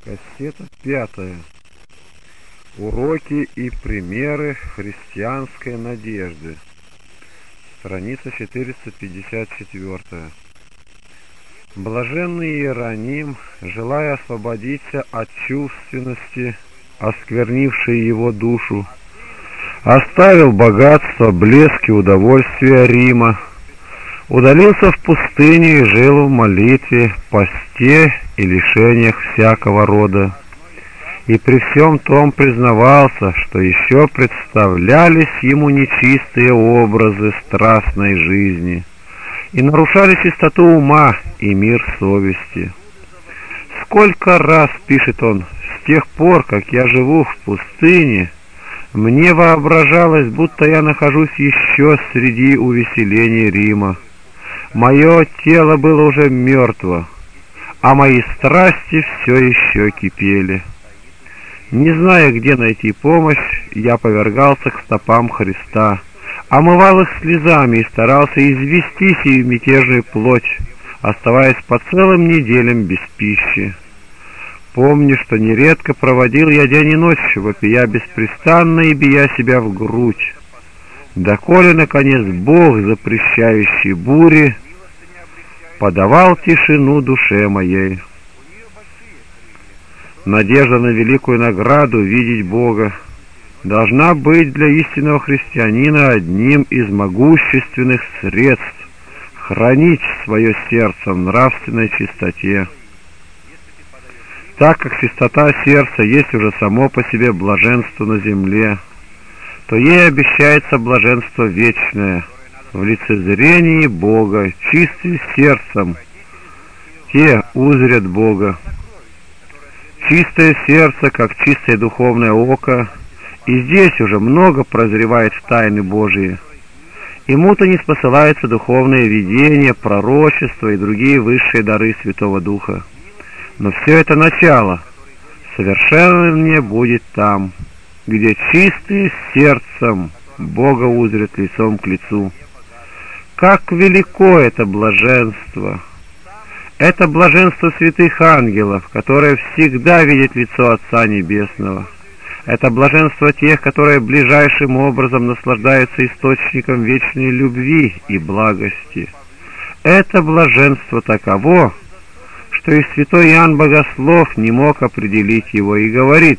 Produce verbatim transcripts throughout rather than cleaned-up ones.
Кассета пятая. Уроки и примеры христианской надежды. Страница четыреста пятьдесят четыре. Блаженный Иероним, желая освободиться от чувственности, осквернившей его душу, оставил богатство, блеск и удовольствия Рима, удалился в пустыню и жил в молитве, посте и лишениях всякого рода. И при всем том признавался, что еще представлялись ему нечистые образы страстной жизни, и нарушали чистоту ума и мир совести. Сколько раз, пишет он, с тех пор, как я живу в пустыне, мне воображалось, будто я нахожусь еще среди увеселений Рима. Мое тело было уже мертво, а мои страсти все еще кипели. Не зная, где найти помощь, я повергался к стопам Христа, омывал их слезами и старался извести сию мятежную плоть, оставаясь по целым неделям без пищи. Помню, что нередко проводил я день и ночь, вопия беспрестанно и бия себя в грудь, доколе, наконец, Бог, запрещающий бури, подавал тишину душе моей. Надежда на великую награду видеть Бога должна быть для истинного христианина одним из могущественных средств хранить свое сердце в нравственной чистоте. Так как чистота сердца есть уже само по себе блаженство на земле, то ей обещается блаженство вечное в лицезрении Бога, чистым сердцем. Те узрят Бога. Чистое сердце, как чистое духовное око, и здесь уже много прозревает в тайны Божии. Ему-то не спосылается духовное видение, пророчество и другие высшие дары Святого Духа. Но все это начало. Совершенное будет там, где чистые сердцем Бога узрят лицом к лицу. Как велико это блаженство! Это блаженство святых ангелов, которые всегда видят лицо Отца Небесного. Это блаженство тех, которые ближайшим образом наслаждаются источником вечной любви и благости. Это блаженство таково, что и святой Иоанн Богослов не мог определить его и говорит: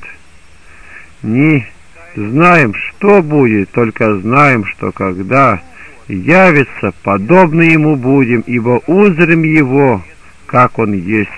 «Не знаем, что будет, только знаем, что когда явится, подобны ему будем, ибо узрим его, как он есть».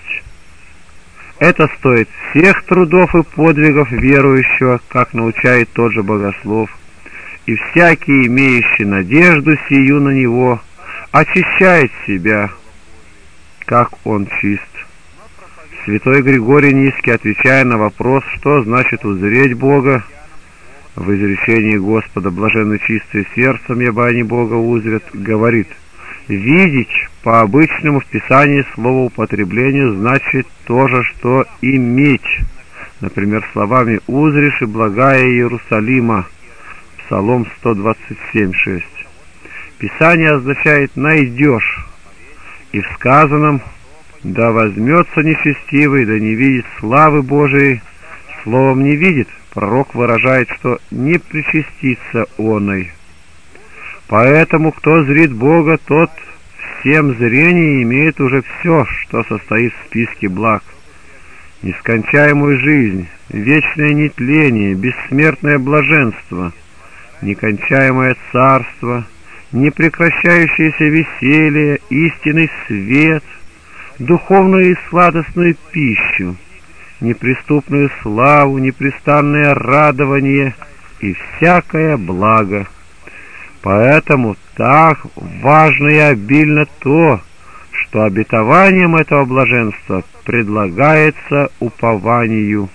Это стоит всех трудов и подвигов верующего, как научает тот же Богослов, и всякий, имеющий надежду сию на него, очищает себя, как он чист. Святой Григорий Низкий, отвечая на вопрос, что значит узреть Бога, в изречении Господа «блаженны чистые сердцем, ибо они Бога узрят», говорит: видеть по обычному в Писании словоупотреблению значит то же, что иметь. Например, словами «узришь и благая Иерусалима», Псалом сто двадцать семь шесть. Писание означает «найдешь», и в сказанном «да возьмется нечестивый, да не видит славы Божией», словом «не видит» пророк выражает, что не причастится оной. Поэтому, кто зрит Бога, тот всем зрением имеет уже все, что состоит в списке благ: нескончаемую жизнь, вечное нетление, бессмертное блаженство, некончаемое царство, непрекращающееся веселье, истинный свет, духовную и сладостную пищу, неприступную славу, непрестанное радование и всякое благо. Поэтому так важно и обильно то, что обетованием этого блаженства предлагается упованию.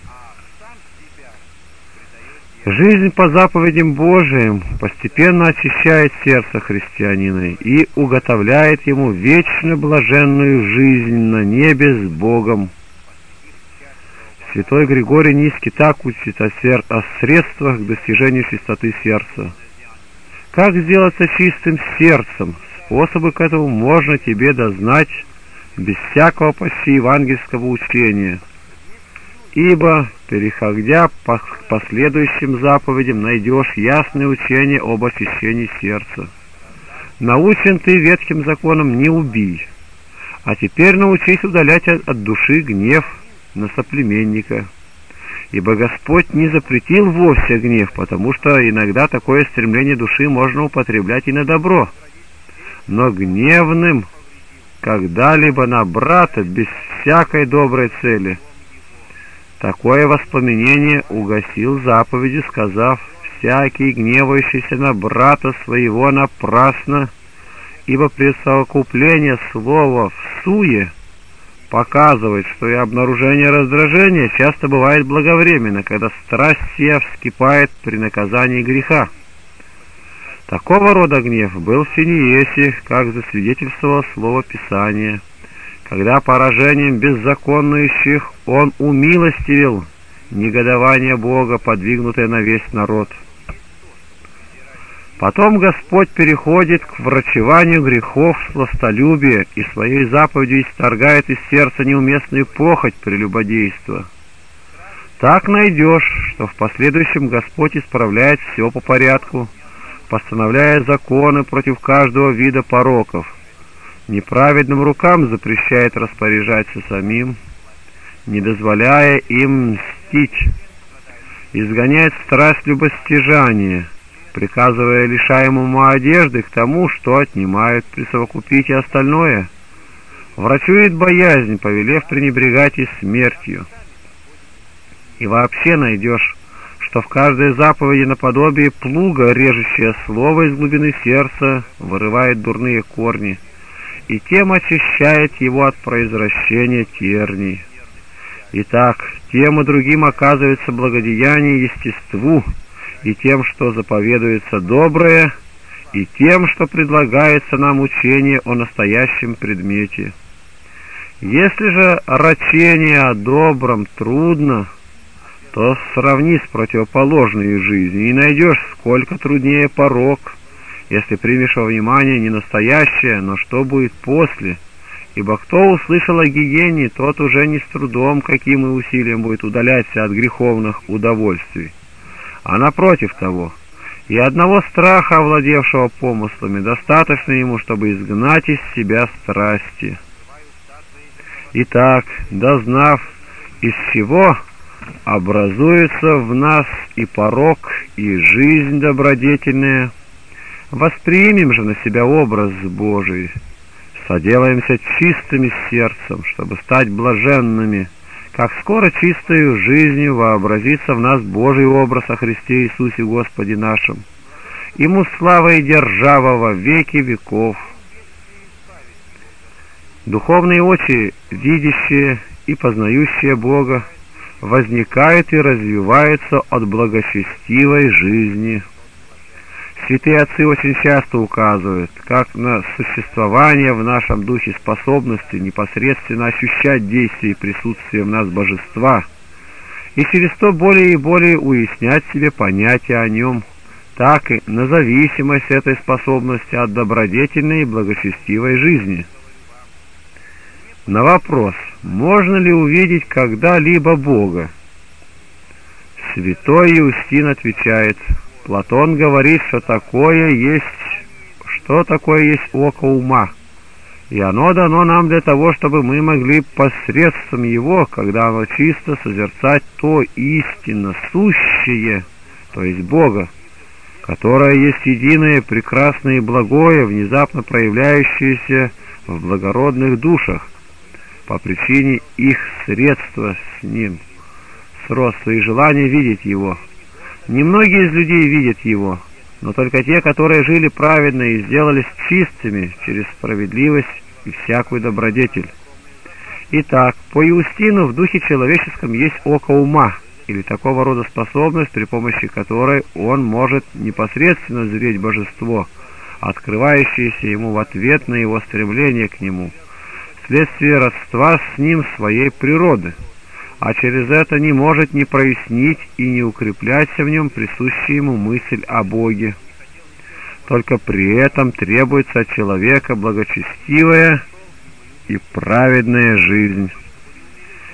Жизнь по заповедям Божиим постепенно очищает сердце христианина и уготовляет ему вечно блаженную жизнь на небе с Богом. Святой Григорий Низкий так учит о, сер... о средствах к достижению чистоты сердца. Как сделаться чистым сердцем? Способы к этому можно тебе дознать без всякого почти евангельского учения. Ибо, переходя по последующим заповедям, найдешь ясное учение об очищении сердца. Научен ты ветхим законом «не убий», а теперь научись удалять от, от души гнев на соплеменника. Ибо Господь не запретил вовсе гнев, потому что иногда такое стремление души можно употреблять и на добро. Но гневным когда-либо на брата без всякой доброй цели такое воспламенение угасил заповедью, сказав: «Всякий, гневающийся на брата своего, напрасно, ибо присовокупление слова всуе показывает, что и обнаружение раздражения часто бывает благовременно, когда страсть сия вскипает при наказании греха». Такого рода гнев был в Финиесе, как засвидетельствовало слово Писания, когда поражением беззаконнующих он умилостивил негодование Бога, подвигнутое на весь народ. Потом Господь переходит к врачеванию грехов сластолюбия и своей заповедью исторгает из сердца неуместную похоть прелюбодейства. Так найдешь, что в последующем Господь исправляет все по порядку, постановляя законы против каждого вида пороков. Неправедным рукам запрещает распоряжаться самим, не дозволяя им мстить, изгоняет страсть любостяжания, приказывая лишаемому одежды к тому, что отнимают, присовокупить и остальное, врачует боязнь, повелев пренебрегать и смертью. И вообще найдешь, что в каждой заповеди наподобие плуга режущее слово из глубины сердца вырывает дурные корни, и тем очищает его от произвращения терний. Итак, тем и другим оказывается благодеяние естеству, и тем, что заповедуется доброе, и тем, что предлагается нам учение о настоящем предмете. Если же рачение о добром трудно, то сравни с противоположной жизнью и найдешь, сколько труднее порок, если примешь во внимание не настоящее, но что будет после. Ибо кто услышал о гиене, тот уже не с трудом, каким и усилием будет удаляться от греховных удовольствий, а напротив того, и одного страха, овладевшего помыслами, достаточно ему, чтобы изгнать из себя страсти. Итак, дознав, из чего образуется в нас и порок, и жизнь добродетельная, воспримем же на себя образ Божий, соделаемся чистыми сердцем, чтобы стать блаженными, как скоро чистою жизнью вообразится в нас Божий образ о Христе Иисусе Господе нашем. Ему слава и держава во веки веков. Духовные очи, видящие и познающие Бога, возникают и развиваются от благочестивой жизни. Святые отцы очень часто указывают, как на существование в нашем духе способности непосредственно ощущать действие и присутствие в нас божества, и через то более и более уяснять себе понятие о нем, так и на зависимость этой способности от добродетельной и благочестивой жизни. На вопрос, можно ли увидеть когда-либо Бога, святой Иустин отвечает: Платон говорит, что такое есть, что такое есть око ума, и оно дано нам для того, чтобы мы могли посредством его, когда оно чисто, созерцать то истинно сущее, то есть Бога, которое есть единое, прекрасное и благое, внезапно проявляющееся в благородных душах, по причине их средства с ним, сродства и желания видеть его. Немногие из людей видят его, но только те, которые жили праведно и сделались чистыми через справедливость и всякую добродетель. Итак, по Иустину в духе человеческом есть око ума, или такого рода способность, при помощи которой он может непосредственно зреть божество, открывающееся ему в ответ на его стремление к нему, вследствие родства с ним своей природы, а через это не может не прояснить и не укрепляться в нем присущая ему мысль о Боге. Только при этом требуется от человека благочестивая и праведная жизнь.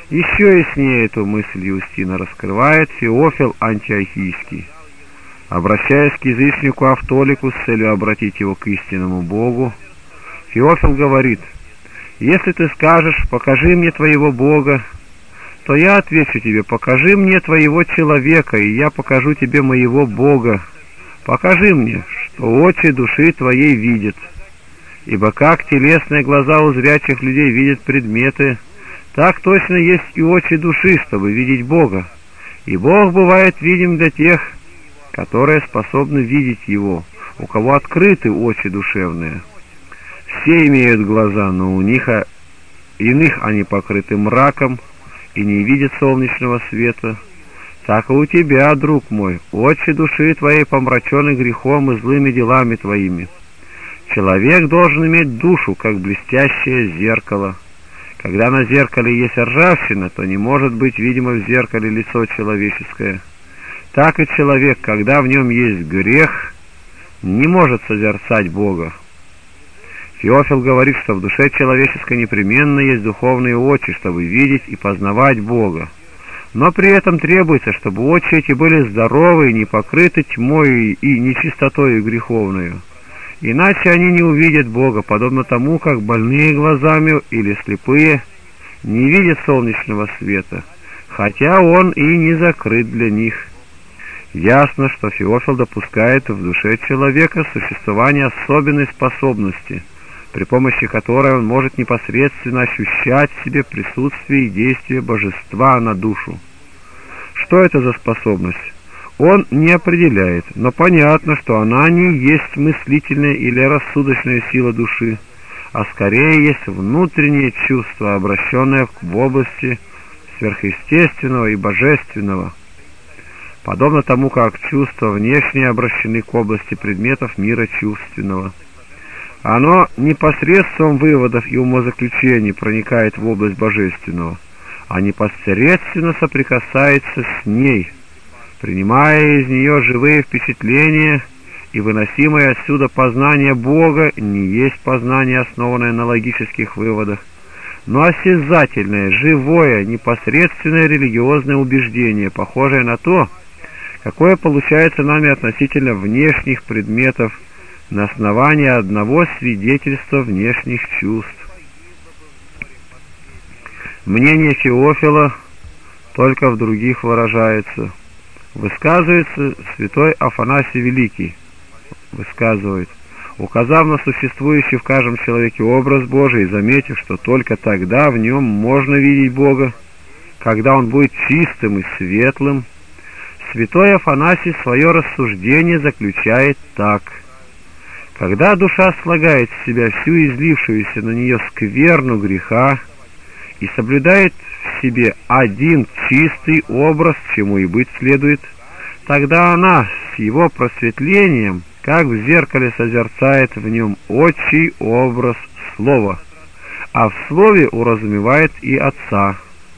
Еще яснее эту мысль Юстина раскрывает Феофил Антиохийский. Обращаясь к язычнику Автолику с целью обратить его к истинному Богу, Феофил говорит: «Если ты скажешь: покажи мне твоего Бога, то я отвечу тебе: покажи мне твоего человека, и я покажу тебе моего Бога. Покажи мне, что очи души твоей видят. Ибо как телесные глаза у зрячих людей видят предметы, так точно есть и очи души, чтобы видеть Бога. И Бог бывает видим для тех, которые способны видеть Его, у кого открыты очи душевные. Все имеют глаза, но у них а, иных они покрыты мраком и не видят солнечного света. Так и у тебя, друг мой, очи души твоей помрачены грехом и злыми делами твоими. Человек должен иметь душу, как блестящее зеркало. Когда на зеркале есть ржавчина, то не может быть видимо в зеркале лицо человеческое. Так и человек, когда в нем есть грех, не может созерцать Бога». Феофил говорит, что в душе человеческой непременно есть духовные очи, чтобы видеть и познавать Бога. Но при этом требуется, чтобы очи эти были здоровы и не покрыты тьмой и нечистотою греховною. Иначе они не увидят Бога, подобно тому, как больные глазами или слепые не видят солнечного света, хотя он и не закрыт для них. Ясно, что Феофил допускает в душе человека существование особенной способности, при помощи которой он может непосредственно ощущать в себе присутствие и действие божества на душу. Что это за способность? Он не определяет, но понятно, что она не есть мыслительная или рассудочная сила души, а скорее есть внутреннее чувство, обращенное в области сверхъестественного и божественного, подобно тому, как чувства внешние обращены к области предметов мира чувственного. Оно непосредством выводов и умозаключений проникает в область божественного, а непосредственно соприкасается с ней, принимая из нее живые впечатления, и выносимое отсюда познание Бога не есть познание, основанное на логических выводах, но осязательное, живое, непосредственное религиозное убеждение, похожее на то, какое получается нами относительно внешних предметов на основании одного свидетельства внешних чувств. Мнение Феофила только в других выражается. Высказывается святой Афанасий Великий, высказывает: указав на существующий в каждом человеке образ Божий и заметив, что только тогда в нем можно видеть Бога, когда он будет чистым и светлым, святой Афанасий свое рассуждение заключает так: когда душа слагает в себя всю излившуюся на нее скверну греха и соблюдает в себе один чистый образ, чему и быть следует, тогда она с его просветлением, как в зеркале, созерцает в нем отчий образ Слова, а в Слове уразумевает и Отца.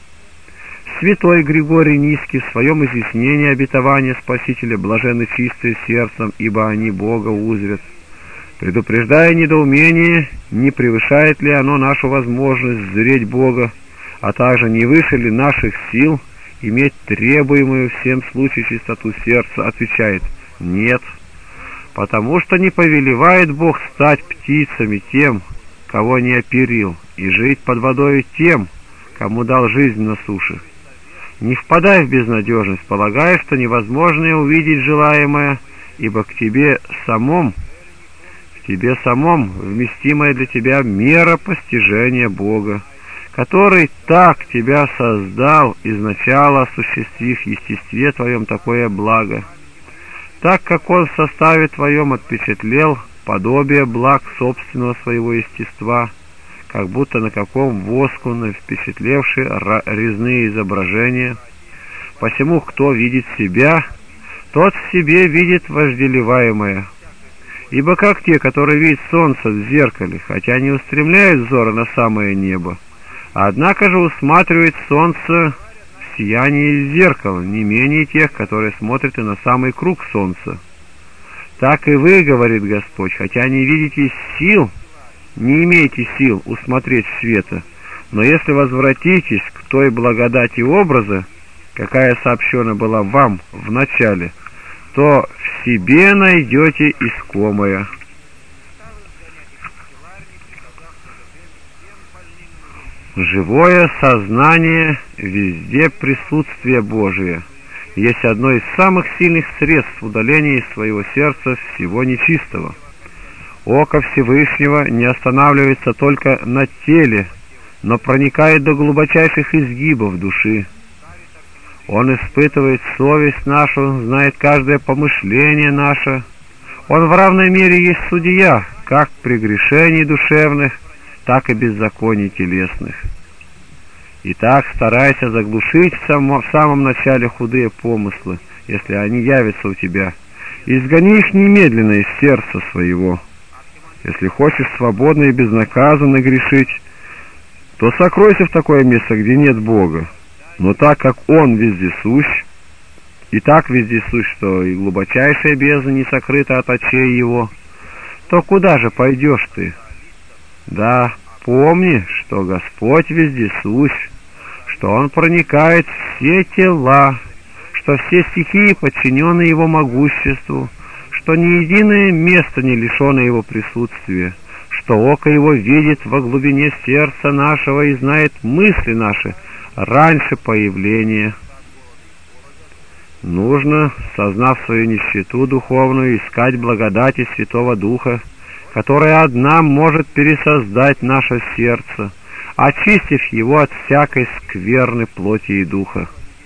Святой Григорий Низкий в своем изъяснении обетования Спасителя блаженны чистые сердцем, ибо они Бога узрят, предупреждая недоумение, не превышает ли оно нашу возможность зреть Бога, а также не выше ли наших сил иметь требуемую всем случае чистоту сердца, отвечает: нет, потому что не повелевает Бог стать птицами тем, кого не оперил, и жить под водой тем, кому дал жизнь на суше. Не впадай в безнадежность, полагая, что невозможно увидеть желаемое, ибо к тебе самом в тебе самом вместимая для тебя мера постижения Бога, который так тебя создал, изначально осуществив в естестве твоем такое благо, так как он в составе твоем отпечатлел подобие благ собственного своего естества, как будто на каком воску впечатлевши резные изображения. Посему, кто видит себя, тот в себе видит вожделеваемое. Ибо как те, которые видят солнце в зеркале, хотя не устремляют взоры на самое небо, однако же усматривают солнце в сиянии зеркала, не менее тех, которые смотрят и на самый круг солнца. Так и вы, говорит Господь, хотя не видите сил, не имеете сил усмотреть света, Но если возвратитесь к той благодати образа, какая сообщена была вам в начале, то в себе найдете искомое. Живое сознание, везде присутствие Божие, есть одно из самых сильных средств удаления из своего сердца всего нечистого. Око Всевышнего не останавливается только на теле, но проникает до глубочайших изгибов души. Он испытывает совесть нашу, знает каждое помышление наше. Он в равной мере есть судья, как при грешении душевных, так и беззаконий телесных. Итак, старайся заглушить в самом, в самом начале худые помыслы, если они явятся у тебя. Изгони их немедленно из сердца своего. Если хочешь свободно и безнаказанно грешить, то сокройся в такое место, где нет Бога. Но так как Он вездесущ, и так вездесущ, что и глубочайшая бездна не сокрыта от очей Его, то куда же пойдешь ты? Да, помни, что Господь вездесущ, что Он проникает в все тела, что все стихии подчинены Его могуществу, что ни единое место не лишено Его присутствия, что око Его видит во глубине сердца нашего и знает мысли наши раньше появления. Нужно, сознав свою нищету духовную, искать благодати Святого Духа, которая одна может пересоздать наше сердце, очистив его от всякой скверны плоти и духа.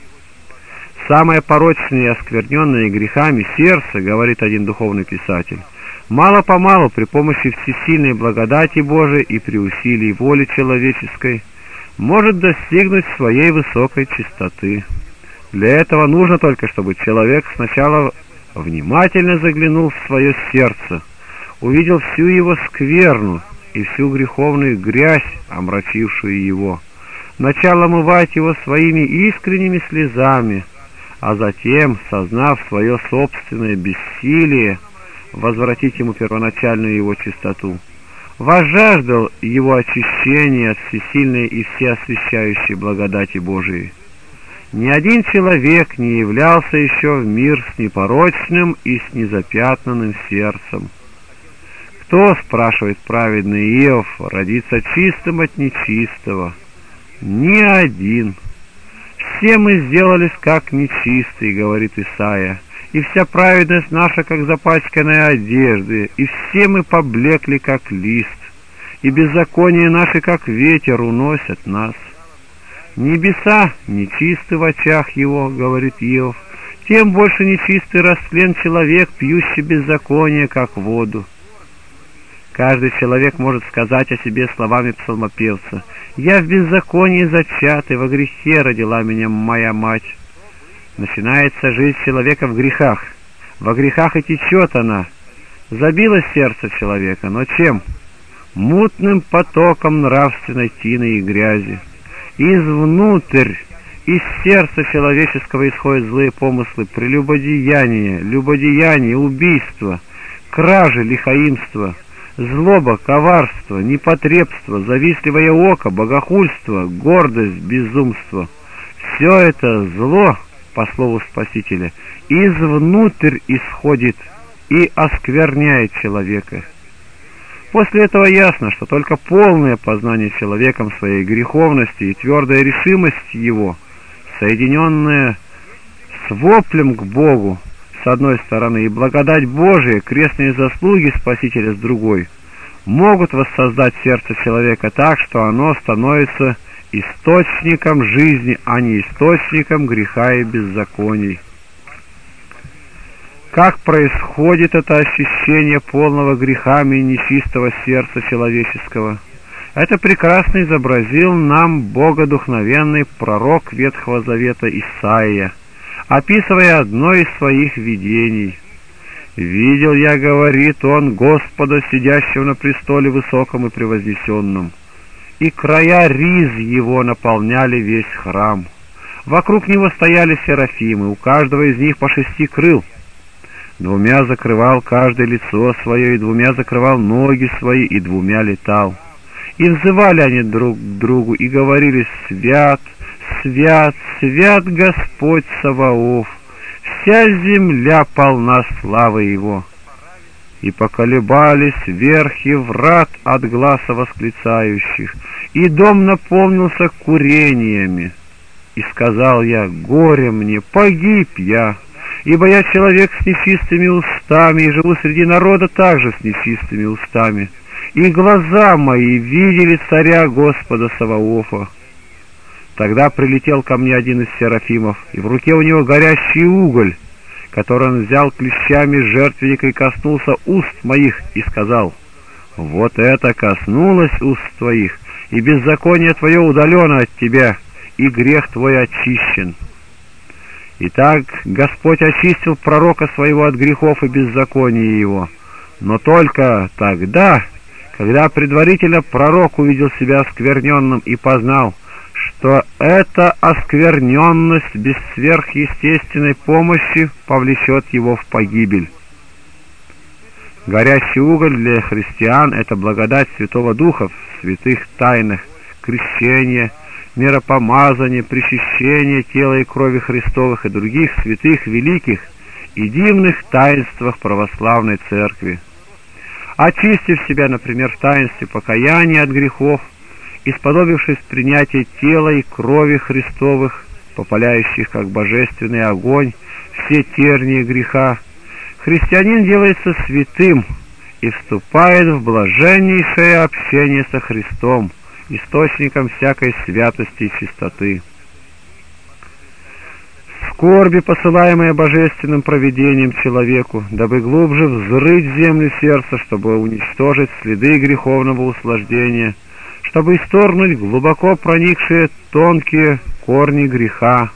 Самое порочное и оскверненное грехами сердце, говорит один духовный писатель, мало-помалу при помощи всесильной благодати Божией и при усилии воли человеческой может достигнуть своей высокой чистоты. Для этого нужно только, чтобы человек сначала внимательно заглянул в свое сердце, увидел всю его скверну и всю греховную грязь, омрачившую его, начал омывать его своими искренними слезами, а затем, сознав свое собственное бессилие, возвратить ему первоначальную его чистоту, возжаждал его очищения от всесильной и всеосвящающей благодати Божией. Ни один человек не являлся еще в мир с непорочным и с незапятнанным сердцем. Кто, спрашивает праведный Иов, родится чистым от нечистого? Ни один. Все мы сделались как нечистые, говорит Исаия, и вся праведность наша, как запачканная одежды, и все мы поблекли, как лист, и беззаконие наше, как ветер, уносят нас. Небеса нечисты в очах его, говорит Иов, тем больше нечистый растлен человек, пьющий беззаконие, как воду. Каждый человек может сказать о себе словами псалмопевца: «Я в беззаконии зачат, и во грехе родила меня моя мать». Начинается жизнь человека в грехах. Во грехах и течет она. Забило сердце человека, но чем? Мутным потоком нравственной тины и грязи. Извнутрь, из сердца человеческого исходят злые помыслы, прелюбодеяние, любодеяние, убийство, кражи, лихаимство, злоба, коварство, непотребство, завистливое око, богохульство, гордость, безумство. Все это зло, по слову Спасителя, извнутрь исходит и оскверняет человека. После этого ясно, что только полное познание человеком своей греховности и твердая решимость его, соединенная с воплем к Богу с одной стороны и благодать Божия, крестные заслуги Спасителя с другой, могут воссоздать сердце человека так, что оно становится источником жизни, а не источником греха и беззаконий. Как происходит это ощущение полного грехами и нечистого сердца человеческого? Это прекрасно изобразил нам богодухновенный пророк Ветхого Завета Исаия, описывая одно из своих видений. «Видел я, — говорит он, — Господа, сидящего на престоле высоком и превознесенном, и края риз его наполняли весь храм. Вокруг него стояли серафимы, у каждого из них по шести крыл. Двумя закрывал каждое лицо свое, и двумя закрывал ноги свои, и двумя летал. И взывали они друг к другу, и говорили: «Свят, свят, свят Господь Саваоф, вся земля полна славы Его». И поколебались верхи врат от гласа восклицающих, и дом наполнился курениями. И сказал я: «Горе мне, погиб я, ибо я человек с нечистыми устами, и живу среди народа также с нечистыми устами. И глаза мои видели царя Господа Саваофа». Тогда прилетел ко мне один из серафимов, и в руке у него горящий уголь, который он взял клещами жертвенника и коснулся уст моих, и сказал: «Вот это коснулось уст твоих, и беззаконие твое удалено от тебя, и грех твой очищен». Итак, Господь очистил пророка своего от грехов и беззакония его, но только тогда, когда предварительно пророк увидел себя оскверненным и познал, что эта оскверненность без сверхъестественной помощи повлечет его в погибель. Горящий уголь для христиан — это благодать Святого Духа в святых тайнах крещения, миропомазания, причащения тела и крови Христовых и других святых, великих и дивных таинствах православной Церкви. Очистив себя, например, в таинстве покаяния от грехов, исподобившись принятия тела и крови Христовых, попаляющих как божественный огонь все тернии греха, христианин делается святым и вступает в блаженнейшее общение со Христом, источником всякой святости и чистоты. Скорби, посылаемые божественным провидением человеку, дабы глубже взрыть землю сердца, чтобы уничтожить следы греховного услаждения, чтобы исторгнуть глубоко проникшие тонкие корни греха.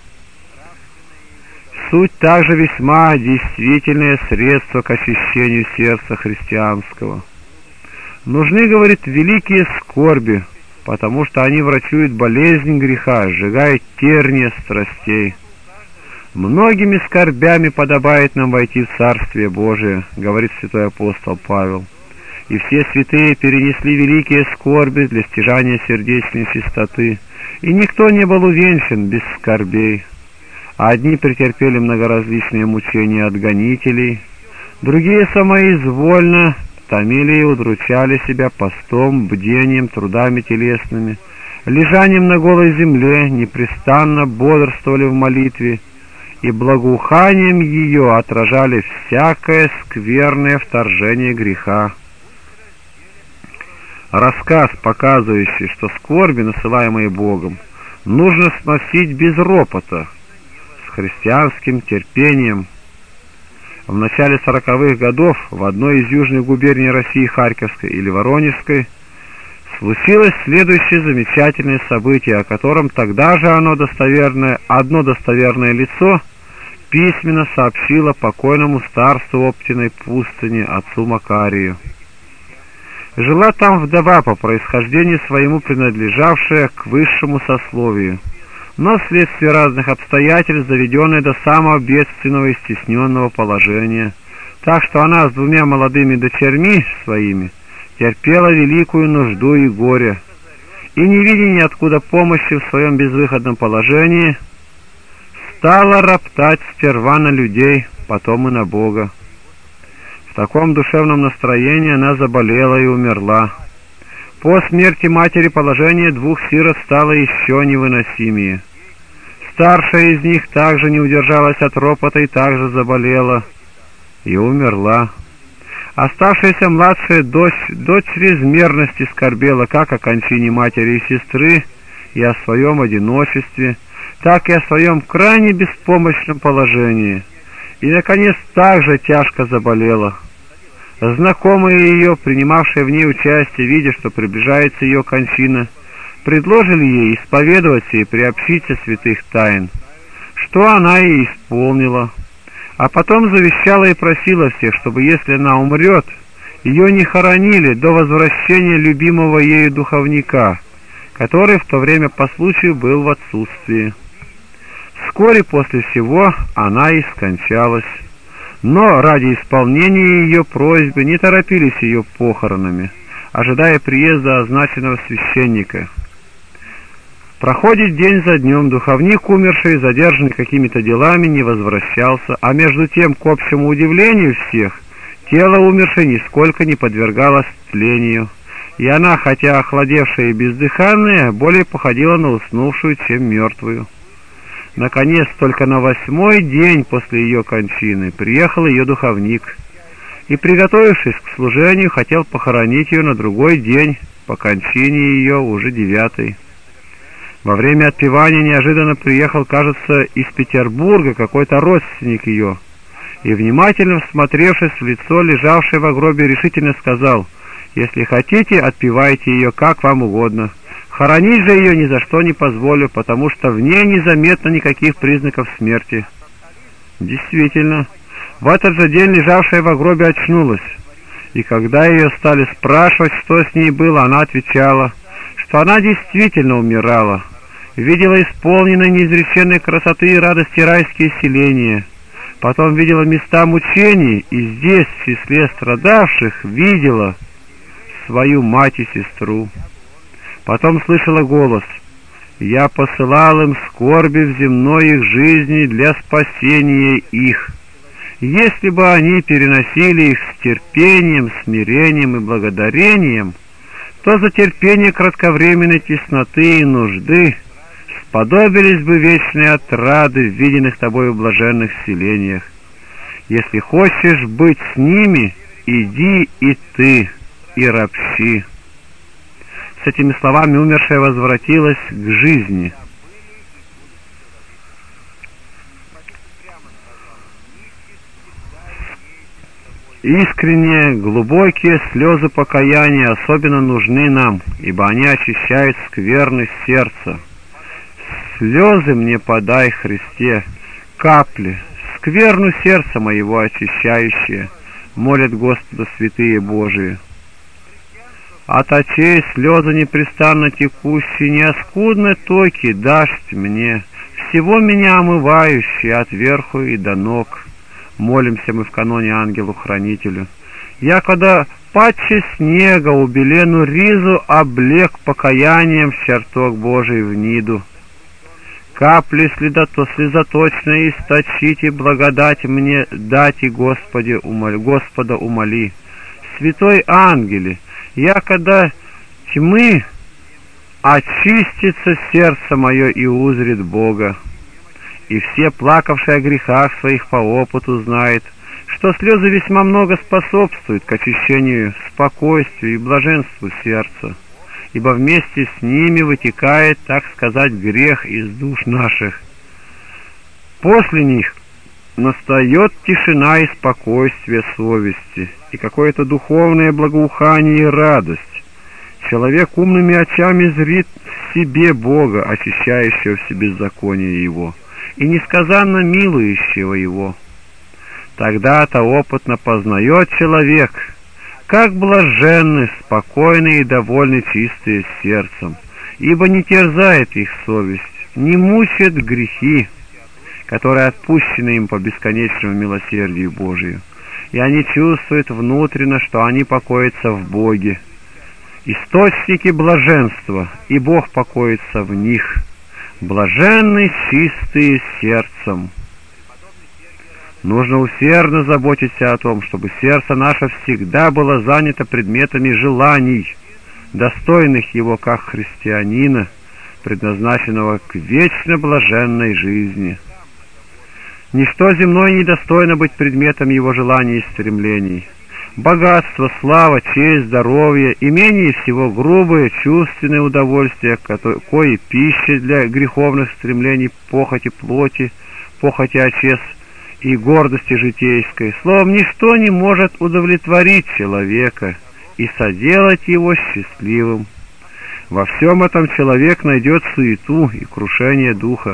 Суть также весьма действительное средство к очищению сердца христианского. Нужны, говорит, великие скорби, потому что они врачуют болезнь греха, сжигают терния страстей. Многими скорбями подобает нам войти в Царствие Божие, говорит святой апостол Павел. И все святые перенесли великие скорби для стяжания сердечной чистоты, и никто не был увенчан без скорбей. А одни претерпели многоразличные мучения от гонителей, другие самоизвольно томили и удручали себя постом, бдением, трудами телесными, лежанием на голой земле, непрестанно бодрствовали в молитве, и благоуханием ее отражали всякое скверное вторжение греха. Рассказ, показывающий, что скорби, насылаемые Богом, нужно сносить без ропота, с христианским терпением. В начале сороковых годов в одной из южных губерний России, Харьковской или Воронежской, случилось следующее замечательное событие, о котором тогда же оно достоверное, одно достоверное лицо письменно сообщило покойному старцу Оптиной пустыни, отцу Макарию. Жила там вдова, по происхождению своему принадлежавшая к высшему сословию, но вследствие разных обстоятельств заведенная до самого бедственного и стесненного положения, так что она с двумя молодыми дочерьми своими терпела великую нужду и горе, и, не видя ниоткуда помощи в своем безвыходном положении, стала роптать сперва на людей, потом и на Бога. В таком душевном настроении она заболела и умерла. По смерти матери положение двух сирот стало еще невыносимее. Старшая из них также не удержалась от ропота и также заболела и умерла. Оставшаяся младшая дочь до чрезмерности скорбела как о кончине матери и сестры, и о своем одиночестве, так и о своем крайне беспомощном положении, и, наконец, также тяжко заболела. Знакомые ее, принимавшие в ней участие, видя, что приближается ее кончина, предложили ей исповедоваться и приобщиться святых тайн, что она и исполнила, а потом завещала и просила всех, чтобы, если она умрет, ее не хоронили до возвращения любимого ею духовника, который в то время по случаю был в отсутствии. Вскоре после всего она и скончалась, но ради исполнения ее просьбы не торопились ее похоронами, ожидая приезда означенного священника. Проходит день за днем, духовник умерший, задержанный какими-то делами, не возвращался, а между тем, к общему удивлению всех, тело умершей нисколько не подвергалось тлению, и она, хотя охладевшая и бездыханная, более походила на уснувшую, чем мертвую. Наконец, только на восьмой день после ее кончины приехал ее духовник, и, приготовившись к служению, хотел похоронить ее на другой день, по кончине ее уже девятой. Во время отпевания неожиданно приехал, кажется, из Петербурга какой-то родственник ее, и, внимательно всмотревшись в лицо, лежавшее в гробе, решительно сказал: «Если хотите, отпевайте ее как вам угодно. Хоронить же ее ни за что не позволю, потому что в ней незаметно никаких признаков смерти». Действительно, в этот же день лежавшая в гробе очнулась, и когда ее стали спрашивать, что с ней было, она отвечала, что она действительно умирала, видела исполненные неизреченной красоты и радости райские селения, потом видела места мучений, и здесь, в числе страдавших, видела свою мать и сестру. Потом слышала голос: «Я посылал им скорби в земной их жизни для спасения их. Если бы они переносили их с терпением, смирением и благодарением, то за терпение кратковременной тесноты и нужды сподобились бы вечной отрады в виденных тобою блаженных селениях. Если хочешь быть с ними, иди и ты, и ропщи». С этими словами умершая возвратилась к жизни. Искренние, глубокие слезы покаяния особенно нужны нам, ибо они очищают скверны сердца. Слезы мне подай, Христе, капли, скверну сердца моего очищающие, молят Господа святые Божии. От очей слезы непрестанно текущие, неоскудны токи дашь мне, всего меня омывающие от верху и до ног. Молимся мы в каноне ангелу-хранителю. Я, когда паче снега убелену ризу, облег покаянием в чертог Божий в ниду. Капли следото, слезоточные источите, благодать мне дайте, Господи, умоли, Господа умоли. Святой ангеле, я, когда тьмы, очистится сердце мое и узрит Бога. И все, плакавшие о грехах своих по опыту, знают, что слезы весьма много способствуют к очищению, спокойствию и блаженству сердца, ибо вместе с ними вытекает, так сказать, грех из душ наших. После них настает тишина и спокойствие совести, и какое-то духовное благоухание и радость. Человек умными очами зрит в себе Бога, очищающего все беззаконие Его, и несказанно милующего Его. Тогда-то опытно познает человек, как блаженны, спокойны и довольны чистые сердцем, ибо не терзает их совесть, не мучает грехи, которые отпущены им по бесконечному милосердию Божию, и они чувствуют внутренно, что они покоятся в Боге. Источники блаженства, и Бог покоится в них. Блаженны чистые сердцем. Нужно усердно заботиться о том, чтобы сердце наше всегда было занято предметами желаний, достойных его как христианина, предназначенного к вечно блаженной жизни. Ничто земное не достойно быть предметом его желаний и стремлений. Богатство, слава, честь, здоровье, имение всего грубые, чувственные удовольствия, кое пища для греховных стремлений, похоти плоти, похоти очес и гордости житейской. Словом, ничто не может удовлетворить человека и соделать его счастливым. Во всем этом человек найдет суету и крушение духа.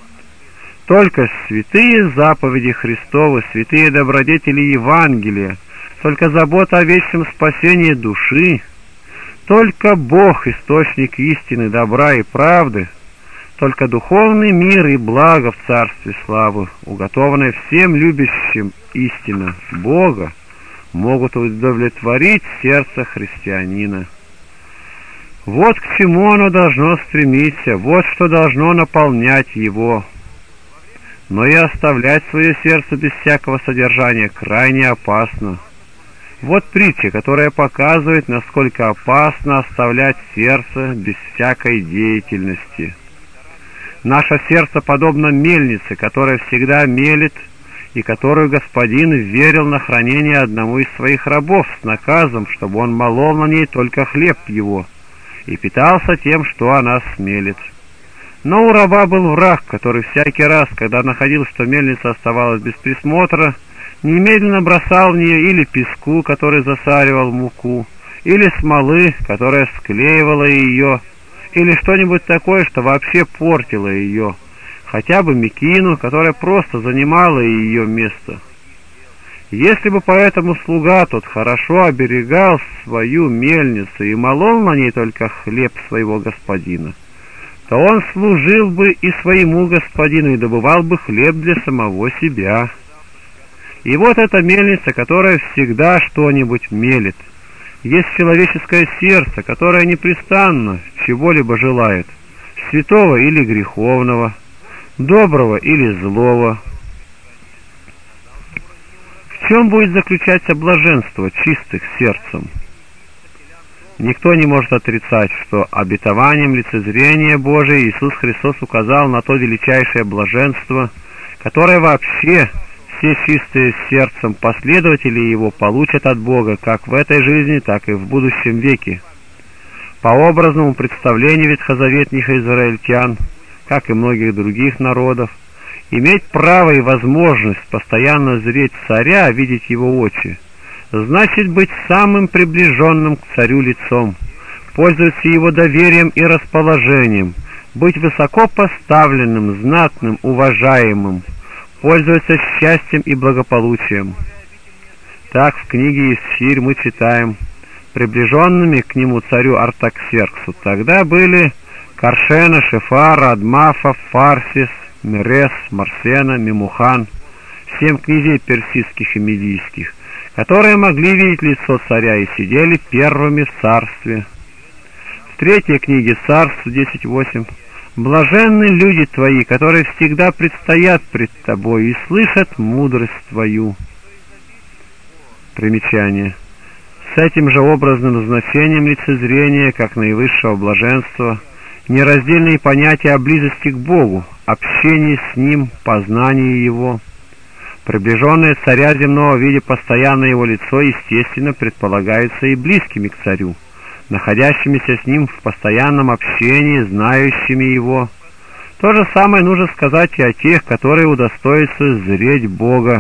Только святые заповеди Христовы, святые добродетели Евангелия, только забота о вечном спасении души, только Бог, источник истины, добра и правды, только духовный мир и благо в Царстве славы, уготованное всем любящим истинно Бога, могут удовлетворить сердце христианина. Вот к чему оно должно стремиться, вот что должно наполнять его. Но и оставлять свое сердце без всякого содержания крайне опасно. Вот притча, которая показывает, насколько опасно оставлять сердце без всякой деятельности. Наше сердце подобно мельнице, которая всегда мелит, и которую господин верил на хранение одному из своих рабов с наказом, чтобы он молол на ней только хлеб его, и питался тем, что она смелит. Но у раба был враг, который всякий раз, когда находил, что мельница оставалась без присмотра, немедленно бросал в нее или песку, который засаривал муку, или смолы, которая склеивала ее, или что-нибудь такое, что вообще портило ее, хотя бы мекину, которая просто занимала ее место. Если бы поэтому слуга тот хорошо оберегал свою мельницу и молол на ней только хлеб своего господина, то он служил бы и своему господину и добывал бы хлеб для самого себя. И вот эта мельница, которая всегда что-нибудь мелит, есть человеческое сердце, которое непрестанно чего-либо желает, святого или греховного, доброго или злого. В чем будет заключаться блаженство чистых сердцем? Никто не может отрицать, что обетованием лицезрения Божия Иисус Христос указал на то величайшее блаженство, которое вообще все чистые сердцем последователи Его получат от Бога как в этой жизни, так и в будущем веке. По образному представлению ветхозаветных израильтян, как и многих других народов, иметь право и возможность постоянно зреть царя, видеть его очи, значит быть самым приближенным к царю лицом, пользоваться его доверием и расположением, быть высоко поставленным, знатным, уважаемым, пользоваться счастьем и благополучием. Так в книге Исхирь мы читаем: приближенными к нему царю Артаксерксу тогда были Каршена, Шефар, Адмафа, Фарсис, Мерес, Марсена, Мемухан, семь князей персидских и медийских, которые могли видеть лицо царя и сидели первыми в царстве. В третьей книге Царств десять восемь: блаженны люди твои, которые всегда предстоят пред тобой и слышат мудрость твою. Примечание. С этим же образным значением лицезрения, как наивысшего блаженства, нераздельные понятия о близости к Богу, общении с Ним, познании Его. Приближенные царя земного, видя постоянно Его лицо, естественно, предполагаются и близкими к царю, находящимися с Ним в постоянном общении, знающими Его. То же самое нужно сказать и о тех, которые удостоятся зреть Бога.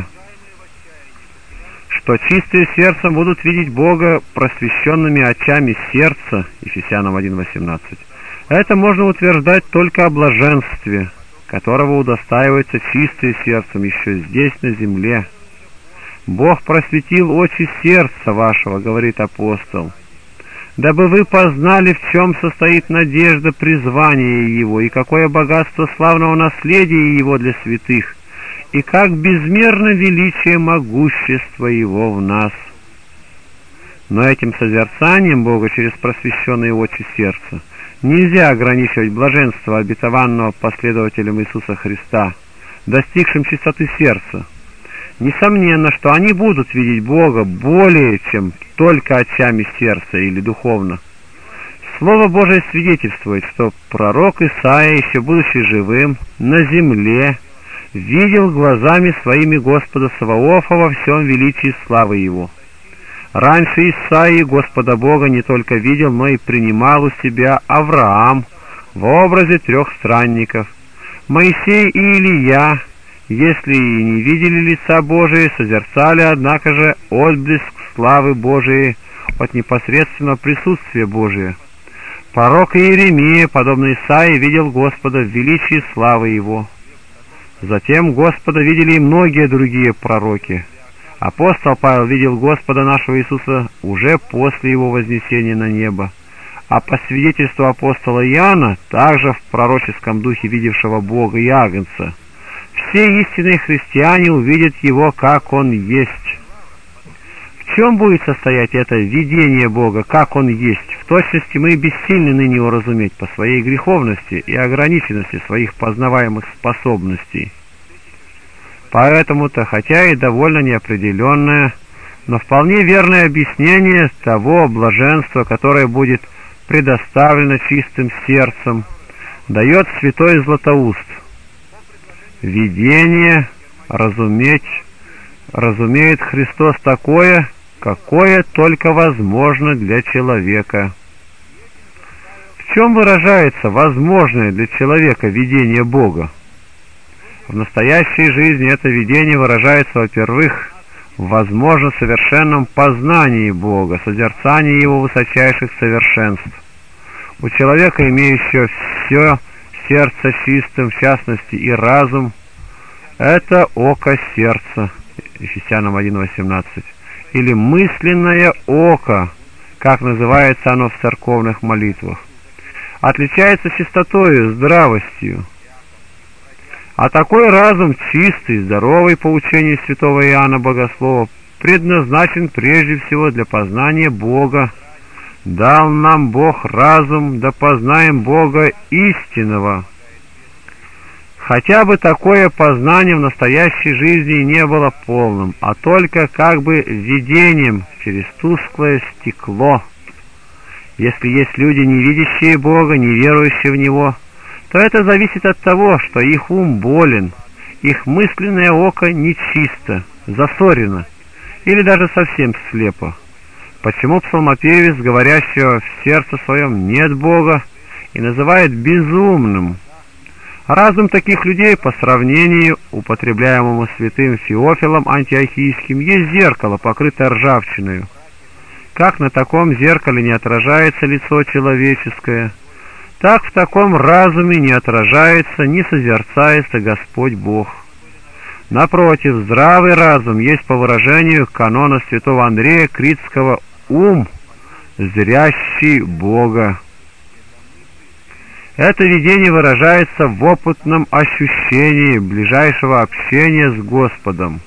Что чистые сердцем будут видеть Бога просвещенными очами сердца, Ефесянам один восемнадцать, это можно утверждать только о блаженстве, которого удостаивается чистые сердцем еще здесь, на земле. «Бог просветил очи сердца вашего, — говорит апостол, — дабы вы познали, в чем состоит надежда призвания Его, и какое богатство славного наследия Его для святых, и как безмерно величие могущества Его в нас». Но этим созерцанием Бога через просвещенные очи сердца нельзя ограничивать блаженство, обетованного последователям Иисуса Христа, достигшим чистоты сердца. Несомненно, что они будут видеть Бога более, чем только очами сердца или духовно. Слово Божие свидетельствует, что пророк Исаия, еще будучи живым, на земле, видел глазами своими Господа Саваофа во всем величии славы Его. Раньше Исаии Господа Бога не только видел, но и принимал у себя Авраам в образе трех странников. Моисей и Илия, если и не видели лица Божие, созерцали, однако же, отблеск славы Божией от непосредственного присутствия Божия. Пророк Иеремия, подобно Исаии, видел Господа в величии славы Его. Затем Господа видели и многие другие пророки. Апостол Павел видел Господа нашего Иисуса уже после Его вознесения на небо, а по свидетельству апостола Иоанна, также в пророческом духе видевшего Бога и Агнца, все истинные христиане увидят Его, как Он есть. В чем будет состоять это видение Бога, как Он есть? В точности мы бессильны ныне его разуметь по своей греховности и ограниченности своих познаваемых способностей. Поэтому-то, хотя и довольно неопределенное, но вполне верное объяснение того блаженства, которое будет предоставлено чистым сердцем, дает святой Златоуст. Видение разуметь, разумеет Христос такое, какое только возможно для человека. В чем выражается возможное для человека видение Бога? В настоящей жизни это видение выражается, во-первых, в возможно совершенном познании Бога, созерцании Его высочайших совершенств. У человека, имеющего все сердце чистым, в частности и разум, это око сердца, Ефесянам один восемнадцать, или мысленное око, как называется оно в церковных молитвах, отличается чистотою, здравостью. А такой разум чистый, здоровый по учению святого Иоанна Богослова предназначен прежде всего для познания Бога. Дал нам Бог разум, да познаем Бога истинного. Хотя бы такое познание в настоящей жизни не было полным, а только как бы видением через тусклое стекло. Если есть люди, не видящие Бога, не верующие в Него, то это зависит от того, что их ум болен, их мысленное око нечисто, засорено, или даже совсем слепо. Почему псалмопевец, говорящего в сердце своем «нет Бога», и называет безумным? Разум таких людей, по сравнению, употребляемому святым Феофилом Антиохийским, есть зеркало, покрытое ржавчиною. Как на таком зеркале не отражается лицо человеческое, так в таком разуме не отражается, не созерцается Господь Бог. Напротив, здравый разум есть, по выражению канона святого Андрея Критского, ум, зрящий Бога. Это видение выражается в опытном ощущении ближайшего общения с Господом.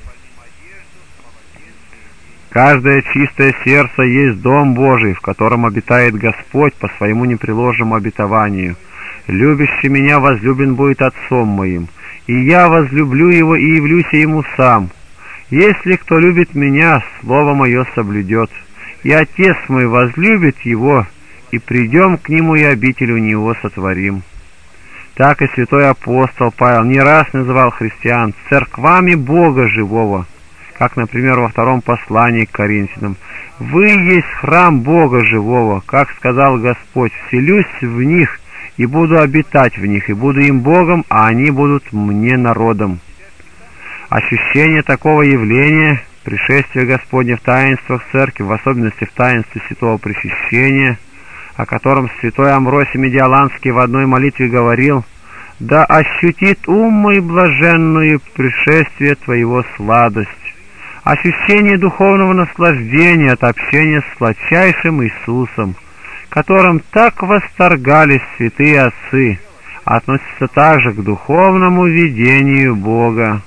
Каждое чистое сердце есть дом Божий, в котором обитает Господь по своему непреложному обетованию. «Любящий меня возлюблен будет Отцом моим, и я возлюблю его и явлюсь ему сам. Если кто любит меня, слово мое соблюдет, и Отец мой возлюбит его, и придем к нему, и обитель у него сотворим». Так и святой апостол Павел не раз называл христиан церквами Бога живого, как, например, во втором послании к Коринфянам: «Вы есть храм Бога живого, как сказал Господь, вселюсь в них, и буду обитать в них, и буду им Богом, а они будут мне народом». Ощущение такого явления, пришествия Господня в таинствах церкви, в особенности в таинстве святого причащения, о котором святой Амвросий Медиаланский в одной молитве говорил: «Да ощутит ум мой блаженную пришествие Твоего сладость». Ощущение духовного наслаждения от общения с сладчайшим Иисусом, которым так восторгались святые отцы, относится также к духовному видению Бога.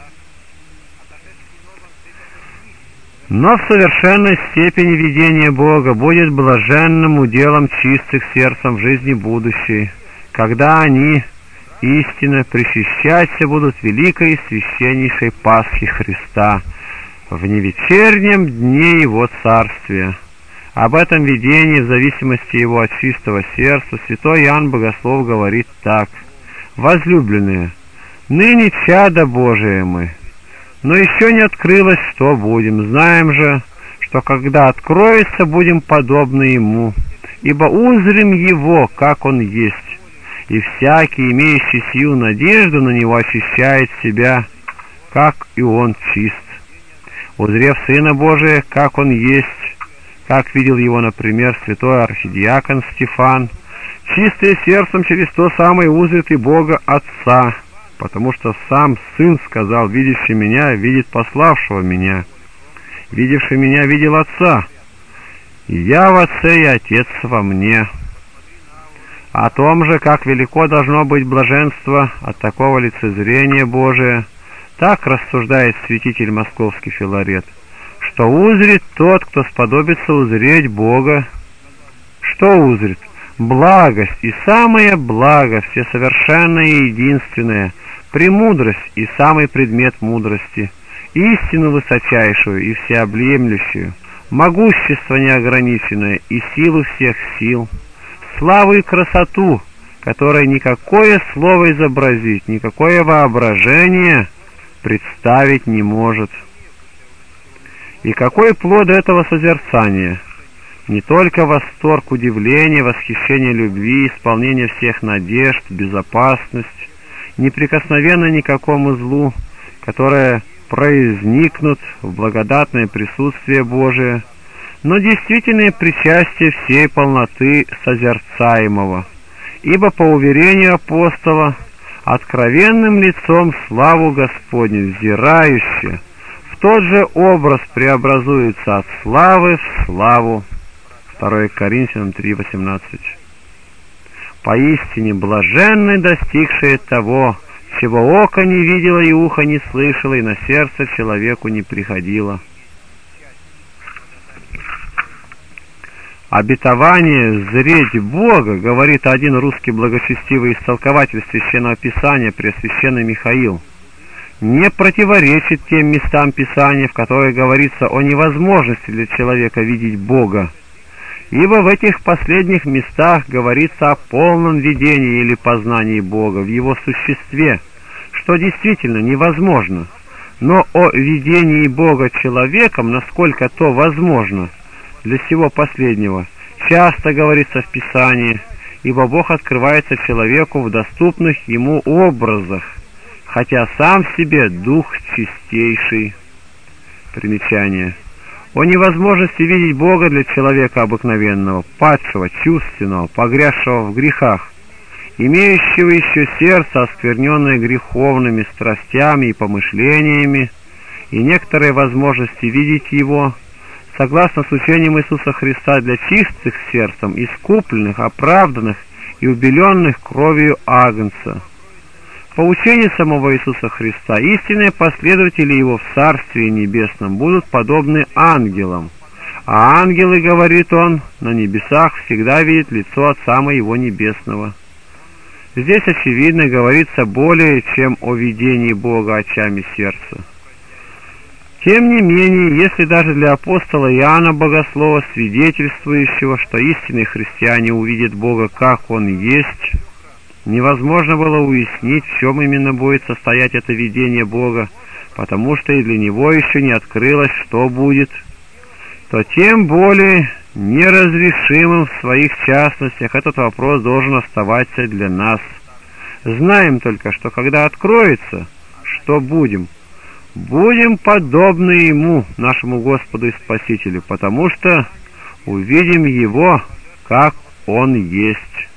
Но в совершенной степени видение Бога будет блаженным уделом чистых сердцем в жизни будущей, когда они истинно причащаться будут великой и священнейшей Пасхи Христа в невечернем дне Его Царствия. Об этом видении, в зависимости его от чистого сердца, святой Иоанн Богослов говорит так: «Возлюбленные, ныне чадо Божие мы, но еще не открылось, что будем. Знаем же, что когда откроется, будем подобны Ему, ибо узрим Его, как Он есть, и всякий, имеющий сию надежду на Него, очищает себя, как и Он чист. Узрев Сына Божия, как Он есть, как видел Его, например, святой архидиакон Стефан, чистое сердцем через то самое узрит и Бога Отца, потому что сам Сын сказал: видящий Меня видит пославшего Меня, видевший Меня видел Отца, и Я в Отце, и Отец во Мне». О том же, как велико должно быть блаженство от такого лицезрения Божия, так рассуждает святитель московский Филарет, что узрит тот, кто сподобится узреть Бога. Что узрит? Благость, и самая благость, всесовершенная и единственная, премудрость и самый предмет мудрости, истину высочайшую и всеобъемлющую, могущество неограниченное и силу всех сил, славу и красоту, которой никакое слово изобразить, никакое воображение представить не может. И какой плод этого созерцания? Не только восторг, удивление, восхищение любви, исполнение всех надежд, безопасность, неприкосновенно никакому злу, которое произникнут в благодатное присутствие Божие, но действительное причастие всей полноты созерцаемого, ибо по уверению апостола, откровенным лицом славу Господню взирающее, в тот же образ преобразуется от славы в славу. второе Коринфянам три восемнадцать. Поистине блаженны достигшие того, чего око не видело и ухо не слышало, и на сердце человеку не приходило. Обетование зреть Бога, говорит один русский благочестивый истолкователь Священного Писания, Преосвященный Михаил, не противоречит тем местам Писания, в которых говорится о невозможности для человека видеть Бога, ибо в этих последних местах говорится о полном видении или познании Бога в Его существе, что действительно невозможно, но о видении Бога человеком, насколько то возможно, для всего последнего, часто говорится в Писании, ибо Бог открывается человеку в доступных ему образах, хотя сам в себе Дух чистейший. Примечание. О невозможности видеть Бога для человека обыкновенного, падшего, чувственного, погрязшего в грехах, имеющего еще сердце, оскверненное греховными страстями и помышлениями, и некоторые возможности видеть Его, согласно с учением Иисуса Христа, для чистых сердцем, искупленных, оправданных и убеленных кровью Агнца. По учению самого Иисуса Христа, истинные последователи Его в Царстве Небесном будут подобны ангелам, а ангелы, говорит Он, на небесах всегда видят лицо Отца Моего Небесного. Здесь, очевидно, говорится более, чем о видении Бога очами сердца. Тем не менее, если даже для апостола Иоанна Богослова, свидетельствующего, что истинные христиане увидят Бога, как Он есть, невозможно было уяснить, в чем именно будет состоять это видение Бога, потому что и для него еще не открылось, что будет, то тем более неразрешимым в своих частностях этот вопрос должен оставаться для нас. Знаем только, что когда откроется, что будем? Будем подобны Ему, нашему Господу и Спасителю, потому что увидим Его, как Он есть.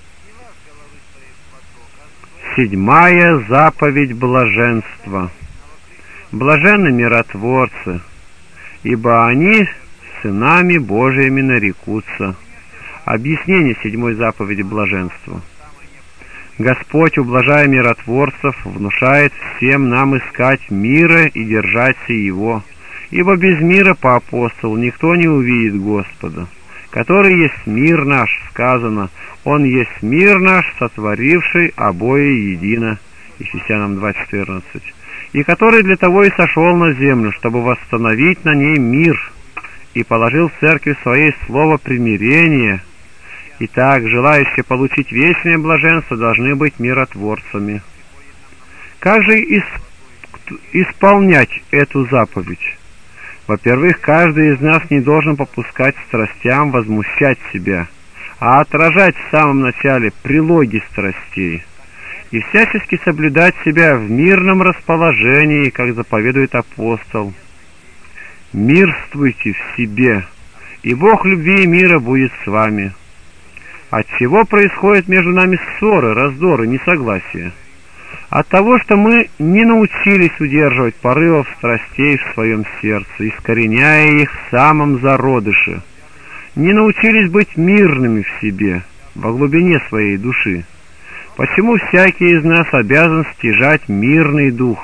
Седьмая заповедь блаженства. Блаженны миротворцы, ибо они сынами Божиими нарекутся. Объяснение седьмой заповеди блаженства. Господь, ублажая миротворцев, внушает всем нам искать мира и держаться Его, ибо без мира, по апостолу, никто не увидит Господа. Который есть мир наш, сказано, Он есть мир наш, сотворивший обои едино, Ефесянам два четырнадцать, и который для того и сошел на землю, чтобы восстановить на ней мир, и положил в церкви своей слово примирения. Итак, желающие получить вечное блаженство должны быть миротворцами. Как же исп- исполнять эту заповедь? Во-первых, каждый из нас не должен попускать страстям возмущать себя, а отражать в самом начале прилоги страстей, и всячески соблюдать себя в мирном расположении, как заповедует апостол. «Мирствуйте в себе, и Бог любви и мира будет с вами». От чего происходят между нами ссоры, раздоры, несогласия? От того, что мы не научились удерживать порывов страстей в своем сердце, искореняя их в самом зародыше, не научились быть мирными в себе, во глубине своей души. Почему всякий из нас обязан стяжать мирный дух,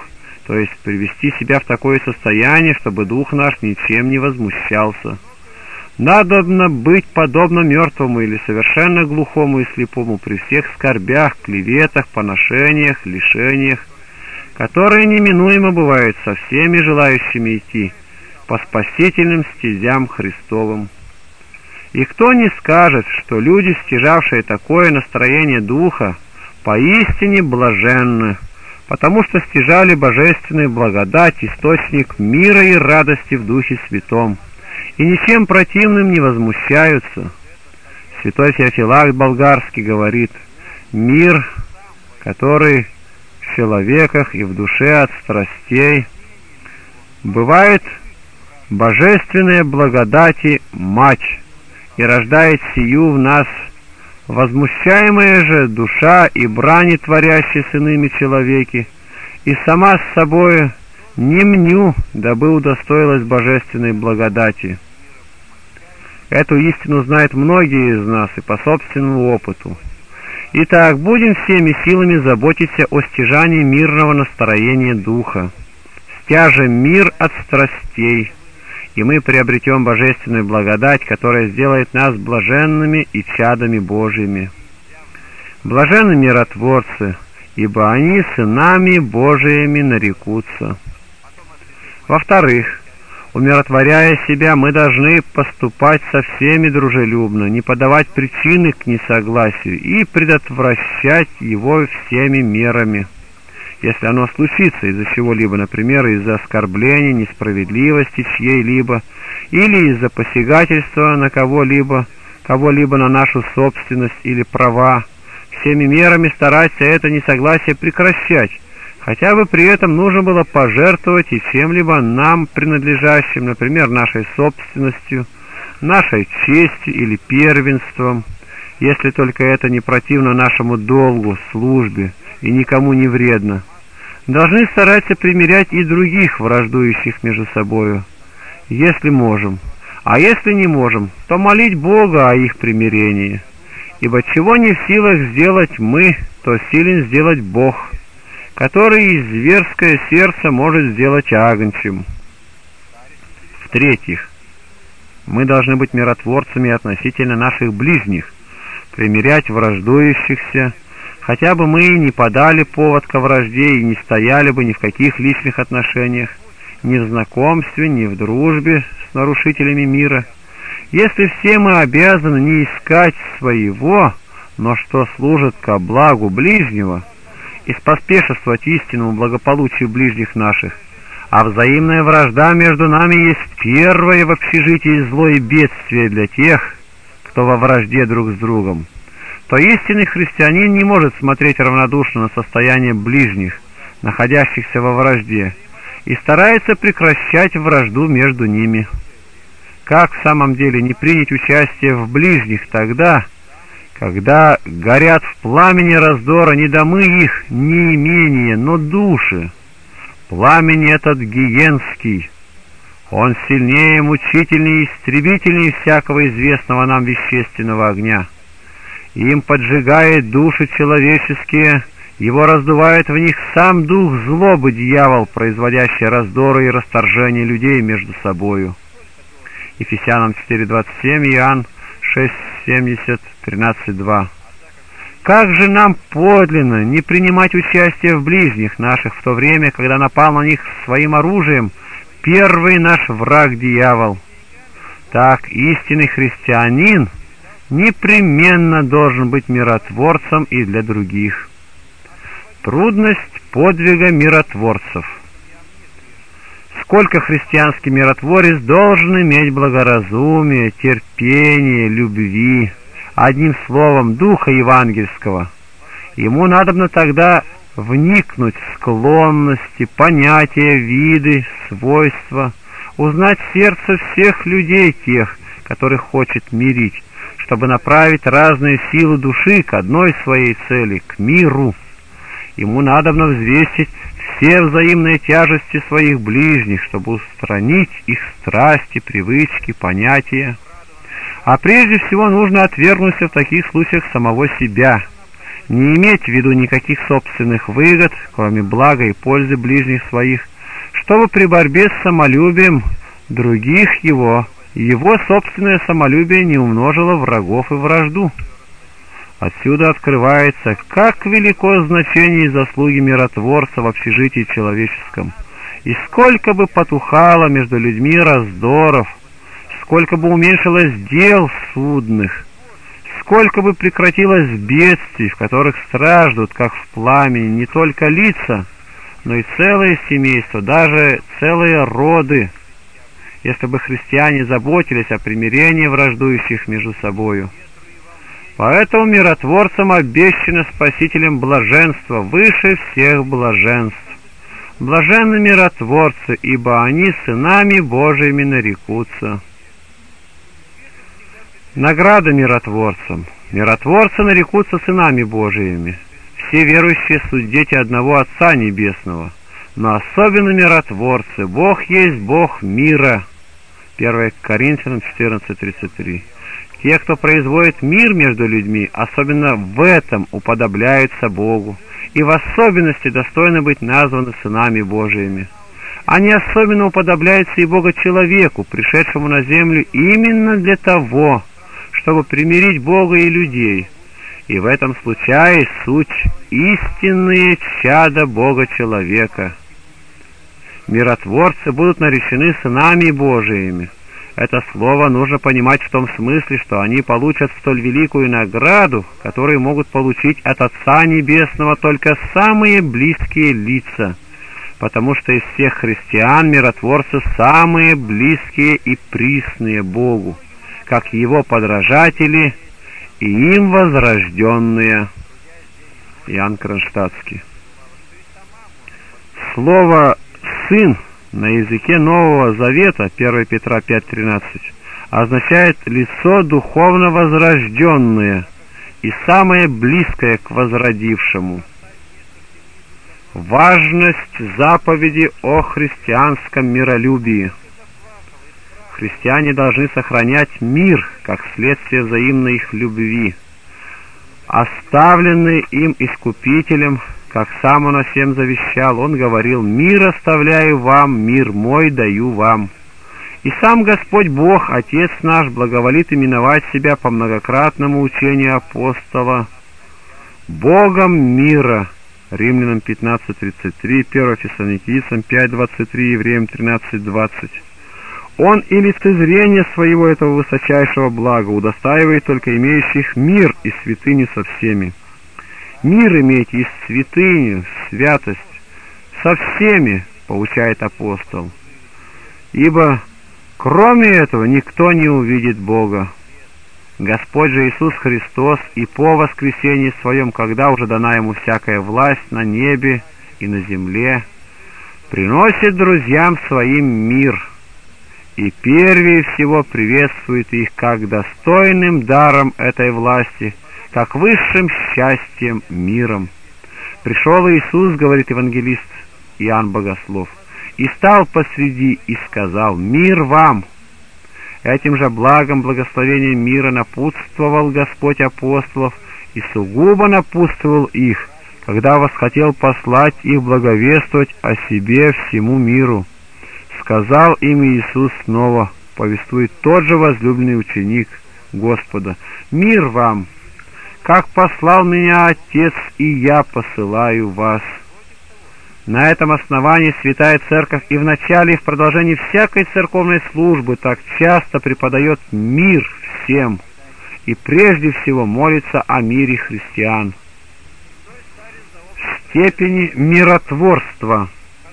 то есть привести себя в такое состояние, чтобы дух наш ничем не возмущался. Надобно быть подобно мертвому или совершенно глухому и слепому при всех скорбях, клеветах, поношениях, лишениях, которые неминуемо бывают со всеми желающими идти по спасительным стезям Христовым. И кто не скажет, что люди, стяжавшие такое настроение духа, поистине блаженны, потому что стяжали божественную благодать, источник мира и радости в Духе Святом, и ничем противным не возмущаются. Святой Феофилакт Болгарский говорит: мир, который в человеках и в душе от страстей, бывает божественная благодати мать, и рождает сию в нас. Возмущаемая же душа и брани, творящие с иными человеки, и сама с собою не мню, дабы удостоилась божественной благодати. Эту истину знают многие из нас и по собственному опыту. Итак, будем всеми силами заботиться о стяжании мирного настроения духа, стяжем мир от страстей, и мы приобретем божественную благодать, которая сделает нас блаженными и чадами Божьими. Блаженны миротворцы, ибо они сынами Божиими нарекутся. Во-вторых, умиротворяя себя, мы должны поступать со всеми дружелюбно, не подавать причины к несогласию и предотвращать его всеми мерами. Если оно случится из-за чего-либо, например, из-за оскорбления, несправедливости чьей-либо, или из-за посягательства на кого-либо, кого-либо на нашу собственность или права, всеми мерами стараться это несогласие прекращать, хотя бы при этом нужно было пожертвовать и чем-либо нам принадлежащим, например, нашей собственностью, нашей честью или первенством, если только это не противно нашему долгу, службе и никому не вредно. Должны стараться примирять и других, враждующих между собою, если можем. А если не можем, то молить Бога о их примирении. Ибо чего не в силах сделать мы, то силен сделать Бог, который и зверское сердце может сделать агнчим. В-третьих, мы должны быть миротворцами относительно наших ближних, примирять враждующихся, хотя бы мы не подали повод ко вражде и не стояли бы ни в каких личных отношениях, ни в знакомстве, ни в дружбе с нарушителями мира. Если все мы обязаны не искать своего, но что служит ко благу ближнего, и споспешествовать истинному благополучию ближних наших, а взаимная вражда между нами есть первое в общежитии зло и бедствие для тех, кто во вражде друг с другом, то истинный христианин не может смотреть равнодушно на состояние ближних, находящихся во вражде, и старается прекращать вражду между ними. Как в самом деле не принять участие в ближних тогда, когда горят в пламени раздора не домы их, не имения, но души? Пламень этот гиенский, он сильнее, мучительнее, истребительнее всякого известного нам вещественного огня. Им поджигает души человеческие, его раздувает в них сам дух злобы, дьявол, производящий раздоры и расторжение людей между собою. Ефесянам четыре двадцать семь, Иоанн шесть семьдесят, тринадцать два. Как же нам подлинно не принимать участие в ближних наших в то время, когда напал на них своим оружием первый наш враг дьявол? Так истинный христианин непременно должен быть миротворцем и для других. Трудность подвига миротворцев. Сколько христианский миротворец должен иметь благоразумия, терпения, любви, одним словом, духа евангельского. Ему надобно тогда вникнуть в склонности, понятия, виды, свойства, узнать сердце всех людей тех, которых хочет мирить, чтобы направить разные силы души к одной своей цели, к миру. Ему надобно взвесить все взаимные тяжести своих ближних, чтобы устранить их страсти, привычки, понятия. А прежде всего нужно отвергнуть в таких случаях самого себя, не иметь в виду никаких собственных выгод, кроме блага и пользы ближних своих, чтобы при борьбе с самолюбием других его, его собственное самолюбие не умножило врагов и вражду. Отсюда открывается, как велико значение и заслуги миротворца в общежитии человеческом, и сколько бы потухало между людьми раздоров, сколько бы уменьшилось дел судных, сколько бы прекратилось бедствий, в которых страждут, как в пламени, не только лица, но и целые семейства, даже целые роды, если бы христиане заботились о примирении враждующих между собою. Поэтому миротворцам обещано Спасителем блаженство выше всех блаженств. Блаженны миротворцы, ибо они сынами Божиими нарекутся. Награда миротворцам. Миротворцы нарекутся сынами Божиими. Все верующие суть дети одного Отца Небесного, но особенно миротворцы. Бог есть Бог мира. первое Коринфянам четырнадцать тридцать три. Те, кто производит мир между людьми, особенно в этом уподобляются Богу, и в особенности достойны быть названы сынами Божиими. Они особенно уподобляются и Бога человеку, пришедшему на землю именно для того, чтобы примирить Бога и людей, и в этом случае суть истинные чада Бога человека. Миротворцы будут наречены сынами Божиими. Это слово нужно понимать в том смысле, что они получат столь великую награду, которую могут получить от Отца Небесного только самые близкие лица, потому что из всех христиан миротворцы самые близкие и присные Богу, как Его подражатели и им возрожденные. Иоанн Кронштадтский. Слово «сын» на языке Нового Завета, первое Петра пять тринадцать, означает лицо духовно возрожденное и самое близкое к возродившему. Важность заповеди о христианском миролюбии. Христиане должны сохранять мир, как следствие взаимной их любви, оставленный им Искупителем. Как сам он о всем завещал, он говорил: «Мир оставляю вам, мир мой даю вам». И сам Господь Бог, Отец наш, благоволит именовать себя по многократному учению апостола Богом мира. Римлянам пятнадцать тридцать три, первое Фессалоникийцам пять двадцать три, Евреям тринадцать двадцать. Он и лицезрение своего этого высочайшего блага удостаивает только имеющих мир и святыню со всеми. Мир имейте и святыню, святость со всеми, поучает апостол. Ибо кроме этого никто не увидит Бога. Господь же Иисус Христос и по воскресении Своем, когда уже дана Ему всякая власть на небе и на земле, приносит друзьям Своим мир, и первее всего приветствует их как достойным даром этой власти, как высшим счастьем, миром. Пришел Иисус, говорит евангелист Иоанн Богослов, и стал посреди, и сказал: «Мир вам!» Этим же благом благословением мира напутствовал Господь апостолов и сугубо напутствовал их, когда восхотел послать их благовествовать о себе всему миру. Сказал им Иисус снова, повествует тот же возлюбленный ученик Господа: «Мир вам! Как послал меня Отец, и я посылаю вас». На этом основании Святая Церковь и в начале, и в продолжении всякой церковной службы так часто преподает мир всем, и прежде всего молится о мире христиан. Степени миротворства.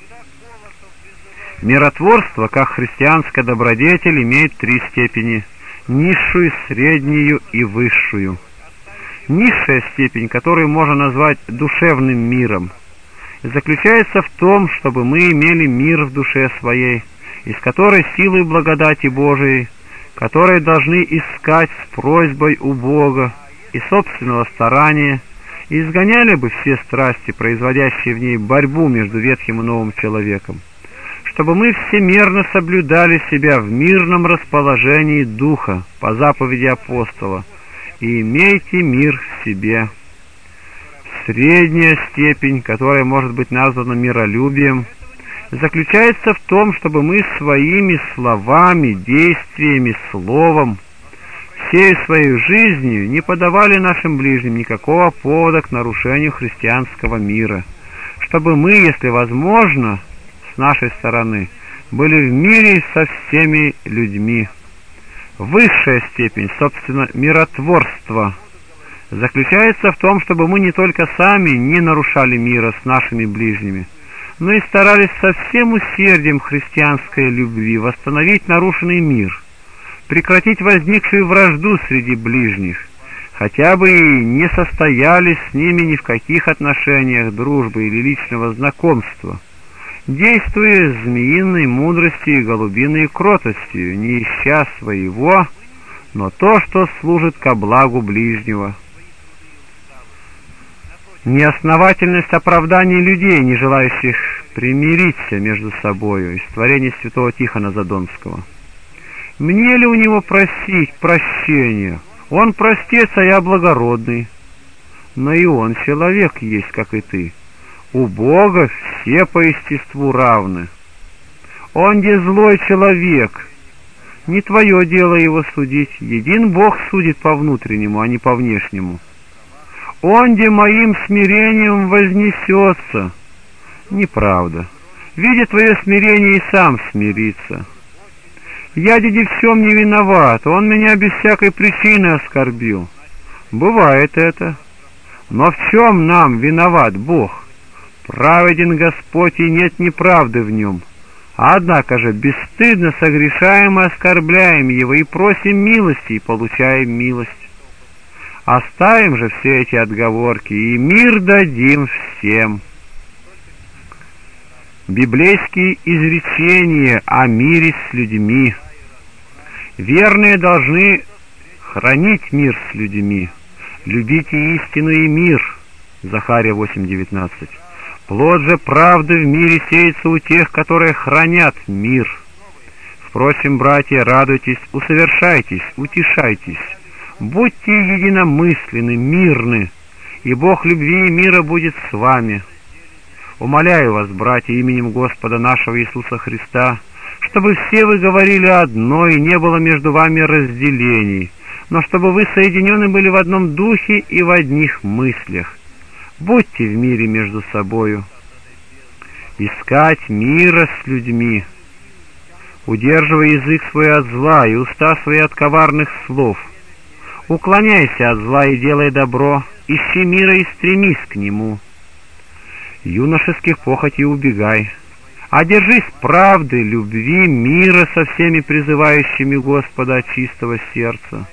Миротворство, как христианская добродетель, имеет три степени: низшую, среднюю и высшую. Низшая степень, которую можно назвать душевным миром, заключается в том, чтобы мы имели мир в душе своей, из которой силой благодати Божией, которые должны искать с просьбой у Бога и собственного старания, изгоняли бы все страсти, производящие в ней борьбу между ветхим и новым человеком, чтобы мы всемерно соблюдали себя в мирном расположении духа по заповеди апостола: «И имейте мир в себе». Средняя степень, которая может быть названа миролюбием, заключается в том, чтобы мы своими словами, действиями, словом, всей своей жизнью не подавали нашим ближним никакого повода к нарушению христианского мира, чтобы мы, если возможно, с нашей стороны, были в мире со всеми людьми. Высшая степень, собственно, миротворства заключается в том, чтобы мы не только сами не нарушали мира с нашими ближними, но и старались со всем усердием христианской любви восстановить нарушенный мир, прекратить возникшую вражду среди ближних, хотя бы и не состоялись с ними ни в каких отношениях дружбы или личного знакомства, действуя змеиной мудростью и голубиной кротостью, не ища своего, но то, что служит ко благу ближнего. Неосновательность оправданий людей, не желающих примириться между собою, из творения святого Тихона Задонского. Мне ли у него просить прощения? Он простец, а я благородный. Но и он человек есть, как и ты. У Бога все по естеству равны. Он где злой человек. Не твое дело его судить. Един Бог судит по внутреннему, а не по внешнему. Он где моим смирением вознесется. Неправда. Видя твое смирение, и сам смирится. Я деди в всем не виноват, он меня без всякой причины оскорбил. Бывает это. Но в чем нам виноват Бог? Праведен Господь, и нет неправды в нем. Однако же бесстыдно согрешаем и оскорбляем его, и просим милости, и получаем милость. Оставим же все эти отговорки, и мир дадим всем. Библейские изречения о мире с людьми. Верные должны хранить мир с людьми. Любите истину и мир. Захария восемь девятнадцать. Плод же правды в мире сеется у тех, которые хранят мир. Впрочем, братья, радуйтесь, усовершайтесь, утешайтесь. Будьте единомысленны, мирны, и Бог любви и мира будет с вами. Умоляю вас, братья, именем Господа нашего Иисуса Христа, чтобы все вы говорили одно, и не было между вами разделений, но чтобы вы соединены были в одном духе и в одних мыслях. Будьте в мире между собою. Искать мира с людьми. Удерживай язык свой от зла и уста свои от коварных слов. Уклоняйся от зла и делай добро, ищи мира и стремись к нему. Юношеских похотей убегай, а держись правды, любви, мира со всеми призывающими Господа от чистого сердца.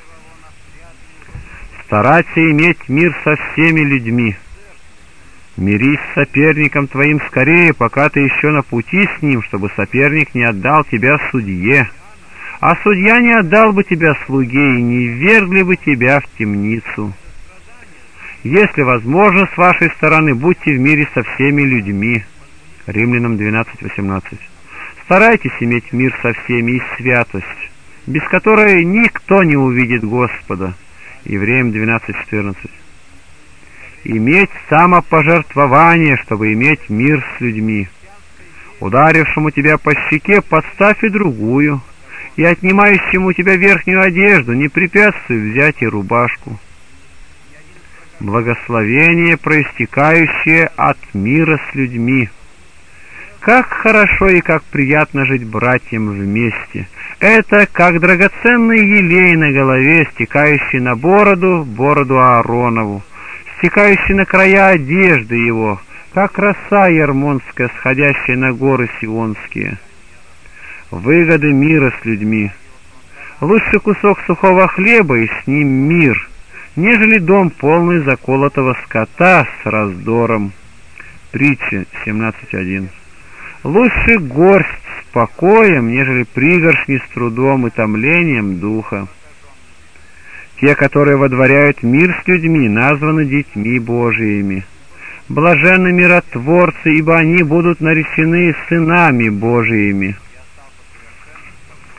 Старайся иметь мир со всеми людьми. Мирись с соперником твоим скорее, пока ты еще на пути с ним, чтобы соперник не отдал тебя судье, а судья не отдал бы тебя слуге и не ввергли бы тебя в темницу. Если возможно, с вашей стороны, будьте в мире со всеми людьми. Римлянам двенадцать восемнадцать. Старайтесь иметь мир со всеми и святость, без которой никто не увидит Господа. Евреям двенадцать четырнадцать. Иметь самопожертвование, чтобы иметь мир с людьми. Ударившему тебя по щеке подставь и другую, и отнимающему у тебя верхнюю одежду не препятствуй взять и рубашку. Благословение, проистекающее от мира с людьми. Как хорошо и как приятно жить братьям вместе. Это как драгоценный елей на голове, стекающий на бороду, бороду Ааронову, стекающий на края одежды его, как роса ермонская, сходящая на горы сионские. Выгоды мира с людьми. Лучше кусок сухого хлеба и с ним мир, нежели дом полный заколотого скота с раздором. Притча семнадцать один. Лучше горсть с покоем, нежели пригоршни с трудом и томлением духа. Те, которые водворяют мир с людьми, названы детьми Божиими. Блаженны миротворцы, ибо они будут наречены сынами Божиими.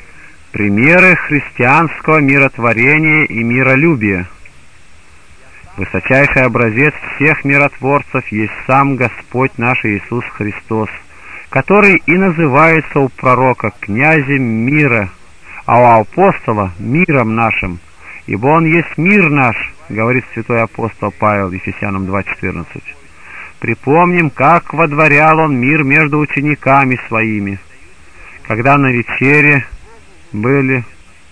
Примеры христианского миротворения и миролюбия. Высочайший образец всех миротворцев есть сам Господь наш Иисус Христос, который и называется у пророка князем мира, а у апостола миром нашим, ибо Он есть мир наш, говорит святой апостол Павел Ефесянам два четырнадцать. Припомним, как водворял Он мир между учениками Своими, когда на вечере были,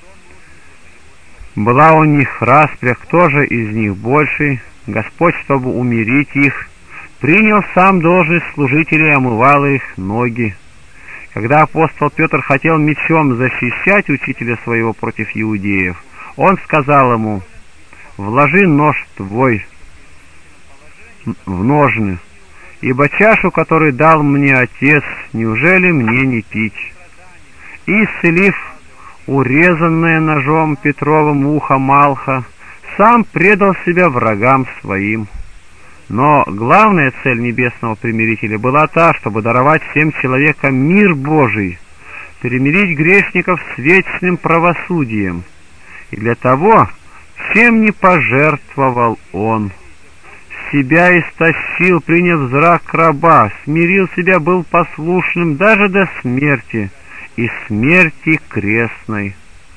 была у них распря, кто же из них больший, Господь, чтобы умирить их, принял сам должность служителя и омывал их ноги. Когда апостол Петр хотел мечом защищать учителя своего против иудеев, он сказал ему: «Вложи нож твой в ножны, ибо чашу, которую дал мне Отец, неужели мне не пить?» И, исцелив урезанное ножом Петровым ухо Малха, сам предал себя врагам своим. Но главная цель небесного примирителя была та, чтобы даровать всем человекам мир Божий, примирить грешников с вечным правосудием. И для того, чем не пожертвовал Он, себя истощил, приняв зрак раба, смирил себя, был послушным даже до смерти, и смерти крестной.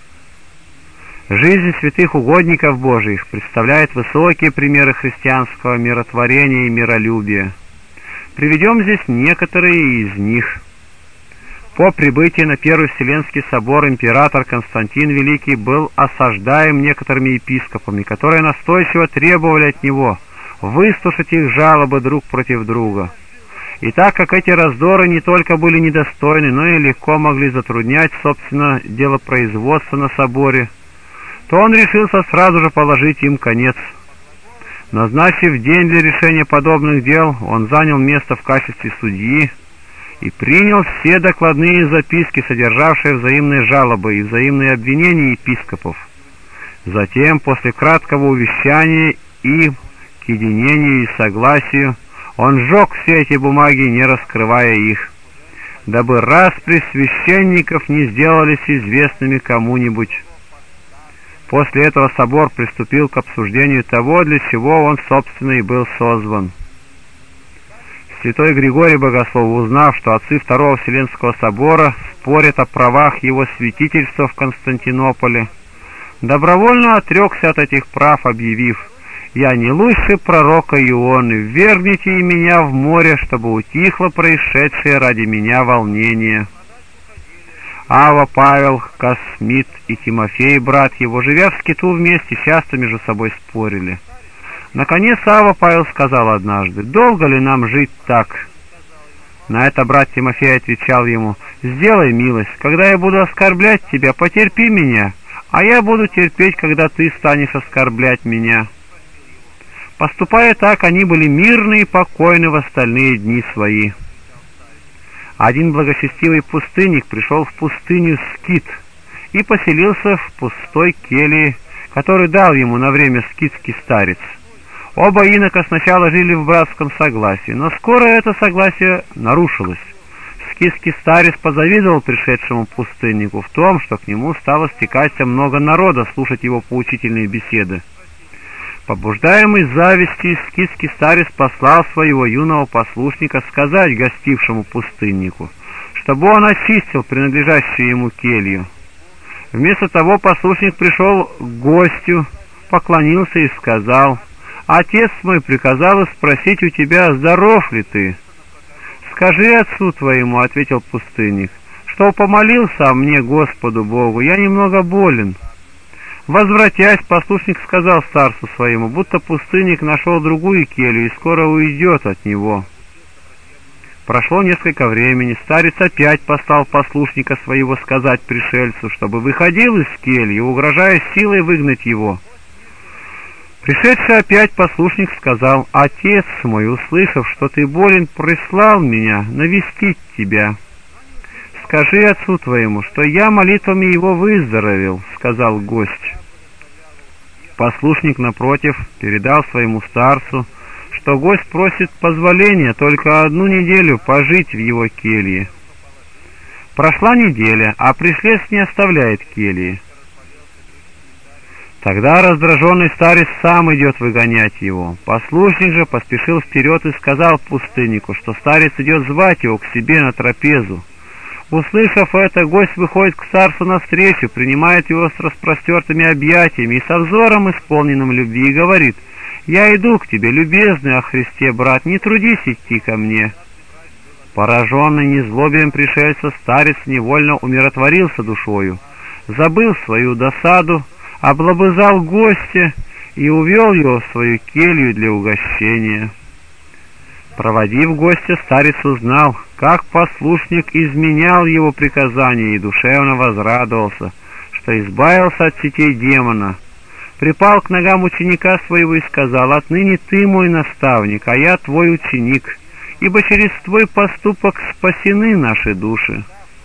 Жизнь святых угодников Божиих представляет высокие примеры христианского миротворения и миролюбия. Приведем здесь некоторые из них. По прибытии на Первый Вселенский собор император Константин Великий был осаждаем некоторыми епископами, которые настойчиво требовали от него выслушать их жалобы друг против друга. И так как эти раздоры не только были недостойны, но и легко могли затруднять, собственно, делопроизводство на соборе, то он решился сразу же положить им конец. Назначив день для решения подобных дел, он занял место в качестве судьи и принял все докладные записки, содержавшие взаимные жалобы и взаимные обвинения епископов. Затем, после краткого увещания и к единению и согласию, он сжег все эти бумаги, не раскрывая их, дабы распри священников не сделались известными кому-нибудь. После этого собор приступил к обсуждению того, для чего он, собственно, и был созван. Святой Григорий Богослов, узнав, что отцы Второго Вселенского собора спорят о правах его святительства в Константинополе, добровольно отрекся от этих прав, объявив: «Я не лучше пророка Ионы, ввергните и меня в море, чтобы утихло происшедшее ради меня волнение». Ава, Павел, Космит и Тимофей, брат его, живя в скиту вместе, часто между собой спорили. Наконец Ава Павел сказал однажды: «Долго ли нам жить так?» На это брат Тимофей отвечал ему: «Сделай милость, когда я буду оскорблять тебя, потерпи меня, а я буду терпеть, когда ты станешь оскорблять меня». Поступая так, они были мирны и покойны в остальные дни свои. Один благочестивый пустынник пришел в пустыню Скит и поселился в пустой келье, который дал ему на время скитский старец. Оба инока сначала жили в братском согласии, но скоро это согласие нарушилось. Скитский старец позавидовал пришедшему пустыннику в том, что к нему стало стекаться много народа слушать его поучительные беседы. Побуждаемый завистью, скитский старец послал своего юного послушника сказать гостившему пустыннику, чтобы он очистил принадлежащую ему келью. Вместо того послушник пришел к гостю, поклонился и сказал: «Отец мой приказал спросить у тебя, здоров ли ты?» «Скажи отцу твоему, — ответил пустынник, — что помолился о мне Господу Богу, я немного болен». Возвратясь, послушник сказал старцу своему, будто пустынник нашел другую келью и скоро уйдет от него. Прошло несколько времени, старец опять послал послушника своего сказать пришельцу, чтобы выходил из кельи, угрожая силой выгнать его. Пришедший опять послушник сказал: «Отец мой, услышав, что ты болен, прислал меня навестить тебя». «Скажи отцу твоему, что я молитвами его выздоровел», — сказал гость. Послушник, напротив, передал своему старцу, что гость просит позволения только одну неделю пожить в его келье. Прошла неделя, а пришлец не оставляет кельи. Тогда раздраженный старец сам идет выгонять его. Послушник же поспешил вперед и сказал пустыннику, что старец идет звать его к себе на трапезу. Услышав это, гость выходит к старцу навстречу, принимает его с распростертыми объятиями и со взором, исполненным любви, и говорит: «Я иду к тебе, любезный о Христе, брат, не трудись идти ко мне». Пораженный незлобием пришельца, старец невольно умиротворился душою, забыл свою досаду, облобызал гостя и увел его в свою келью для угощения. Проводив гостя, старец узнал, как послушник изменял его приказания, и душевно возрадовался, что избавился от сетей демона. Припал к ногам ученика своего и сказал: «Отныне ты мой наставник, а я твой ученик, ибо через твой поступок спасены наши души».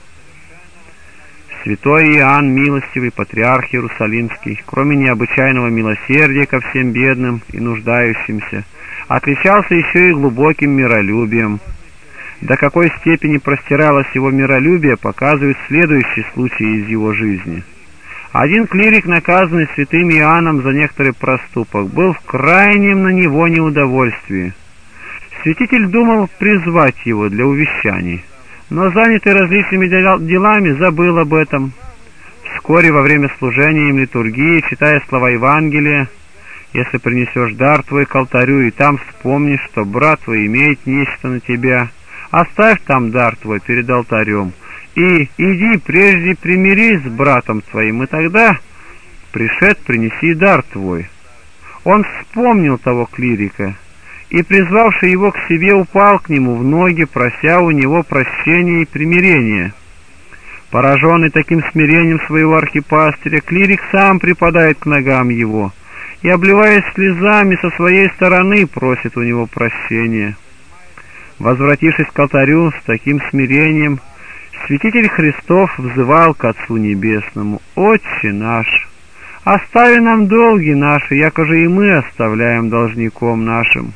Святой Иоанн Милостивый, патриарх Иерусалимский, кроме необычайного милосердия ко всем бедным и нуждающимся, отличался еще и глубоким миролюбием. До какой степени простиралось его миролюбие, показывают следующие случаи из его жизни. Один клирик, наказанный святым Иоанном за некоторый проступок, был в крайнем на него неудовольствии. Святитель думал призвать его для увещаний, но, занятый различными делами, забыл об этом. Вскоре во время служения им литургии, читая слова Евангелия: «Если принесешь дар твой к алтарю, и там вспомнишь, что брат твой имеет нечто на тебя, оставь там дар твой перед алтарем, и иди прежде примирись с братом твоим, и тогда, пришед, принеси дар твой». Он вспомнил того клирика, и, призвавший его к себе, упал к нему в ноги, прося у него прощения и примирения. Пораженный таким смирением своего архипастыря, клирик сам припадает к ногам его и, обливаясь слезами, со своей стороны просит у него прощения. Возвратившись к алтарю с таким смирением, святитель Христов взывал к Отцу Небесному: «Отче наш, остави нам долги наши, якоже и мы оставляем должником нашим».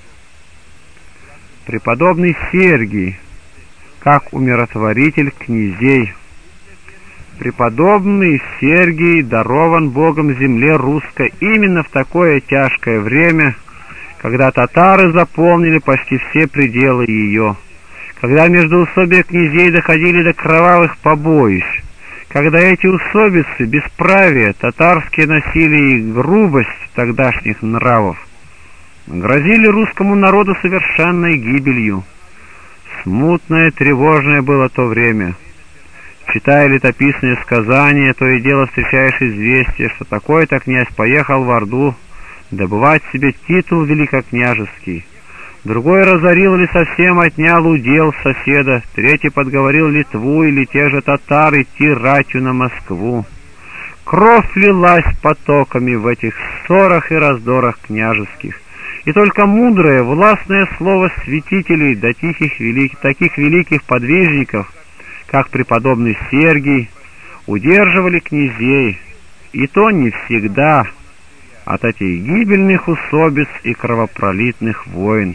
Преподобный Сергий, как умиротворитель князей. Преподобный Сергий дарован Богом земле русской именно в такое тяжкое время, когда татары заполнили почти все пределы ее, когда междоусобия князей доходили до кровавых побоищ, когда эти усобицы, бесправие, татарские насилие и грубость тогдашних нравов грозили русскому народу совершенной гибелью. Смутное, тревожное было то время. Читая летописные сказания, то и дело встречаешь известие, что такой-то князь поехал в Орду добывать себе титул великокняжеский. Другой разорил или совсем отнял удел соседа, третий подговорил Литву или тех же татар идти ратью на Москву. Кровь лилась потоками в этих ссорах и раздорах княжеских, и только мудрое, властное слово святителей до тихих, велик, таких великих подвижников, как преподобный Сергий, удерживали князей, и то не всегда, от этих гибельных усобиц и кровопролитных войн.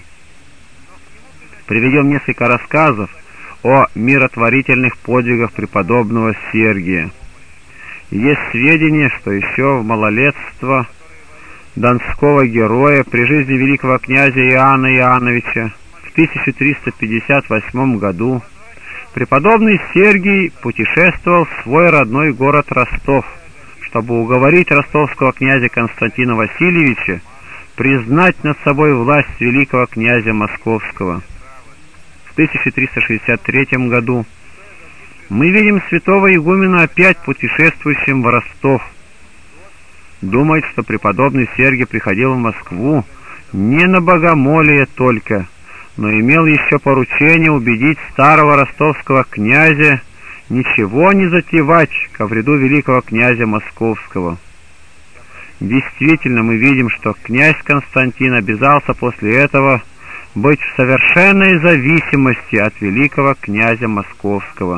Приведем несколько рассказов о миротворительных подвигах преподобного Сергия. Есть сведения, что еще в малолетство донского героя при жизни великого князя Иоанна Иоанновича в тысяча триста пятьдесят восьмом году преподобный Сергий путешествовал в свой родной город Ростов, чтобы уговорить ростовского князя Константина Васильевича признать над собой власть великого князя Московского. В тысяча триста шестьдесят третьем году мы видим святого игумена опять путешествующим в Ростов. Думает, что преподобный Сергий приходил в Москву не на богомолие только, но имел еще поручение убедить старого ростовского князя ничего не затевать ко вреду великого князя Московского. Действительно, мы видим, что князь Константин обязался после этого быть в совершенной зависимости от великого князя Московского.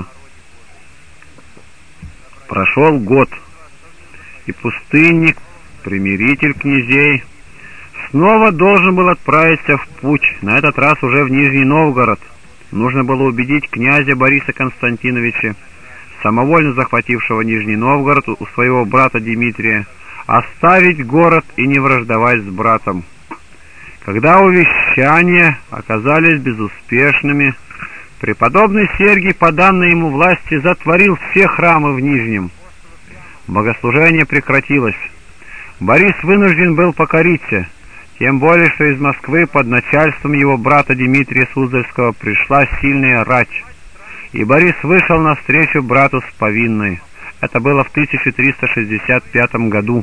Прошел год, и пустынник, примиритель князей, снова должен был отправиться в путь, на этот раз уже в Нижний Новгород. Нужно было убедить князя Бориса Константиновича, самовольно захватившего Нижний Новгород у своего брата Дмитрия, оставить город и не враждовать с братом. Когда увещания оказались безуспешными, преподобный Сергий, по данной ему власти, затворил все храмы в Нижнем. Богослужение прекратилось. Борис вынужден был покориться, тем более, что из Москвы под начальством его брата Дмитрия Суздальского пришла сильная рать, и Борис вышел навстречу брату с повинной. Это было в тысяча триста шестьдесят пятом году.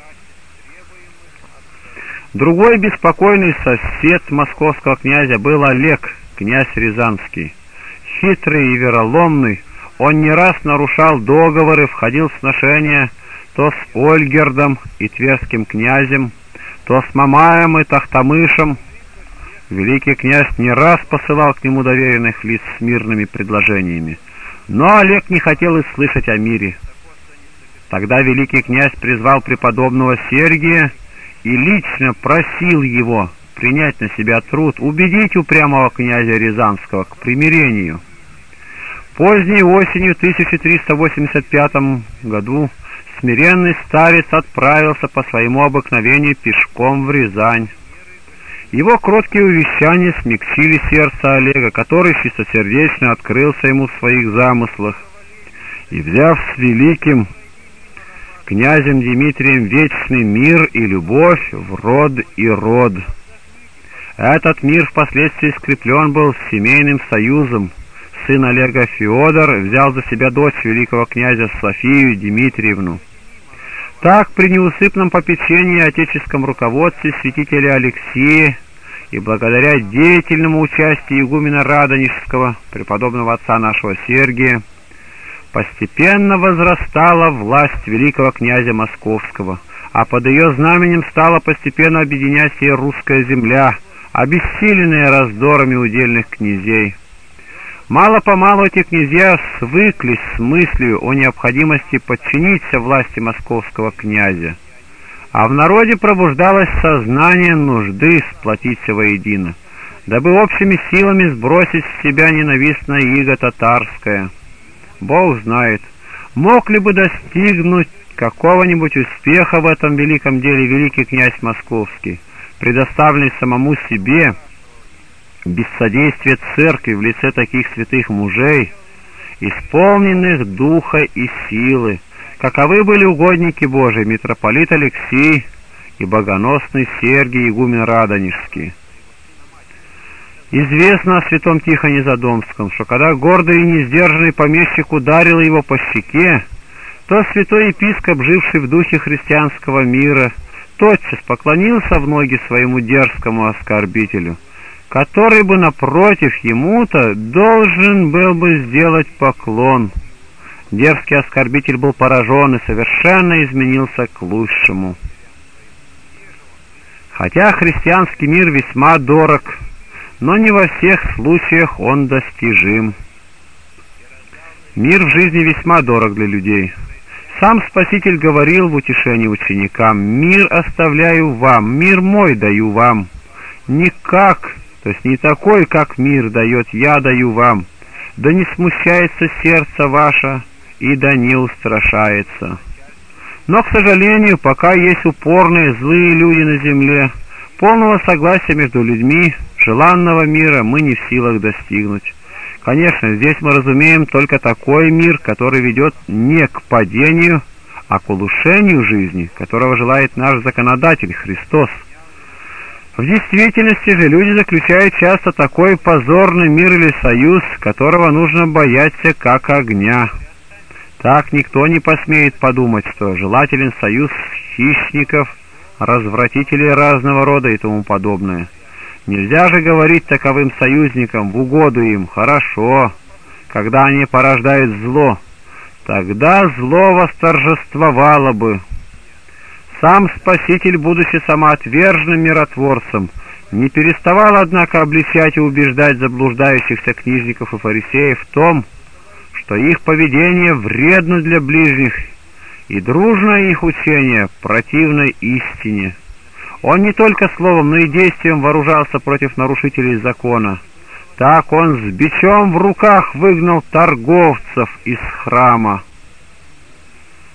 Другой беспокойный сосед московского князя был Олег, князь Рязанский. Хитрый и вероломный, он не раз нарушал договоры, входил в сношения то с Ольгердом и Тверским князем, то с Мамаем и Тахтамышем. Великий князь не раз посылал к нему доверенных лиц с мирными предложениями, но Олег не хотел и слышать о мире. Тогда великий князь призвал преподобного Сергия и лично просил его принять на себя труд убедить упрямого князя Рязанского к примирению. Поздней осенью тысяча триста восемьдесят пятом году смиренный старец отправился по своему обыкновению пешком в Рязань. Его кроткие увещания смягчили сердце Олега, который чистосердечно открылся ему в своих замыслах, и, взяв с великим князем Дмитрием вечный мир и любовь в род и род. Этот мир впоследствии скреплен был семейным союзом. Сын Олега Феодор взял за себя дочь великого князя Софию Дмитриевну. Так, при неусыпном попечении и отеческом руководстве святителя Алексея и благодаря деятельному участию игумена Радонежского, преподобного отца нашего Сергия, постепенно возрастала власть великого князя Московского, а под ее знаменем стала постепенно объединяться и русская земля, обессиленная раздорами удельных князей. Мало-помалу эти князья свыклись с мыслью о необходимости подчиниться власти московского князя, а в народе пробуждалось сознание нужды сплотиться воедино, дабы общими силами сбросить с себя ненавистное иго татарское. Бог знает, мог ли бы достигнуть какого-нибудь успеха в этом великом деле великий князь Московский, предоставленный самому себе, без содействия церкви в лице таких святых мужей, исполненных духа и силы, каковы были угодники Божии митрополит Алексей и богоносный Сергий игумен Радонежский. Известно о святом Тихоне Задомском, что когда гордый и несдержанный помещик ударил его по щеке, то святой епископ, живший в духе христианского мира, тотчас поклонился в ноги своему дерзкому оскорбителю, который бы, напротив, ему-то должен был бы сделать поклон. Дерзкий оскорбитель был поражен и совершенно изменился к лучшему. Хотя христианский мир весьма дорог, но не во всех случаях он достижим. Мир в жизни весьма дорог для людей. Сам Спаситель говорил в утешении ученикам: «Мир оставляю вам, мир мой даю вам. Не как, то есть не такой, как мир дает, я даю вам. Да не смущается сердце ваше, и да не устрашается». Но, к сожалению, пока есть упорные злые люди на земле, полного согласия между людьми, желанного мира мы не в силах достигнуть. Конечно, здесь мы разумеем только такой мир, который ведет не к падению, а к улучшению жизни, которого желает наш законодатель Христос. В действительности же люди заключают часто такой позорный мир или союз, которого нужно бояться как огня. Так никто не посмеет подумать, что желателен союз хищников, развратителей разного рода и тому подобное. Нельзя же говорить таковым союзникам в угоду им: хорошо, когда они порождают зло, тогда зло восторжествовало бы. Сам Спаситель, будучи самоотверженным миротворцем, не переставал, однако, обличать и убеждать заблуждающихся книжников и фарисеев в том, что их поведение вредно для ближних, и дружное их учение противно истине. Он не только словом, но и действием вооружался против нарушителей закона. Так он с бичом в руках выгнал торговцев из храма.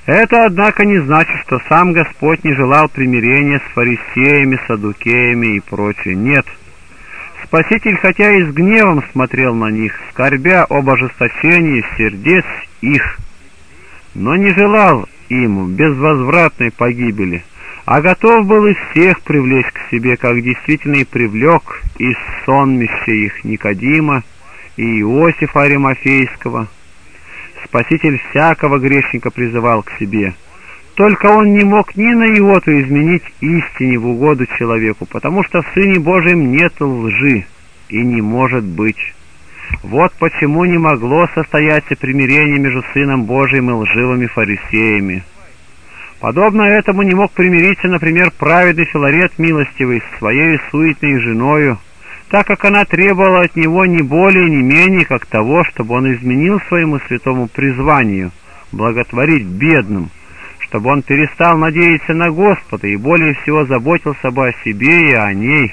Это, однако, не значит, что сам Господь не желал примирения с фарисеями, саддукеями и прочее. Нет. Спаситель, хотя и с гневом смотрел на них, скорбя об ожесточении сердец их, но не желал им безвозвратной погибели, а готов был их всех привлечь к себе, как действительно и привлек из сонмища их Никодима и Иосифа Аримафейского. Спаситель всякого грешника призывал к себе. Только он не мог ни на йоту изменить истине в угоду человеку, потому что в Сыне Божьем нет лжи и не может быть. Вот почему не могло состояться примирение между Сыном Божиим и лживыми фарисеями. Подобно этому не мог примириться, например, праведный Филарет милостивый с своей суетной женою, так как она требовала от него не более, не менее, как того, чтобы он изменил своему святому призванию благотворить бедным, чтобы он перестал надеяться на Господа и более всего заботился бы о себе и о ней.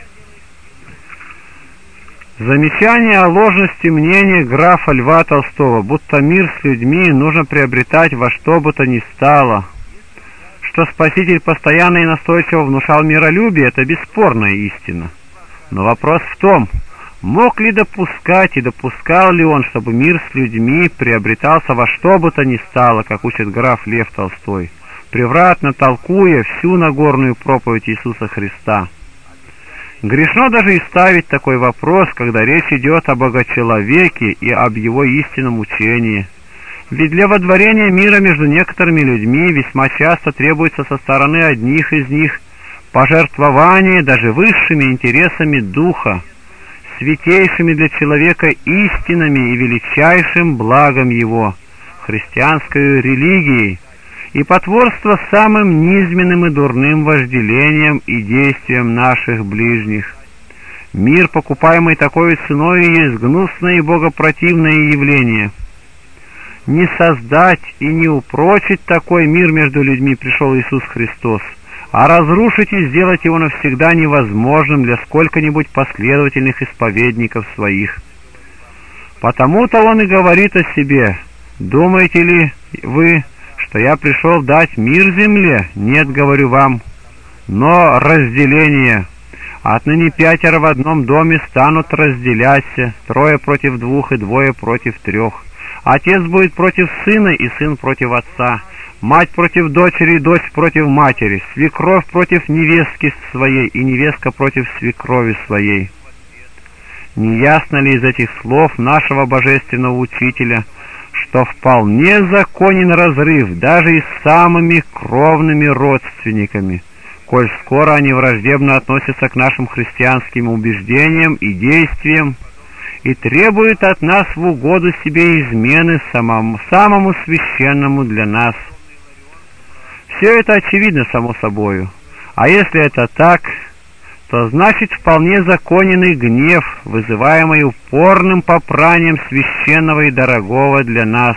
Замечание о ложности мнения графа Льва Толстого, будто мир с людьми нужно приобретать во что бы то ни стало, что Спаситель постоянно и настойчиво внушал миролюбие, это бесспорная истина. Но вопрос в том, мог ли допускать и допускал ли он, чтобы мир с людьми приобретался во что бы то ни стало, как учит граф Лев Толстой, превратно толкуя всю Нагорную проповедь Иисуса Христа. Грешно даже и ставить такой вопрос, когда речь идет об Богочеловеке и об его истинном учении. Ведь для водворения мира между некоторыми людьми весьма часто требуется со стороны одних из них пожертвование даже высшими интересами духа, святейшими для человека истинами и величайшим благом его, христианской религией, и потворство самым низменным и дурным вожделением и действием наших ближних. Мир, покупаемый такой ценой, есть гнусное и богопротивное явление. Не создать и не упрочить такой мир между людьми пришел Иисус Христос, а разрушить и сделать его навсегда невозможным для сколько-нибудь последовательных исповедников своих. Потому-то он и говорит о себе: «Думаете ли вы, что я пришел дать мир земле? Нет, говорю вам, но разделение. Отныне пятеро в одном доме станут разделяться, трое против двух и двое против трех. Отец будет против сына и сын против отца, мать против дочери и дочь против матери, свекровь против невестки своей и невестка против свекрови своей». Не ясно ли из этих слов нашего божественного учителя, что вполне законен разрыв даже и с самыми кровными родственниками, коль скоро они враждебно относятся к нашим христианским убеждениям и действиям и требуют от нас в угоду себе измены самому, самому священному для нас? Все это очевидно само собою, а если это так, то значит вполне законен и гнев, вызываемый упорным попранием священного и дорогого для нас.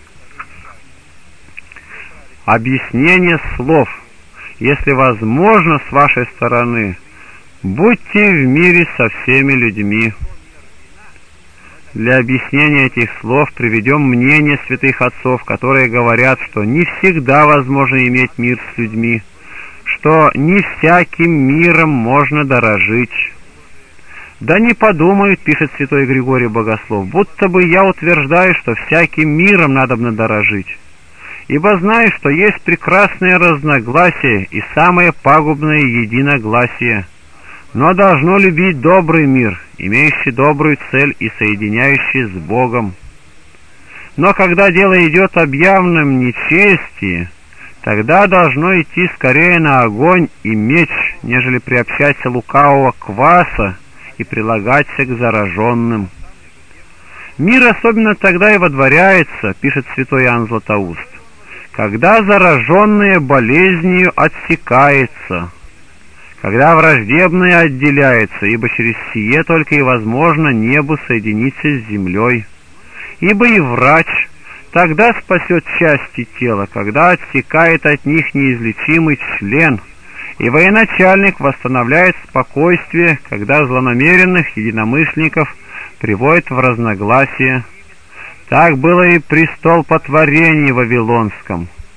Объяснение слов. Если возможно с вашей стороны, будьте в мире со всеми людьми. Для объяснения этих слов приведем мнение святых отцов, которые говорят, что не всегда возможно иметь мир с людьми, что не всяким миром можно дорожить. «Да не подумают, — пишет святой Григорий Богослов, — будто бы я утверждаю, что всяким миром надобно дорожить, ибо знаю, что есть прекрасное разногласие и самое пагубное единогласие, но должно любить добрый мир, имеющий добрую цель и соединяющий с Богом. Но когда дело идет об явном нечестии, тогда должно идти скорее на огонь и меч, нежели приобщаться лукавого кваса и прилагаться к зараженным. Мир особенно тогда и водворяется, пишет святой Иоанн Златоуст, когда зараженное болезнью отсекается, когда враждебное отделяется, ибо через сие только и возможно небу соединиться с землей. Ибо и врач тогда спасет части тела, когда отсекает от них неизлечимый член, и военачальник восстановляет спокойствие, когда злонамеренных единомышленников приводит в разногласие. Так было и при столпотворении вавилонском.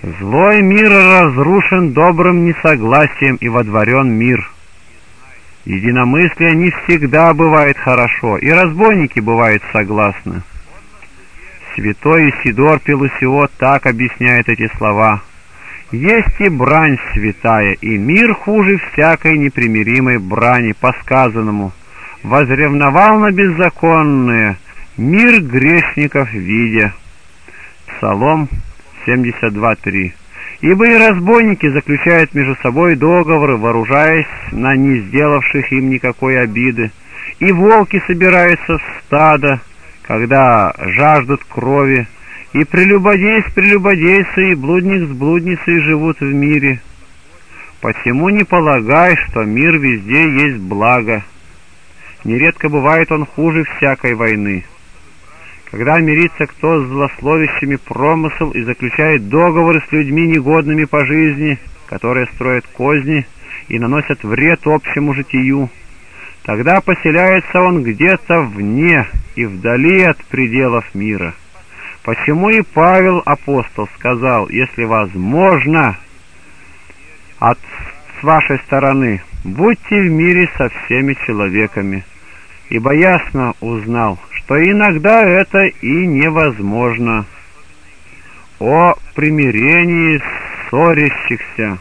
Злой мир разрушен добрым несогласием, и водворен мир. Единомыслие не всегда бывает хорошо, и разбойники бывают согласны. Святой Исидор Пелусиот так объясняет эти слова: «Есть и брань святая, и мир хуже всякой непримиримой брани, по сказанному: возревновал на беззаконное, мир грешников видя». Псалом семьдесят два три. «Ибо и разбойники заключают между собой договоры, вооружаясь на не сделавших им никакой обиды, и волки собираются в стадо, когда жаждут крови, и прелюбодей с прелюбодейцей, и блудник с блудницей живут в мире. Посему не полагай, что мир везде есть благо. Нередко бывает он хуже всякой войны. Когда мирится кто с злословящими промысл и заключает договоры с людьми негодными по жизни, которые строят козни и наносят вред общему житию, тогда поселяется он где-то вне и вдали от пределов мира. Почему и Павел апостол сказал: если возможно, от с вашей стороны, будьте в мире со всеми человеками, ибо ясно узнал, что иногда это и невозможно. О примирении ссорящихся!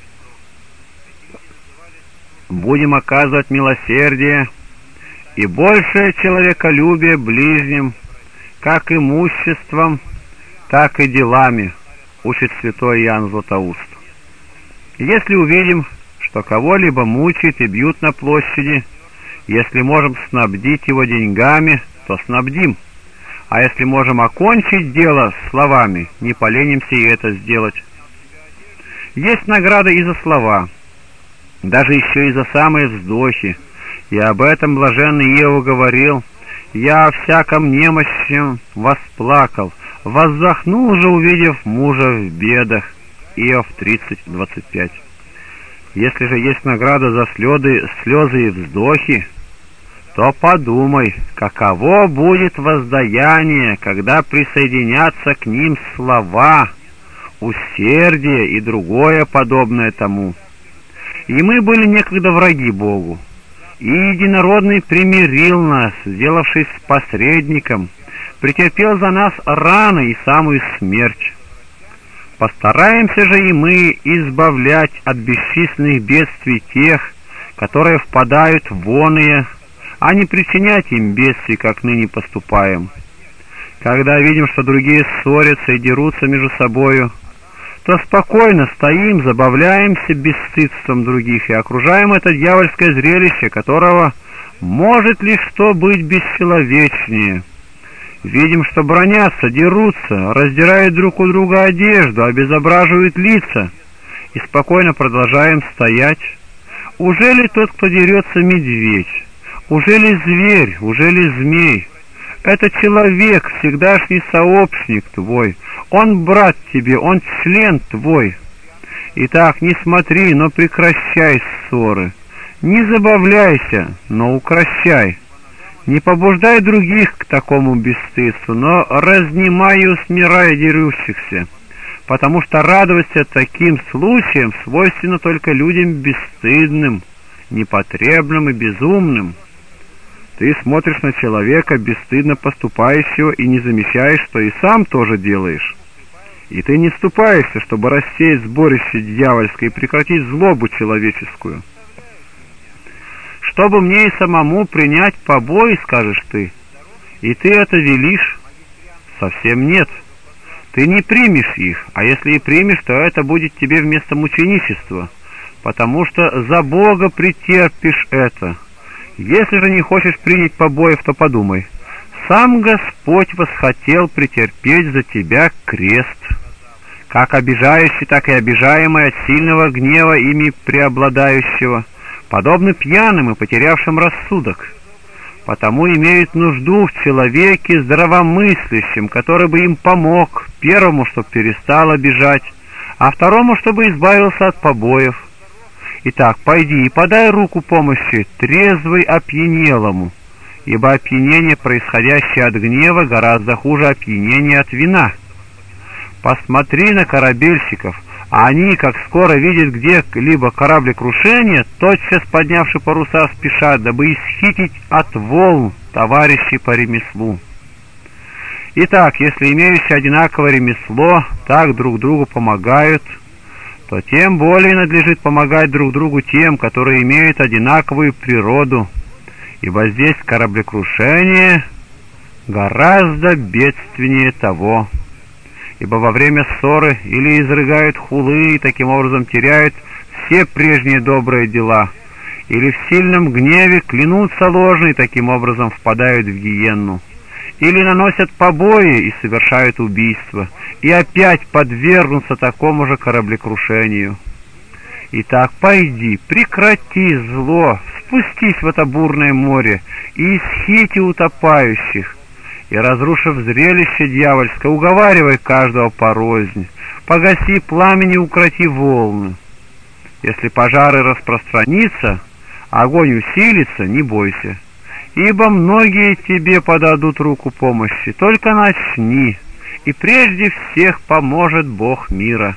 Будем оказывать милосердие и большее человеколюбие ближним, как имуществом, так и делами, учит святой Иоанн Златоуст. Если увидим, что кого-либо мучают и бьют на площади, если можем снабдить его деньгами, то снабдим, а если можем окончить дело словами, не поленимся и это сделать. Есть награда и за слова, даже еще и за самые вздохи, и об этом блаженный Иова говорил: «Я о всяком немощем восплакал, воззахнул же, увидев мужа в бедах». Иов тридцать двадцать пять. Если же есть награда за слезы, слезы и вздохи, то подумай, каково будет воздаяние, когда присоединятся к ним слова, усердие и другое подобное тому. И мы были некогда враги Богу, и Единородный примирил нас, сделавшись посредником, претерпел за нас раны и самую смерть. Постараемся же и мы избавлять от бесчисленных бедствий тех, которые впадают в оные, а не причинять им бедствий, как ныне поступаем. Когда видим, что другие ссорятся и дерутся между собою, то спокойно стоим, забавляемся бесстыдством других и окружаем это дьявольское зрелище, которого может ли что быть бесчеловечнее. Видим, что бранятся, дерутся, раздирают друг у друга одежду, обезображивают лица, и спокойно продолжаем стоять. Уже ли тот, кто дерется, медведь? Уже ли зверь? Уже ли змей? Это человек, всегдашний сообщник твой. Он брат тебе, он член твой. Итак, не смотри, но прекращай ссоры. Не забавляйся, но укрощай. Не побуждай других к такому бесстыдству, но разнимай и усмирай дерущихся, потому что радоваться таким случаям свойственно только людям бесстыдным, непотребным и безумным. Ты смотришь на человека, бесстыдно поступающего, и не замечаешь, что и сам тоже делаешь. И ты не вступаешься, чтобы рассеять сборище дьявольское и прекратить злобу человеческую. Чтобы мне и самому принять побои, скажешь ты, и ты это велишь? Совсем нет. Ты не примешь их, а если и примешь, то это будет тебе вместо мученичества, потому что за Бога претерпишь это. Если же не хочешь принять побоев, то подумай: сам Господь восхотел претерпеть за тебя крест. Как обижающий, так и обижаемый от сильного гнева ими преобладающего, подобны пьяным и потерявшим рассудок. Потому имеют нужду в человеке здравомыслящем, который бы им помог, первому, чтобы перестал обижать, а второму, чтобы избавился от побоев. Итак, пойди и подай руку помощи трезвый опьянелому, ибо опьянение, происходящее от гнева, гораздо хуже опьянения от вина. Посмотри на корабельщиков, а они, как скоро видят где-либо кораблекрушение, тотчас поднявши паруса спешат, дабы исхитить от волн товарищей по ремеслу. Итак, если имеющие одинаковое ремесло так друг другу помогают, то тем более надлежит помогать друг другу тем, которые имеют одинаковую природу, ибо здесь кораблекрушение гораздо бедственнее того. Ибо во время ссоры или изрыгают хулы и таким образом теряют все прежние добрые дела, или в сильном гневе клянутся ложно и таким образом впадают в гиенну, или наносят побои и совершают убийство, и опять подвергнутся такому же кораблекрушению. Итак, пойди, прекрати зло, спустись в это бурное море и исхити утопающих, и, разрушив зрелище дьявольское, уговаривай каждого порознь, погаси пламени, укроти волны. Если пожары распространится, огонь усилится, не бойся, ибо многие тебе подадут руку помощи, только начни, и прежде всех поможет Бог мира.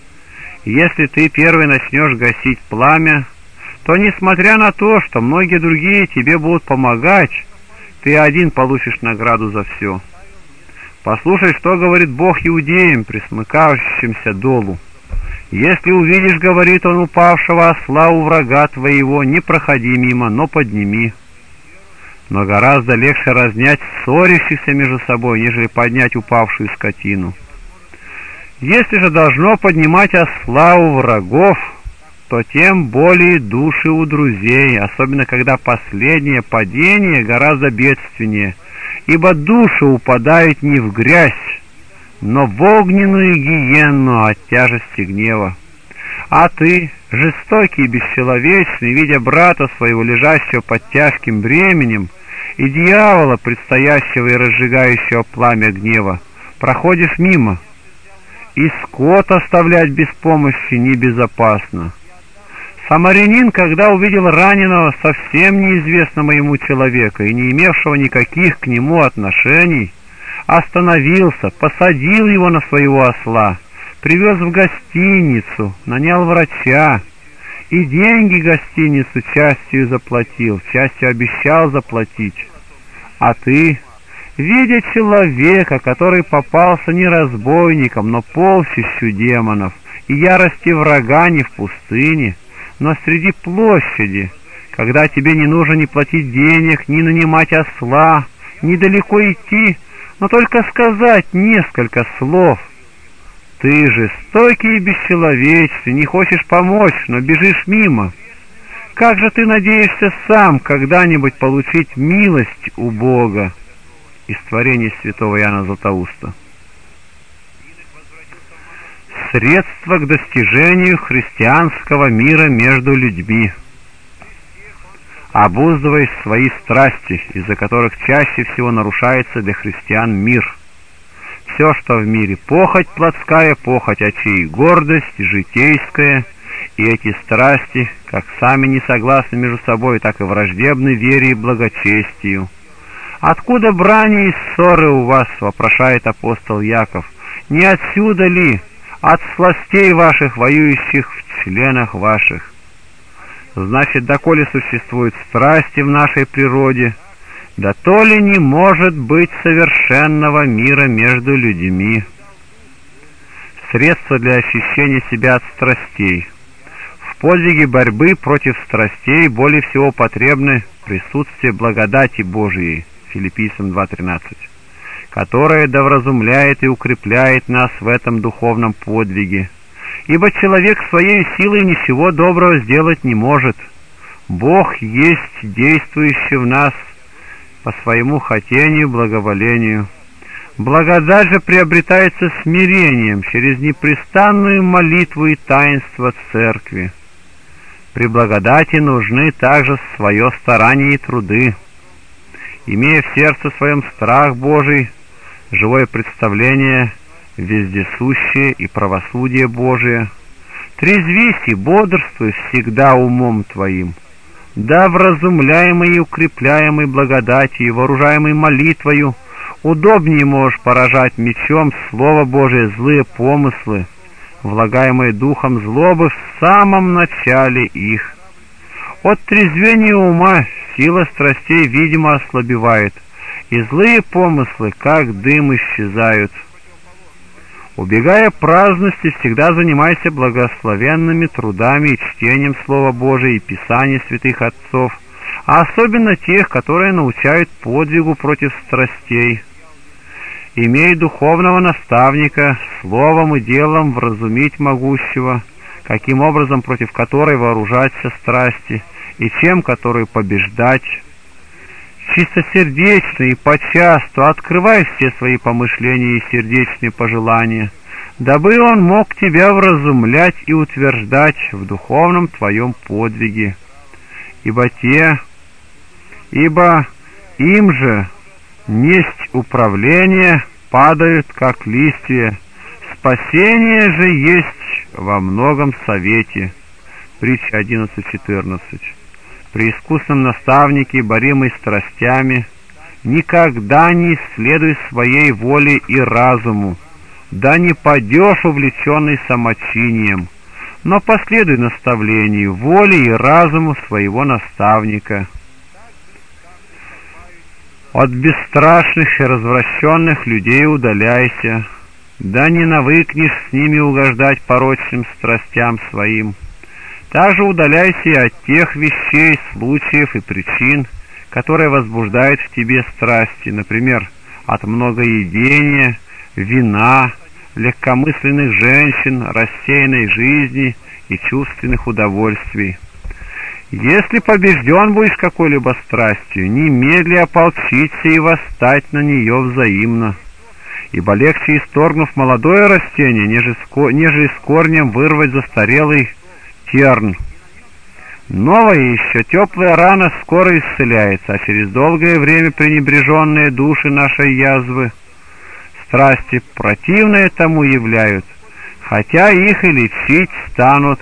Если ты первый начнешь гасить пламя, то, несмотря на то, что многие другие тебе будут помогать, ты один получишь награду за все. Послушай, что говорит Бог иудеям, присмыкающимся долу. Если увидишь, говорит он, упавшего осла у врага твоего, не проходи мимо, но подними. Но гораздо легче разнять ссорящихся между собой, нежели поднять упавшую скотину. Если же должно поднимать осла у врагов, то тем более души у друзей, особенно когда последнее падение гораздо бедственнее, ибо души упадают не в грязь, но в огненную гиенну от тяжести гнева. А ты, жестокий и бесчеловечный, видя брата своего, лежащего под тяжким бременем, и дьявола, предстоящего и разжигающего пламя гнева, проходишь мимо, и скот оставлять без помощи небезопасно. Самарянин, когда увидел раненого, совсем неизвестного ему человека и не имевшего никаких к нему отношений, остановился, посадил его на своего осла, привез в гостиницу, нанял врача, и деньги гостиницу частью заплатил, частью обещал заплатить. А ты, видя человека, который попался не разбойником, но полчищу демонов, и ярости врага не в пустыне, но среди площади, когда тебе не нужно ни платить денег, ни нанимать осла, ни далеко идти, но только сказать несколько слов. Ты жестокий и бесчеловечный, не хочешь помочь, но бежишь мимо. Как же ты надеешься сам когда-нибудь получить милость у Бога? Из творений святого Иоанна Златоуста. Средства к достижению христианского мира между людьми. Обуздывай свои страсти, из-за которых чаще всего нарушается для христиан мир. Все, что в мире похоть плотская, похоть очей, гордость житейская, и эти страсти, как сами не согласны между собой, так и враждебны вере и благочестию. Откуда брани и ссоры у вас, вопрошает апостол Яков, не отсюда ли, от сластей ваших, воюющих в членах ваших? Значит, доколе существуют страсти в нашей природе, да то ли не может быть совершенного мира между людьми. Средства для очищения себя от страстей. В подвиге борьбы против страстей более всего потребны присутствие благодати Божией, Филиппийцам два тринадцать, которая довразумляет и укрепляет нас в этом духовном подвиге. Ибо человек своей силой ничего доброго сделать не может. Бог есть действующий в нас по своему хотению, благоволению. Благодать же приобретается смирением через непрестанную молитву и таинство Церкви. При благодати нужны также свое старание и труды. Имея в сердце своем страх Божий, живое представление вездесущее и правосудие Божие, трезвись и бодрствуй всегда умом твоим, да вразумляемый и укрепляемый благодатью и вооружаемый молитвою Удобнее можешь поражать мечом Слово Божие злые помыслы, влагаемые духом злобы в самом начале их. От трезвения ума сила страстей, видимо, ослабевает, и злые помыслы, как дым, исчезают. Убегая праздности, всегда занимайся благословенными трудами и чтением Слова Божия и Писаний святых отцов, а особенно тех, которые научают подвигу против страстей. Имей духовного наставника, словом и делом вразумить могущего, каким образом против которой вооружаться страсти, и чем которую побеждать. Чистосердечно и почасту открывай все свои помышления и сердечные пожелания, дабы он мог тебя вразумлять и утверждать в духовном твоем подвиге. Ибо те, ибо им же несть управления падают, как листья, спасение же есть во многом совете. Притча одиннадцать четырнадцать. При искусном наставнике, боримый страстями, никогда не исследуй своей воли и разуму, да не падешь увлеченный самочинием, но последуй наставлению воли и разуму своего наставника. От бесстрашных и развращенных людей удаляйся, да не навыкнешь с ними угождать порочным страстям своим. Также удаляйся и от тех вещей, случаев и причин, которые возбуждают в тебе страсти, например, от многоедения, вина, легкомысленных женщин, рассеянной жизни и чувственных удовольствий. Если побежден будешь какой-либо страстью, немедли ополчиться и восстать на нее взаимно, ибо легче, исторгнув молодое растение, нежели с корнем вырвать застарелый терн. Новая еще теплая рана скоро исцеляется, а через долгое время пренебреженные души нашей язвы страсти противные тому являют, хотя их и лечить станут.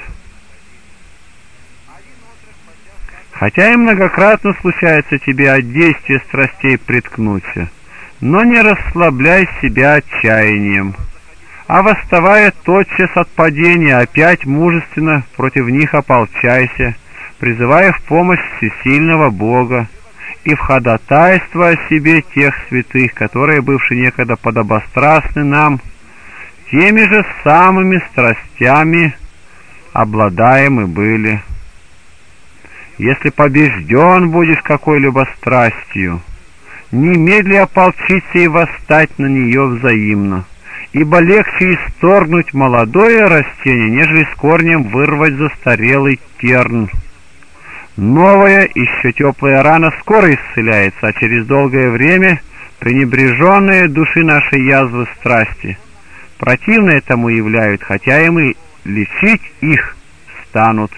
Хотя и многократно случается тебе от действия страстей приткнуться, но не расслабляй себя отчаянием, а восставая тотчас от падения, опять мужественно против них ополчайся, призывая в помощь всесильного Бога и в ходатайство о себе тех святых, которые, бывшие некогда подобострастны нам, теми же самыми страстями обладаемы были. Если побежден будешь какой-либо страстью, немедли ополчиться и восстать на нее взаимно, ибо легче исторгнуть молодое растение, нежели с корнем вырвать застарелый терн. Новая, еще теплая рана скоро исцеляется, а через долгое время пренебреженные души нашей язвы страсти противные тому являют, хотя им и лечить их станут.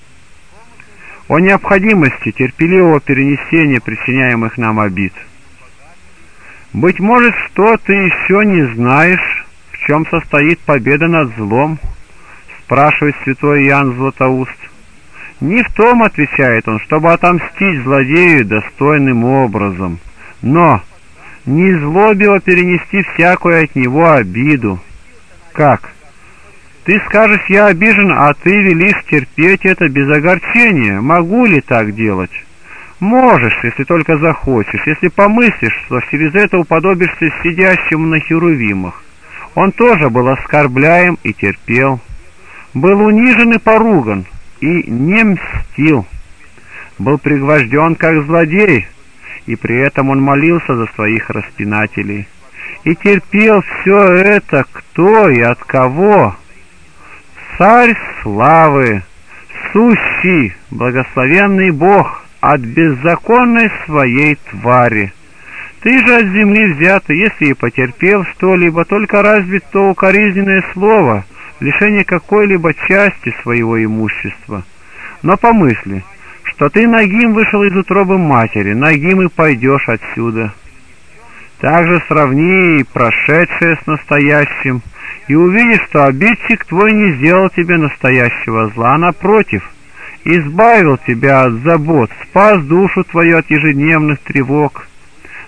О необходимости терпеливого перенесения причиняемых нам обид. Быть может, что ты еще не знаешь, в чем состоит победа над злом, спрашивает святой Иоанн Златоуст. Не в том, отвечает он, чтобы отомстить злодею достойным образом, но не злобиво перенести всякую от него обиду. Как? Ты скажешь, я обижен, а ты велишь терпеть это без огорчения. Могу ли так делать? Можешь, если только захочешь, если помыслишь, что через это уподобишься сидящему на херувимах. Он тоже был оскорбляем и терпел, был унижен и поруган, и не мстил, был пригвожден как злодей, и при этом он молился за своих распинателей. И терпел все это кто и от кого? Царь славы, сущий, благословенный Бог, от беззаконной своей твари. Ты же от земли взята, если и потерпел что-либо, только разве то укоризненное слово, лишение какой-либо части своего имущества. Но помысли, что ты нагим вышел из утробы матери, нагим и пойдешь отсюда. Также сравни и прошедшее с настоящим, и увидишь, что обидчик твой не сделал тебе настоящего зла, а напротив, избавил тебя от забот, спас душу твою от ежедневных тревог.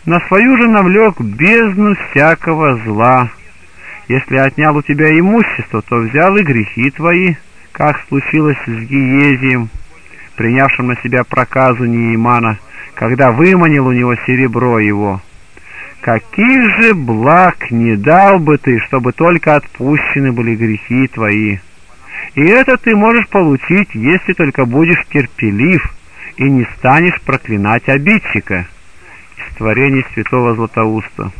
на свою же навлек бездну всякого зла. Если отнял у тебя имущество, то взял и грехи твои, как случилось с Гиезием, принявшим на себя проказу Неимана, когда выманил у него серебро его. Каких же благ не дал бы ты, чтобы только отпущены были грехи твои? И это ты можешь получить, если только будешь терпелив и не станешь проклинать обидчика. Из творений святого Златоуста.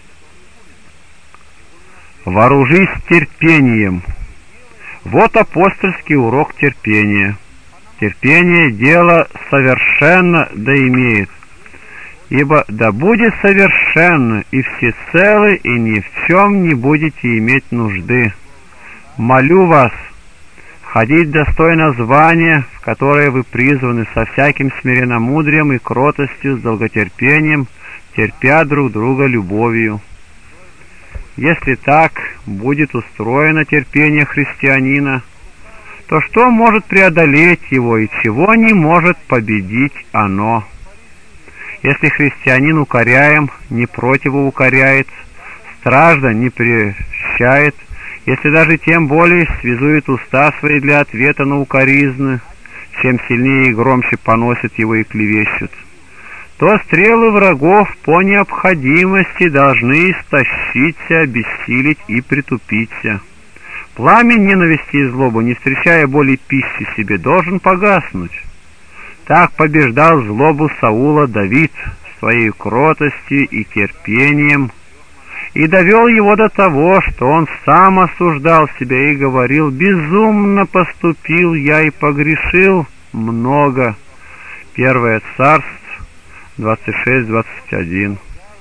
Вооружись терпением. Вот апостольский урок терпения. Терпение дело совершенно да имеет. Ибо да будет совершенно и всецелы, и ни в чем не будете иметь нужды. Молю вас ходить достойно звания, в которое вы призваны, со всяким смиренномудрием и кротостью, с долготерпением, терпя друг друга любовью. Если так будет устроено терпение христианина, то что может преодолеть его и чего не может победить оно? Если христианин укоряем, не противоукоряет, стражда не прельщает, если даже тем более связует уста свои для ответа на укоризны, чем сильнее и громче поносят его и клевещут, то стрелы врагов по необходимости должны истощиться, обессилить и притупиться. Пламя ненависти и злобы, не встречая более пищи себе, должен погаснуть. Так побеждал злобу Саула Давид своей кротостью и терпением, и довел его до того, что он сам осуждал себя и говорил: «Безумно поступил я и погрешил много». Первое Царств двадцать шесть двадцать один.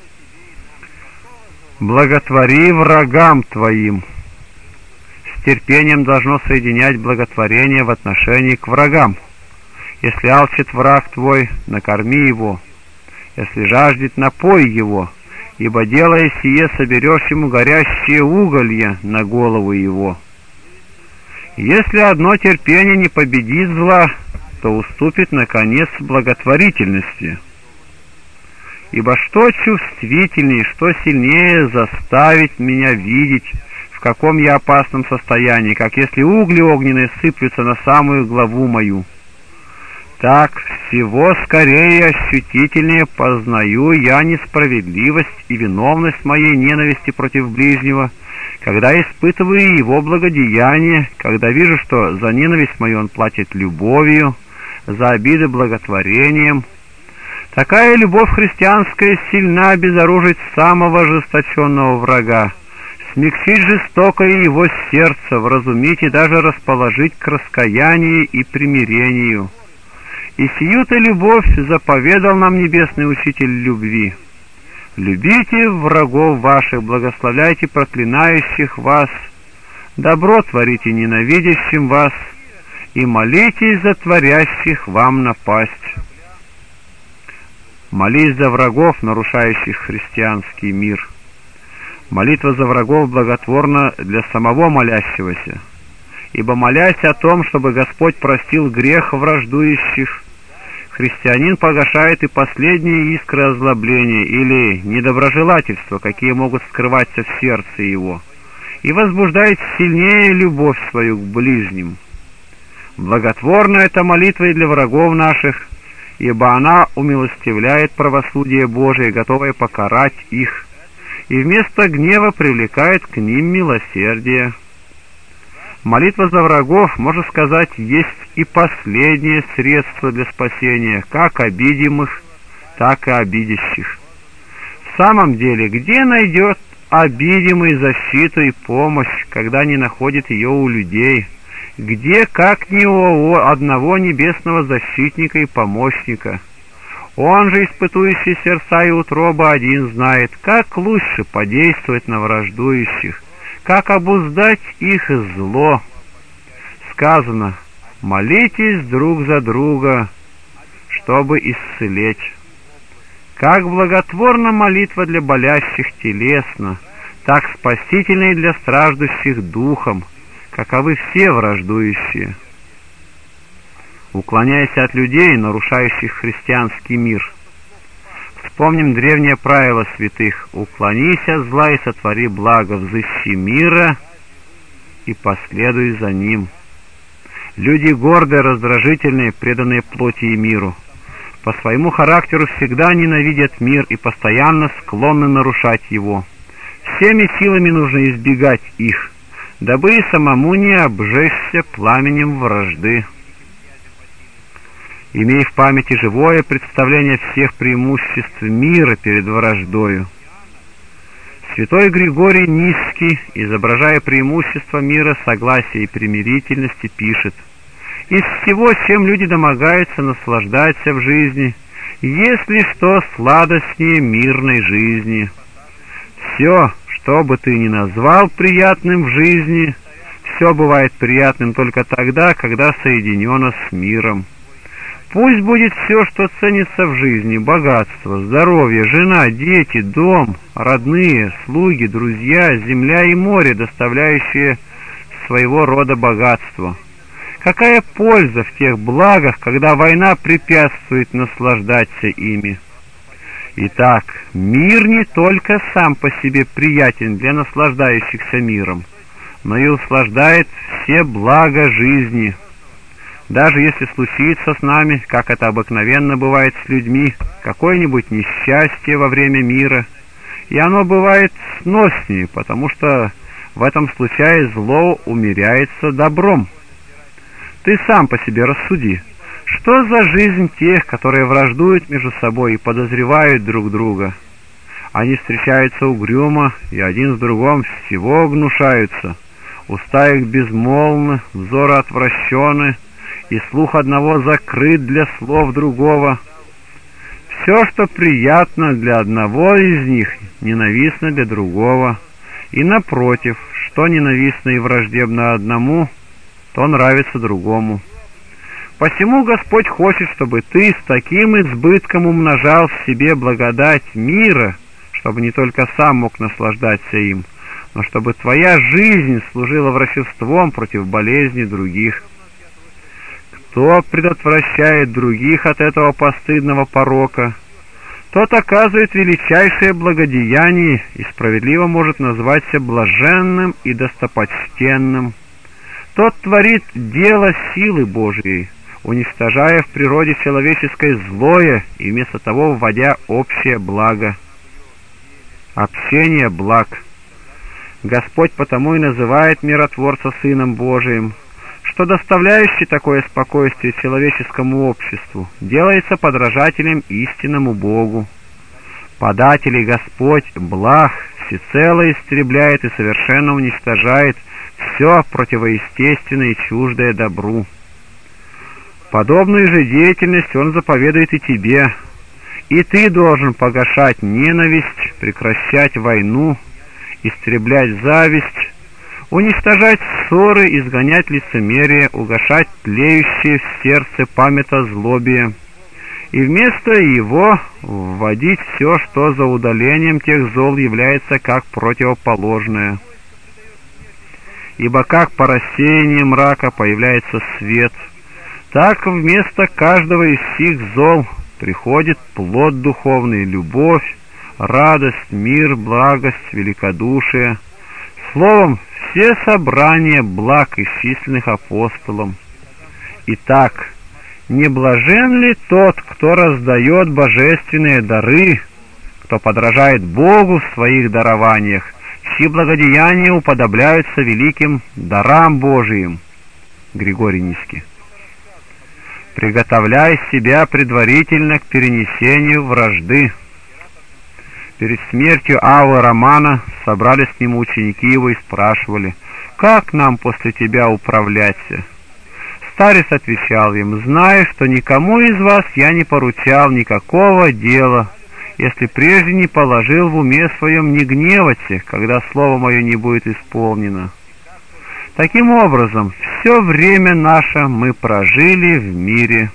Благотвори врагам твоим. С терпением должно соединять благотворение в отношении к врагам. Если алчит враг твой, накорми его. Если жаждет, напой его, ибо, делая сие, соберешь ему горящие уголья на голову его. Если одно терпение не победит зла, то уступит, наконец, благотворительности. Ибо что чувствительнее, что сильнее заставить меня видеть, в каком я опасном состоянии, как если угли огненные сыплются на самую главу мою. Так всего скорее ощутительнее познаю я несправедливость и виновность моей ненависти против ближнего, когда испытываю его благодеяние, когда вижу, что за ненависть мою он платит любовью, за обиды благотворением. Такая любовь христианская сильна обезоружить самого ожесточенного врага, смягчить жестокое его сердце, вразумить и даже расположить к раскаянию и примирению. И сию-то любовь заповедал нам небесный учитель любви. Любите врагов ваших, благословляйте проклинающих вас, добро творите ненавидящим вас, и молитесь за творящих вам напасть. Молись за врагов, нарушающих христианский мир. Молитва за врагов благотворна для самого молящегося, ибо, молясь о том, чтобы Господь простил грех враждующих, христианин погашает и последние искры озлобления или недоброжелательства, какие могут скрываться в сердце его, и возбуждает сильнее любовь свою к ближним. Благотворна эта молитва и для врагов наших, ибо она умилостивляет правосудие Божие, готовое покарать их, и вместо гнева привлекает к ним милосердие. Молитва за врагов, можно сказать, есть и последнее средство для спасения как обидимых, так и обидящих. В самом деле, где найдет обидимый защиту и помощь, когда не находит ее у людей? Где, как ни у одного небесного защитника и помощника? Он же, испытующий сердца и утробы, один знает, как лучше подействовать на враждующих, как обуздать их зло. Сказано: молитесь друг за друга, чтобы исцелеть. Как благотворна молитва для болящих телесно, так спасительна и для страждущих духом, каковы все враждующие. Уклоняясь от людей, нарушающих христианский мир, Вспомним древнее правило святых: «Уклонись от зла и сотвори благо, взыщи мира и последуй за ним». Люди гордые, раздражительные, преданные плоти и миру, по своему характеру всегда ненавидят мир и постоянно склонны нарушать его. Всеми силами нужно избегать их, дабы и самому не обжечься пламенем вражды. Имей в памяти живое представление всех преимуществ мира перед враждою. Святой Григорий Нисский, изображая преимущества мира, согласия и примирительности, пишет: «Из всего, чем люди домогаются наслаждаться в жизни, есть ли что сладостнее мирной жизни? Все, что бы ты ни назвал приятным в жизни, все бывает приятным только тогда, когда соединено с миром. Пусть будет все, что ценится в жизни: богатство, здоровье, жена, дети, дом, родные, слуги, друзья, земля и море, доставляющие своего рода богатство. Какая польза в тех благах, когда война препятствует наслаждаться ими? Итак, мир не только сам по себе приятен для наслаждающихся миром, но и услаждает все блага жизни. Даже если случится с нами, как это обыкновенно бывает с людьми, какое-нибудь несчастье во время мира, и оно бывает сноснее, потому что в этом случае зло умеряется добром. Ты сам по себе рассуди, что за жизнь тех, которые враждуют между собой и подозревают друг друга? Они встречаются угрюмо, и один с другом всего гнушаются, уста их безмолвны, взоры отвращены, и слух одного закрыт для слов другого. Все, что приятно для одного из них, ненавистно для другого, и напротив, что ненавистно и враждебно одному, то нравится другому. Посему Господь хочет, чтобы ты с таким избытком умножал в себе благодать мира, чтобы не только сам мог наслаждаться им, но чтобы твоя жизнь служила врачеством против болезней других. Кто предотвращает других от этого постыдного порока, тот оказывает величайшее благодеяние и справедливо может назваться блаженным и достопочтенным. Тот творит дело силы Божией, уничтожая в природе человеческой злое и вместо того вводя общее благо. Общение благ. Господь потому и называет миротворца Сыном Божиим, что доставляющий такое спокойствие человеческому обществу делается подражателем истинному Богу. Подателей Господь благ всецело истребляет и совершенно уничтожает все противоестественное и чуждое добру. Подобную же деятельность Он заповедует и тебе, и ты должен погашать ненависть, прекращать войну, истреблять зависть, уничтожать ссоры, изгонять лицемерие, угашать тлеющие в сердце памятозлобие, и вместо его вводить все, что за удалением тех зол является как противоположное. Ибо как по рассеянию мрака появляется свет, так вместо каждого из сих зол приходит плод духовный: любовь, радость, мир, благость, великодушие. Словом, все собрания благ, исчисленных апостолом. Итак, не блажен ли тот, кто раздает божественные дары, кто подражает Богу в своих дарованиях, чьи благодеяния уподобляются великим дарам Божиим? Григорий Нисский. Приготовляй себя предварительно к перенесению вражды. Перед смертью Авы Романа собрались к нему ученики его и спрашивали: «Как нам после тебя управляться?» Старец отвечал им: «Знаю, что никому из вас я не поручал никакого дела, если прежде не положил в уме своем не гневаться, когда слово мое не будет исполнено». Таким образом, все время наше мы прожили в мире.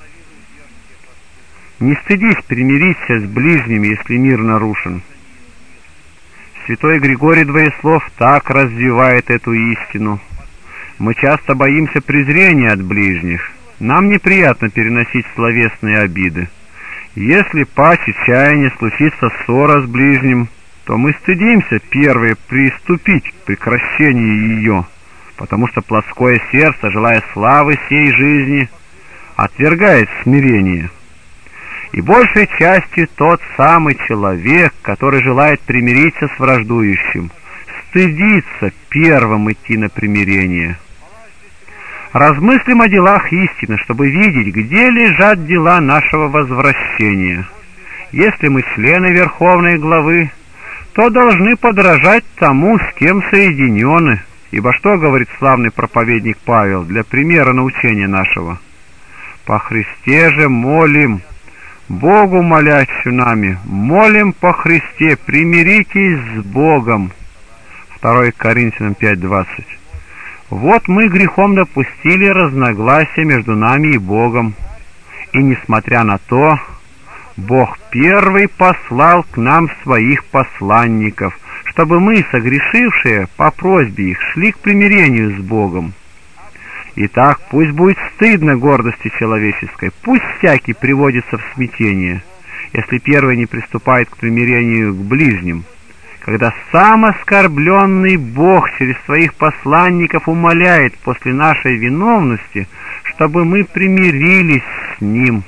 Не стыдись примириться с ближними, если мир нарушен. Святой Григорий Двоеслов так развивает эту истину. Мы часто боимся презрения от ближних. Нам неприятно переносить словесные обиды. Если паче чаяния случится ссора с ближним, то мы стыдимся первые приступить к прекращению ее, потому что плоское сердце, желая славы сей жизни, отвергает смирение. И большей частью тот самый человек, который желает примириться с враждующим, стыдится первым идти на примирение. Размыслим о делах истины, чтобы видеть, где лежат дела нашего возвращения. Если мы члены Верховной Главы, то должны подражать тому, с кем соединены. Ибо что говорит славный проповедник Павел для примера научения нашего? «По Христе же молим, Богу молящую нами, молим по Христе, примиритесь с Богом». второе Коринфянам пять двадцать. Вот мы грехом допустили разногласия между нами и Богом, и, несмотря на то, Бог первый послал к нам своих посланников, чтобы мы, согрешившие, по просьбе их, шли к примирению с Богом. Итак, пусть будет стыдно гордости человеческой, пусть всякий приводится в смятение, если первый не приступает к примирению к ближним, когда сам оскорбленный Бог через своих посланников умоляет после нашей виновности, чтобы мы примирились с Ним.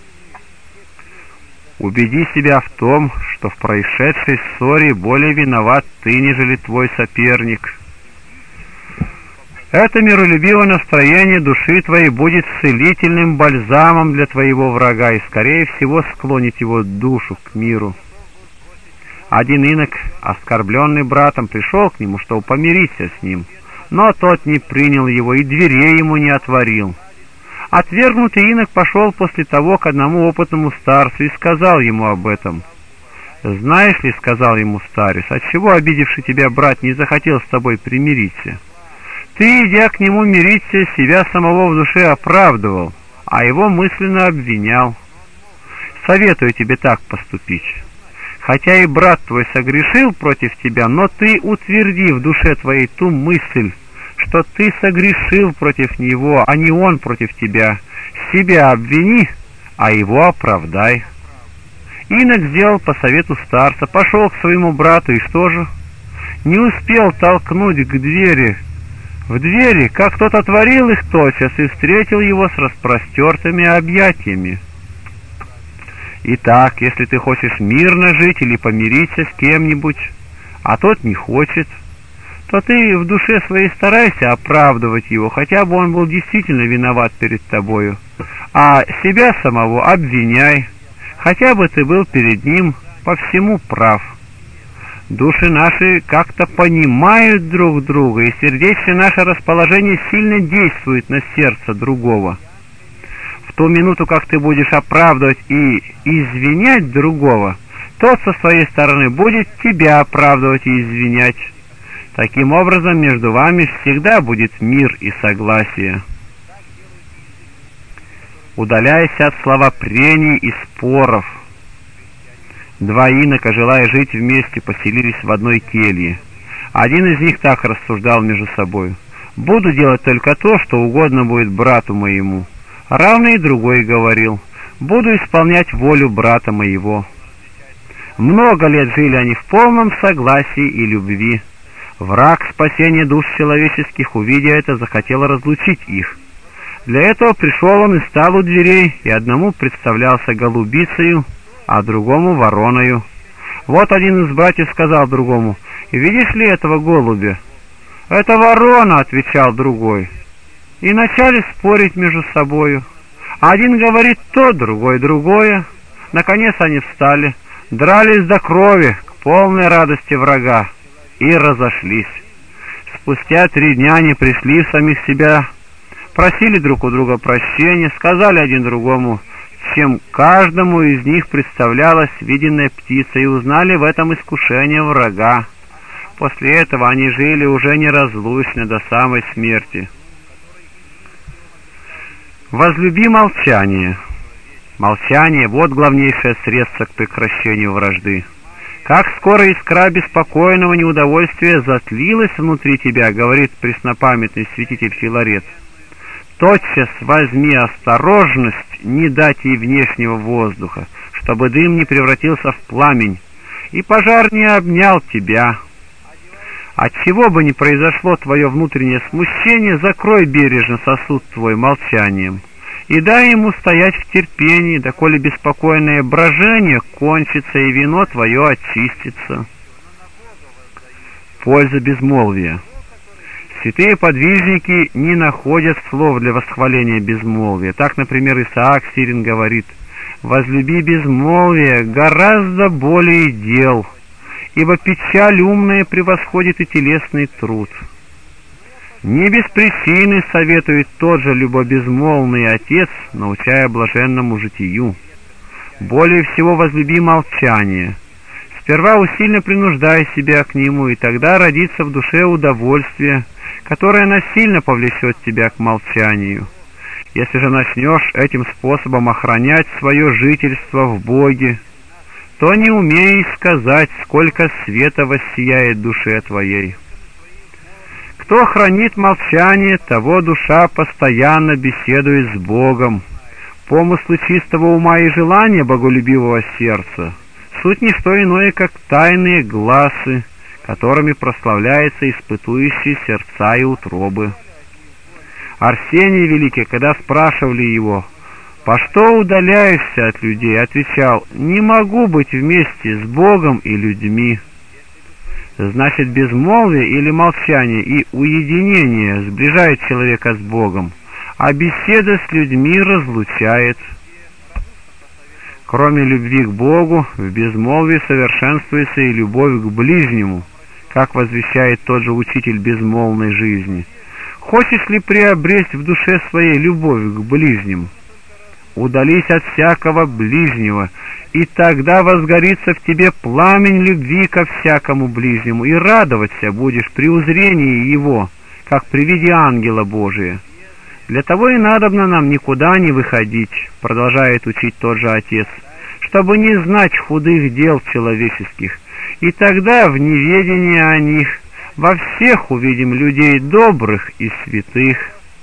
Убеди себя в том, что в происшедшей ссоре более виноват ты, нежели твой соперник. Это миролюбивое настроение души твоей будет целительным бальзамом для твоего врага и, скорее всего, склонит его душу к миру. Один инок, оскорбленный братом, пришел к нему, чтобы помириться с ним, но тот не принял его и дверей ему не отворил. Отвергнутый инок пошел после того к одному опытному старцу и сказал ему об этом. «Знаешь ли, — сказал ему старец, — отчего обидевший тебя брат не захотел с тобой примириться? Ты, идя к нему мириться, себя самого в душе оправдывал, а его мысленно обвинял. Советую тебе так поступить. Хотя и брат твой согрешил против тебя, но ты утверди в душе твоей ту мысль, что ты согрешил против него, а не он против тебя. Себя обвини, а его оправдай». Инок сделал по совету старца, пошел к своему брату, и что же? Не успел толкнуть к двери, в двери, как тот отворил их тотчас и встретил его с распростертыми объятиями. Итак, если ты хочешь мирно жить или помириться с кем-нибудь, а тот не хочет, то ты в душе своей старайся оправдывать его, хотя бы он был действительно виноват перед тобою, а себя самого обвиняй, хотя бы ты был перед ним по всему прав. Души наши как-то понимают друг друга, и сердечное наше расположение сильно действует на сердце другого. В ту минуту, как ты будешь оправдывать и извинять другого, тот со своей стороны будет тебя оправдывать и извинять. Таким образом, между вами всегда будет мир и согласие. Удаляйся от словопрений и споров. Два инока, желая жить вместе, поселились в одной келье. Один из них так рассуждал между собой: «Буду делать только то, что угодно будет брату моему». Равно и другой говорил: «Буду исполнять волю брата моего». Много лет жили они в полном согласии и любви. Враг спасения душ человеческих, увидя это, захотел разлучить их. Для этого пришел он и стал у дверей, и одному представлялся голубицею, а другому вороною. Вот один из братьев сказал другому: «Видишь ли этого голубя?» «Это ворона», — отвечал другой. И начали спорить между собою. Один говорит то, другой другое. Наконец они встали, дрались до крови, к полной радости врага, и разошлись. Спустя три дня они пришли в самих себя, просили друг у друга прощения, сказали один другому, чем каждому из них представлялась виденная птица, и узнали в этом искушение врага. После этого они жили уже неразлучно до самой смерти. Возлюби молчание. Молчание — вот главнейшее средство к прекращению вражды. Как скоро искра беспокойного неудовольствия затлилась внутри тебя, говорит преснопамятный святитель Филарет, тотчас возьми осторожность не дать ей внешнего воздуха, чтобы дым не превратился в пламень, и пожар не обнял тебя. Отчего бы ни произошло твое внутреннее смущение, закрой бережно сосуд твой молчанием, и дай ему стоять в терпении, доколе беспокойное брожение кончится, и вино твое очистится. Польза безмолвия. Святые подвижники не находят слов для восхваления безмолвия. Так, например, Исаак Сирин говорит: «Возлюби безмолвие гораздо более дел, ибо печаль умная превосходит и телесный труд». Не без причины советует тот же любобезмолвный Отец, научая блаженному житию: «Более всего возлюби молчание. Сперва усильно принуждай себя к нему, и тогда родится в душе удовольствие, которое насильно повлечет тебя к молчанию. Если же начнешь этим способом охранять свое жительство в Боге, то не умеешь сказать, сколько света воссияет душе твоей. Кто хранит молчание, того душа постоянно беседует с Богом. Помыслы чистого ума и желания боголюбивого сердца суть не что иное, как тайные гласы, которыми прославляется испытующий сердца и утробы». Арсений Великий, когда спрашивали его: «По что удаляешься от людей?», отвечал: «Не могу быть вместе с Богом и людьми». Значит, безмолвие или молчание и уединение сближает человека с Богом, а беседа с людьми разлучает. Кроме любви к Богу, в безмолвии совершенствуется и любовь к ближнему, как возвещает тот же учитель безмолвной жизни. Хочешь ли приобрести в душе своей любовь к ближнему? Удались от всякого ближнего, и тогда возгорится в тебе пламень любви ко всякому ближнему, и радоваться будешь при узрении его, как при виде ангела Божия. Для того и надобно нам никуда не выходить, продолжает учить тот же Отец, чтобы не знать худых дел человеческих, и тогда в неведении о них во всех увидим людей добрых и святых.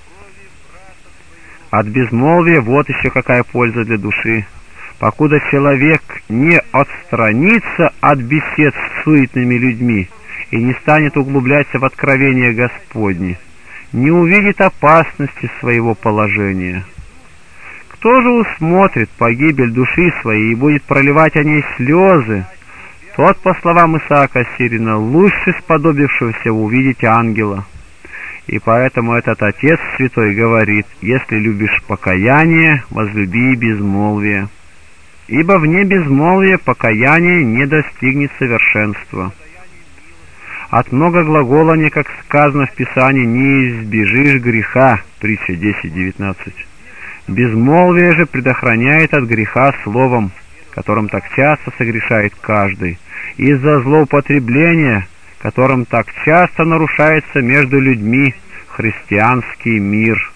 От безмолвия вот еще какая польза для души. Покуда человек не отстранится от бесед с суетными людьми и не станет углубляться в откровение Господне, не увидит опасности своего положения. Кто же усмотрит погибель души своей и будет проливать о ней слезы, тот, по словам Исаака Сирина, лучше сподобившегося увидеть ангела. И поэтому этот Отец Святой говорит: «Если любишь покаяние, возлюби и безмолвие, ибо вне безмолвия покаяние не достигнет совершенства». От многоглаголания, как сказано в Писании, не избежишь греха, притча десять девятнадцать. Безмолвие же предохраняет от греха словом, которым так часто согрешает каждый, из-за злоупотребления, которым так часто нарушается между людьми христианский мир.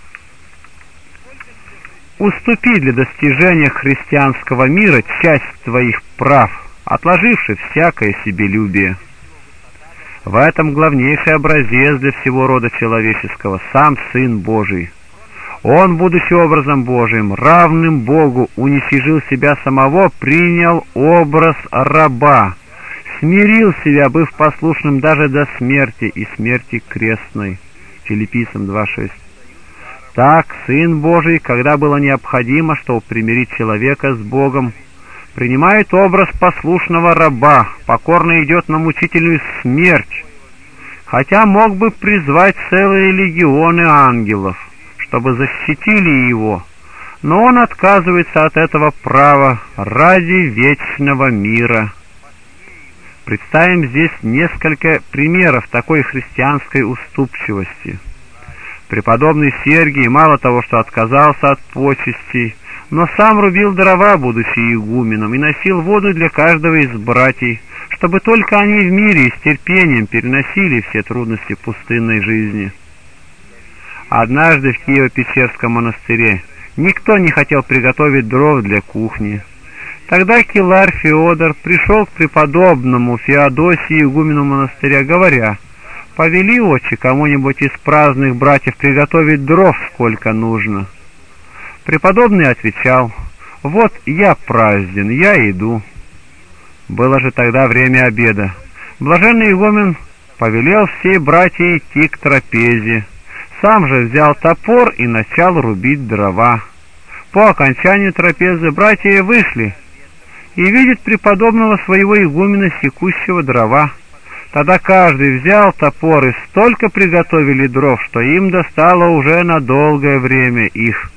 Уступи для достижения христианского мира часть твоих прав, отложивши всякое себелюбие. В этом главнейший образец для всего рода человеческого — сам Сын Божий. Он, будучи образом Божиим, равным Богу, уничижил себя самого, принял образ раба, смирил себя, быв послушным даже до смерти и смерти крестной. Филиппийцам два шесть. Так Сын Божий, когда было необходимо, чтобы примирить человека с Богом, принимает образ послушного раба, покорно идет на мучительную смерть, хотя мог бы призвать целые легионы ангелов, чтобы защитили его, но он отказывается от этого права ради вечного мира. Представим здесь несколько примеров такой христианской уступчивости. Преподобный Сергий мало того, что отказался от почестей, но сам рубил дрова, будучи игуменом, и носил воду для каждого из братьев, чтобы только они в мире и с терпением переносили все трудности пустынной жизни. Однажды в Киево-Печерском монастыре никто не хотел приготовить дров для кухни. Тогда киларь Феодор пришел к преподобному Феодосию, игумену монастыря, говоря: «Повели, отче, кому-нибудь из праздных братьев приготовить дров, сколько нужно». Преподобный отвечал: «Вот я празден, я иду». Было же тогда время обеда. Блаженный игумен повелел всей братьям идти к трапезе. Сам же взял топор и начал рубить дрова. По окончанию трапезы братья вышли и видят преподобного своего игумена, секущего дрова. Тогда каждый взял топор и столько приготовили дров, что им достало уже на долгое время их.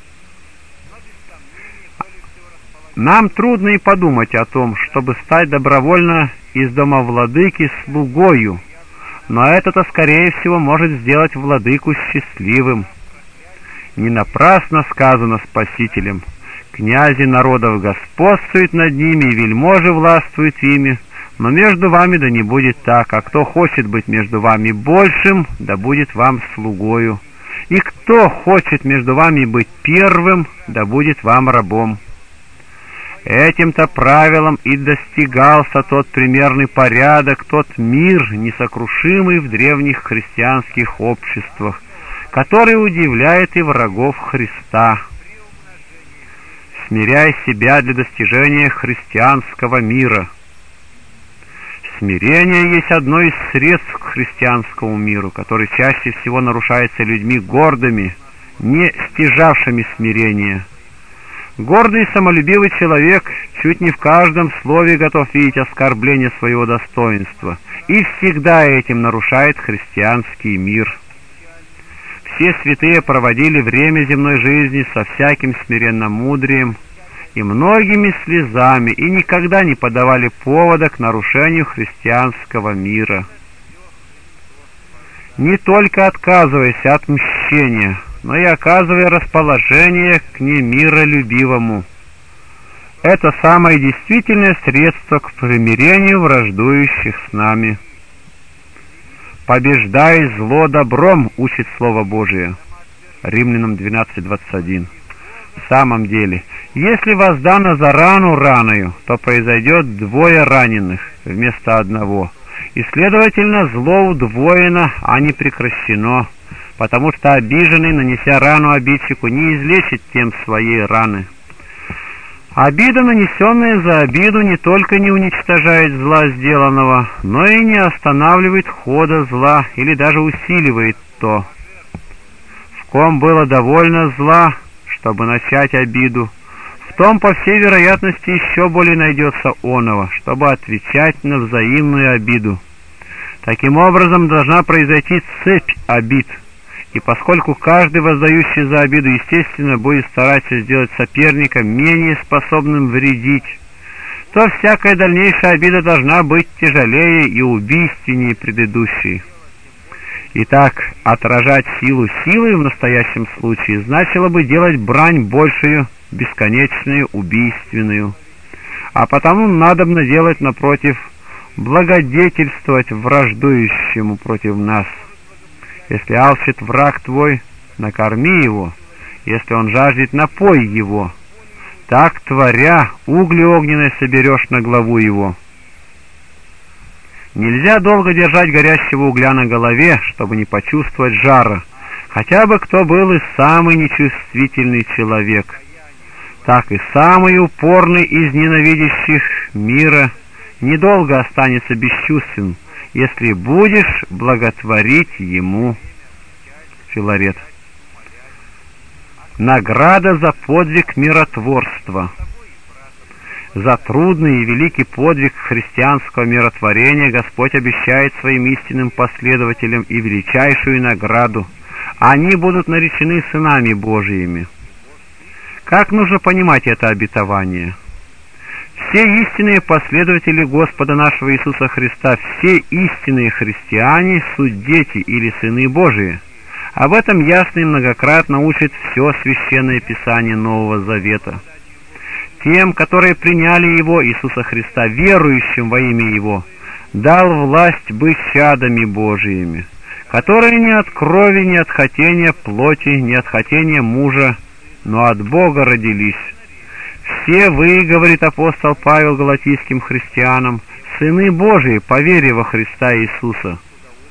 Нам трудно и подумать о том, чтобы стать добровольно из дома владыки слугою, но это-то, скорее всего, может сделать владыку счастливым. Не напрасно сказано Спасителем: «Князи народов господствуют над ними, и вельможи властвуют ими, но между вами да не будет так, а кто хочет быть между вами большим, да будет вам слугою, и кто хочет между вами быть первым, да будет вам рабом». Этим-то правилом и достигался тот примерный порядок, тот мир, несокрушимый в древних христианских обществах, который удивляет и врагов Христа. Смиряй себя для достижения христианского мира. Смирение есть одно из средств к христианскому миру, который чаще всего нарушается людьми гордыми, не стяжавшими смирения. Гордый и самолюбивый человек чуть не в каждом слове готов видеть оскорбление своего достоинства и всегда этим нарушает христианский мир. Все святые проводили время земной жизни со всяким смиренномудрием и многими слезами и никогда не подавали повода к нарушению христианского мира. Не только отказываясь от мщения, но и оказывая расположение к немиролюбивому. Это самое действительное средство к примирению враждующих с нами. «Побеждай зло добром», учит Слово Божие. Римлянам двенадцать двадцать один. В самом деле, если воздано за рану раною, то произойдет двое раненых вместо одного, и, следовательно, зло удвоено, а не прекращено, потому что обиженный, нанеся рану обидчику, не излечит тем своей раны. Обида, нанесенная за обиду, не только не уничтожает зла сделанного, но и не останавливает хода зла или даже усиливает то. В ком было довольно зла, чтобы начать обиду, в том, по всей вероятности, еще более найдется оного, чтобы отвечать на взаимную обиду. Таким образом, должна произойти цепь обид. И поскольку каждый, воздающий за обиду, естественно, будет стараться сделать соперника менее способным вредить, то всякая дальнейшая обида должна быть тяжелее и убийственнее предыдущей. Итак, отражать силу силой в настоящем случае значило бы делать брань большую, бесконечную, убийственную. А потому надобно делать, напротив, благодетельствовать враждующему против нас. Если алчит враг твой, накорми его, если он жаждет, напой его. Так, творя, угли огненные соберешь на главу его. Нельзя долго держать горящего угля на голове, чтобы не почувствовать жара, хотя бы кто был и самый нечувствительный человек. Так и самый упорный из ненавидящих мира недолго останется бесчувствен, если будешь благотворить ему. Филарет. Награда за подвиг миротворства. За трудный и великий подвиг христианского миротворения Господь обещает своим истинным последователям и величайшую награду. Они будут наречены сынами Божиими. Как нужно понимать это обетование? Все истинные последователи Господа нашего Иисуса Христа, все истинные христиане, суть дети или сыны Божии. Об этом ясно и многократно учит все Священное Писание Нового Завета. Тем, которые приняли Его, Иисуса Христа, верующим во имя Его, дал власть быть чадами Божиими, которые не от крови, не от хотения плоти, не от хотения мужа, но от Бога родились. Все вы, говорит апостол Павел галатийским христианам, сыны Божии по вере во Христа Иисуса.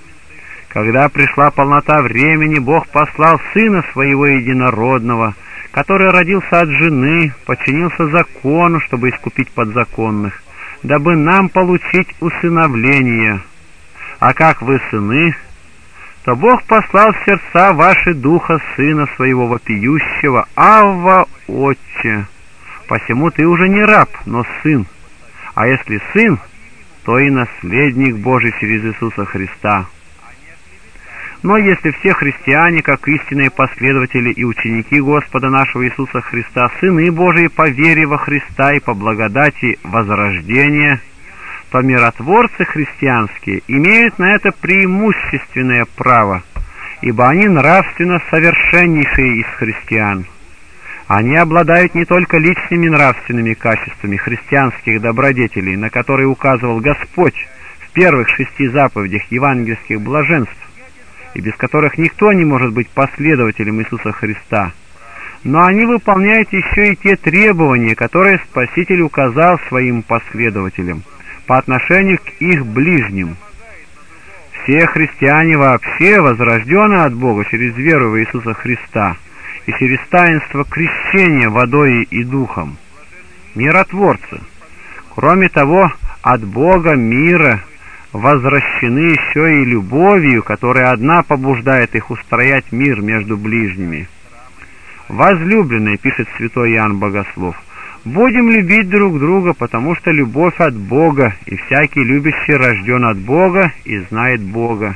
Когда пришла полнота времени, Бог послал Сына Своего Единородного, который родился от жены, подчинился закону, чтобы искупить подзаконных, дабы нам получить усыновление. А как вы сыны, то Бог послал в сердца ваши духа Сына Своего вопиющего: Авва, Отче! Посему ты уже не раб, но сын, а если сын, то и наследник Божий через Иисуса Христа. Но если все христиане, как истинные последователи и ученики Господа нашего Иисуса Христа, сыны Божии по вере во Христа и по благодати возрождения, то миротворцы христианские имеют на это преимущественное право, ибо они нравственно совершеннейшие из христиан. Они обладают не только личными нравственными качествами христианских добродетелей, на которые указывал Господь в первых шести заповедях евангельских блаженств, и без которых никто не может быть последователем Иисуса Христа, но они выполняют еще и те требования, которые Спаситель указал своим последователям по отношению к их ближним. Все христиане вообще возрождены от Бога через веру в Иисуса Христа и через таинство крещения водой и духом. Миротворцы, кроме того, от Бога мира возвращены еще и любовью, которая одна побуждает их устроять мир между ближними. «Возлюбленные», — пишет святой Иоанн Богослов, — «будем любить друг друга, потому что любовь от Бога, и всякий любящий рожден от Бога и знает Бога».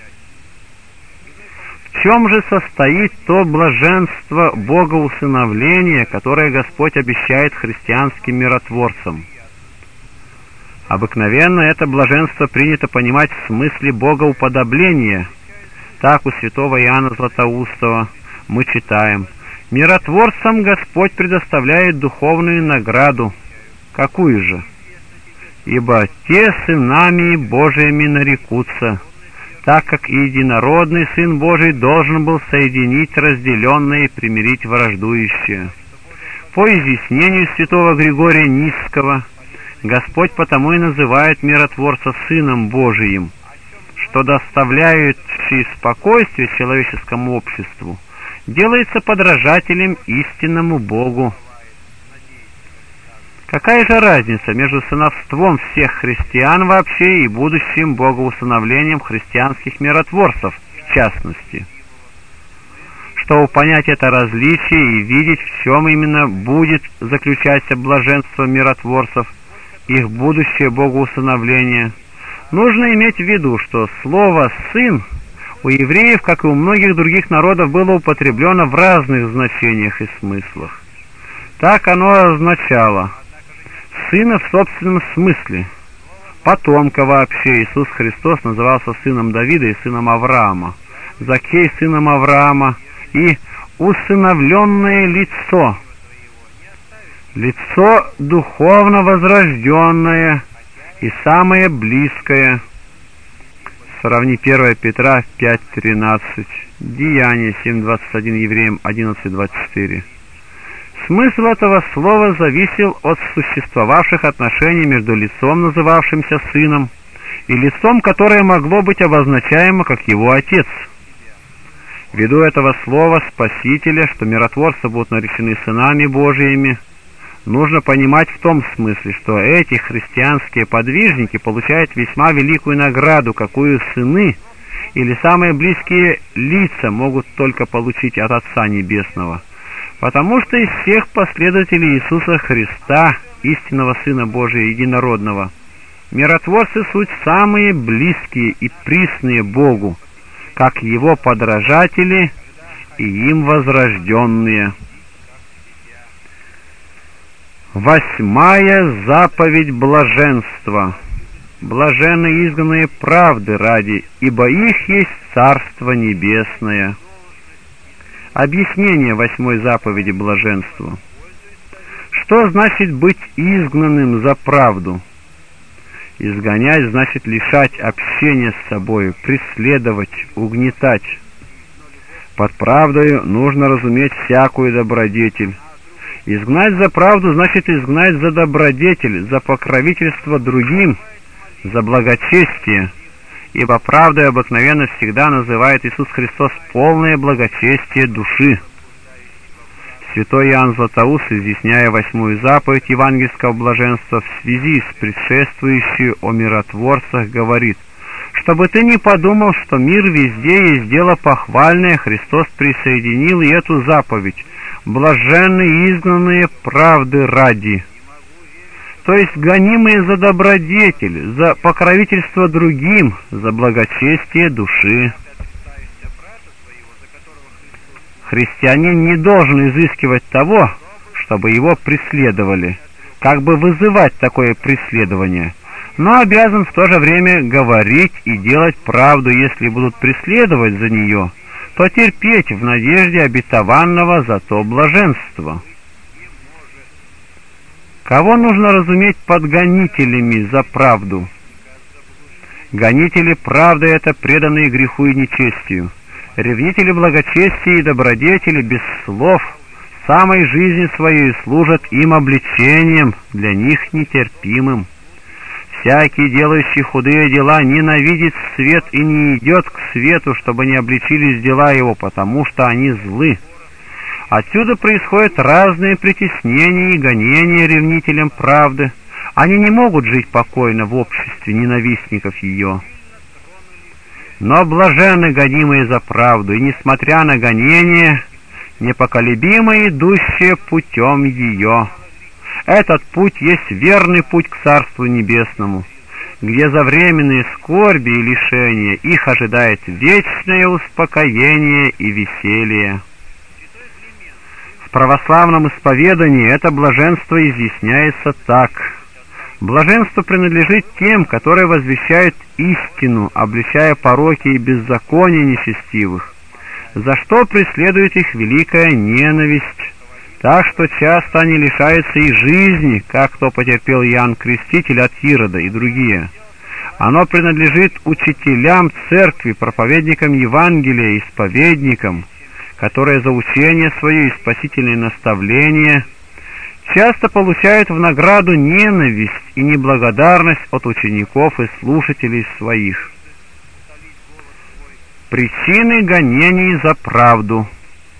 В чем же состоит то блаженство Богоусыновления, которое Господь обещает христианским миротворцам? Обыкновенно это блаженство принято понимать в смысле богоуподобления. Так у святого Иоанна Златоустова мы читаем: «Миротворцам Господь предоставляет духовную награду». Какую же? «Ибо те сынами Божиими нарекутся, так как и единородный Сын Божий должен был соединить разделенное и примирить враждующее». По изъяснению святого Григория Нисского, Господь потому и называет миротворца Сыном Божиим, что доставляющий спокойствие человеческому обществу делается подражателем истинному Богу. Какая же разница между сыновством всех христиан вообще и будущим богоусыновлением христианских миротворцев в частности? Чтобы понять это различие и видеть, в чем именно будет заключаться блаженство миротворцев, их будущее богоусыновление, нужно иметь в виду, что слово «сын» у евреев, как и у многих других народов, было употреблено в разных значениях и смыслах. Так оно означало «сына» в собственном смысле, потомка вообще. Иисус Христос назывался сыном Давида и сыном Авраама, Закхей сыном Авраама, и усыновленное лицо, лицо духовно возрожденное и самое близкое. Сравни первое Петра пять тринадцать, Деяния семь двадцать один, Евреям одиннадцать двадцать четыре. Смысл этого слова зависел от существовавших отношений между лицом, называвшимся сыном, и лицом, которое могло быть обозначаемо как его отец. Ввиду этого слова Спасителя, что миротворцы будут наречены сынами Божиими, нужно понимать в том смысле, что эти христианские подвижники получают весьма великую награду, какую сыны или самые близкие лица могут только получить от Отца Небесного, потому что из всех последователей Иисуса Христа, истинного Сына Божия Единородного, миротворцы суть самые близкие и присные Богу, как Его подражатели и им возрожденные. Восьмая заповедь блаженства. Блаженны изгнанные правды ради, ибо их есть Царство Небесное. Объяснение восьмой заповеди блаженства. Что значит быть изгнанным за правду? Изгонять значит лишать общения с собой, преследовать, угнетать. Под правдою нужно разуметь всякую добродетель. Изгнать за правду значит изгнать за добродетель, за покровительство другим, за благочестие, ибо правдой обыкновенно всегда называет Иисус Христос полное благочестие души. Святой Иоанн Златоуст, изъясняя восьмую заповедь евангельского блаженства в связи с предшествующей о миротворцах, говорит: «Чтобы ты не подумал, что мир везде есть дело похвальное, Христос присоединил и эту заповедь: блаженны изгнанные правды ради». То есть гонимые за добродетель, за покровительство другим, за благочестие души. Христианин не должен изыскивать того, чтобы его преследовали, как бы вызывать такое преследование, но обязан в то же время говорить и делать правду. Если будут преследовать за нее, то терпеть в надежде обетованного зато блаженства. Кого нужно разуметь под гонителями за правду? Гонители правды — это преданные греху и нечестию. Ревнители благочестия и добродетели без слов самой жизни своей служат им обличением, для них нетерпимым. Всякий, делающий худые дела, ненавидит свет и не идет к свету, чтобы не обличились дела его, потому что они злы. Отсюда происходят разные притеснения и гонения ревнителям правды. Они не могут жить покойно в обществе ненавистников ее. Но блаженны гонимые за правду, и, несмотря на гонения, непоколебимо идущие путем ее. Этот путь есть верный путь к Царству Небесному, где за временные скорби и лишения их ожидает вечное успокоение и веселье. В православном исповедании это блаженство изъясняется так: блаженство принадлежит тем, которые возвещают истину, обличая пороки и беззакония нечестивых, за что преследует их великая ненависть, так что часто они лишаются и жизни, как то потерпел Иоанн Креститель от Ирода и другие. Оно принадлежит учителям церкви, проповедникам Евангелия, исповедникам, которые за учение свое и спасительные наставления часто получают в награду ненависть и неблагодарность от учеников и слушателей своих. Причины гонений за правду.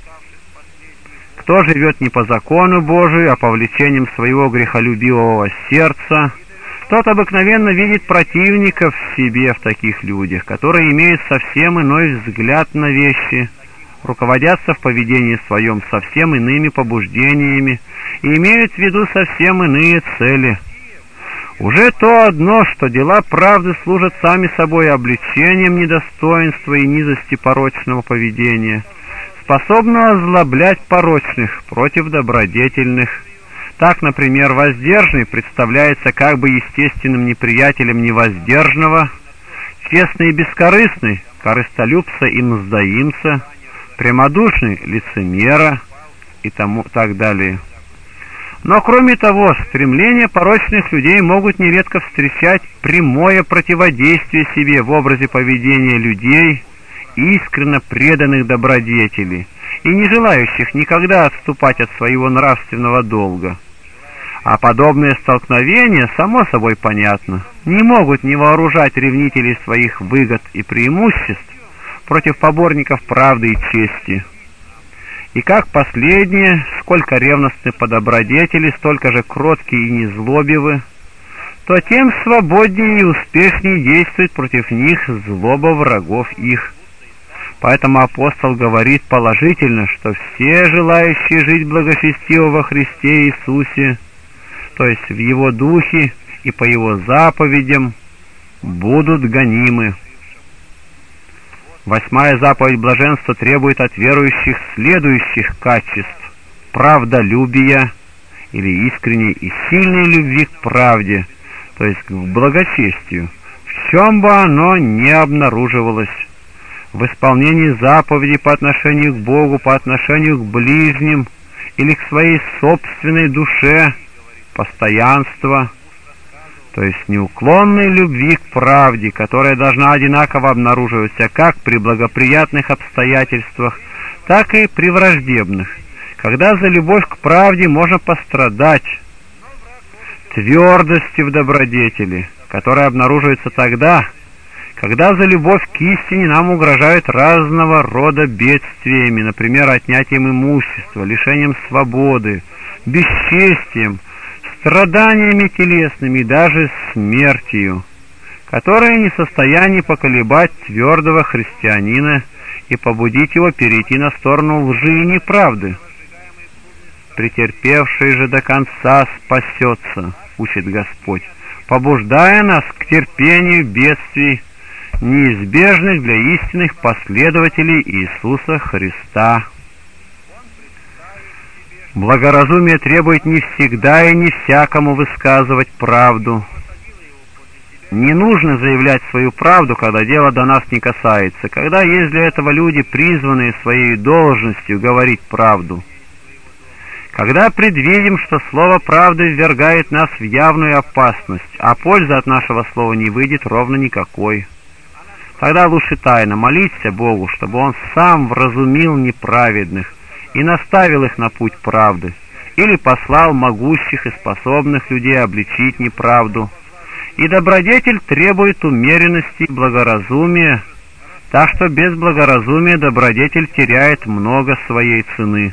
Кто живет не по закону Божию, а по влечениям своего грехолюбивого сердца, тот обыкновенно видит противников в себе в таких людях, которые имеют совсем иной взгляд на вещи, руководятся в поведении своем совсем иными побуждениями и имеют в виду совсем иные цели. Уже то одно, что дела правды служат сами собой обличением недостоинства и низости порочного поведения, способно озлоблять порочных против добродетельных. Так, например, воздержанный представляется как бы естественным неприятелем невоздержанного, честный и бескорыстный — корыстолюбца и мздоимца, прямодушный — лицемера и тому так далее. Но кроме того, стремления порочных людей могут нередко встречать прямое противодействие себе в образе поведения людей, искренно преданных добродетели и не желающих никогда отступать от своего нравственного долга. А подобные столкновения, само собой понятно, не могут не вооружать ревнителей своих выгод и преимуществ против поборников правды и чести. И как последние, сколько ревностны по добродетели, столько же кроткие и незлобивы, то тем свободнее и успешнее действует против них злоба врагов их. Поэтому апостол говорит положительно, что все желающие жить благочестиво во Христе Иисусе, то есть в Его Духе и по Его заповедям, будут гонимы. Восьмая заповедь блаженства требует от верующих следующих качеств: правдолюбия, или искренней и сильной любви к правде, то есть к благочестию, в чем бы оно ни обнаруживалось, в исполнении заповедей по отношению к Богу, по отношению к ближним или к своей собственной душе, постоянство, то есть неуклонной любви к правде, которая должна одинаково обнаруживаться как при благоприятных обстоятельствах, так и при враждебных, когда за любовь к правде можно пострадать, твердости в добродетели, которая обнаруживается тогда, Когда за любовь к истине нам угрожают разного рода бедствиями, например, отнятием имущества, лишением свободы, бесчестием, страданиями телесными и даже смертью, которые не в состоянии поколебать твердого христианина и побудить его перейти на сторону лжи и неправды. «Претерпевший же до конца спасется», — учит Господь, побуждая нас к терпению бедствий, неизбежных для истинных последователей Иисуса Христа. Благоразумие требует не всегда и не всякому высказывать правду. Не нужно заявлять свою правду, когда дело до нас не касается, когда есть для этого люди, призванные своей должностью говорить правду. Когда предвидим, что слово правды ввергает нас в явную опасность, а пользы от нашего слова не выйдет ровно никакой, тогда лучше тайно молиться Богу, чтобы Он сам вразумил неправедных и наставил их на путь правды, или послал могущих и способных людей обличить неправду. И добродетель требует умеренности и благоразумия, так что без благоразумия добродетель теряет много своей цены.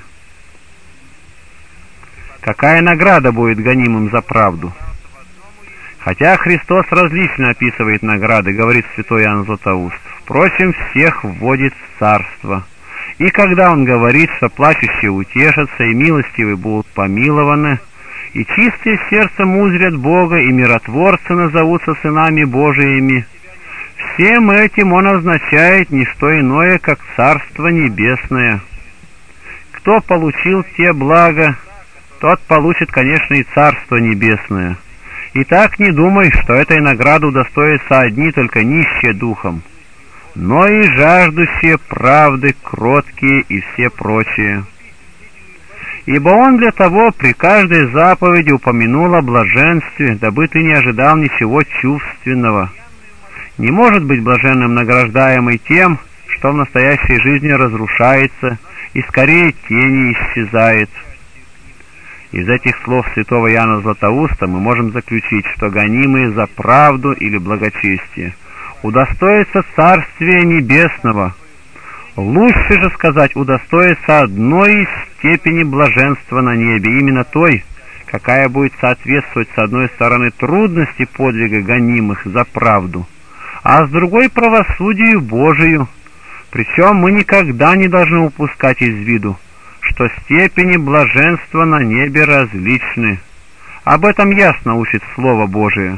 Какая награда будет гонимым за правду? Хотя Христос различно описывает награды, говорит святой Иоанн Златоуст, впрочем, всех вводит в царство. И когда Он говорит, что плачущие утешатся и милостивые будут помилованы, и чистые сердцем узрят Бога, и миротворцы назовутся сынами Божиими, всем этим Он означает не что иное, как Царство Небесное. Кто получил те блага, тот получит, конечно, и Царство Небесное. Итак, не думай, что этой награды удостоятся одни только нищие духом, но и жаждущие правды, кроткие и все прочие. Ибо Он для того при каждой заповеди упомянул о блаженстве, дабы ты не ожидал ничего чувственного. Не может быть блаженным награждаемый тем, что в настоящей жизни разрушается и скорее тени исчезает. Из этих слов святого Иоанна Златоуста мы можем заключить, что гонимые за правду или благочестие удостоятся Царствия Небесного. Лучше же сказать, удостоится одной из степени блаженства на небе, именно той, какая будет соответствовать с одной стороны трудности подвига гонимых за правду, а с другой правосудию Божию. Причем мы никогда не должны упускать из виду, что степени блаженства на небе различны. Об этом ясно учит Слово Божие.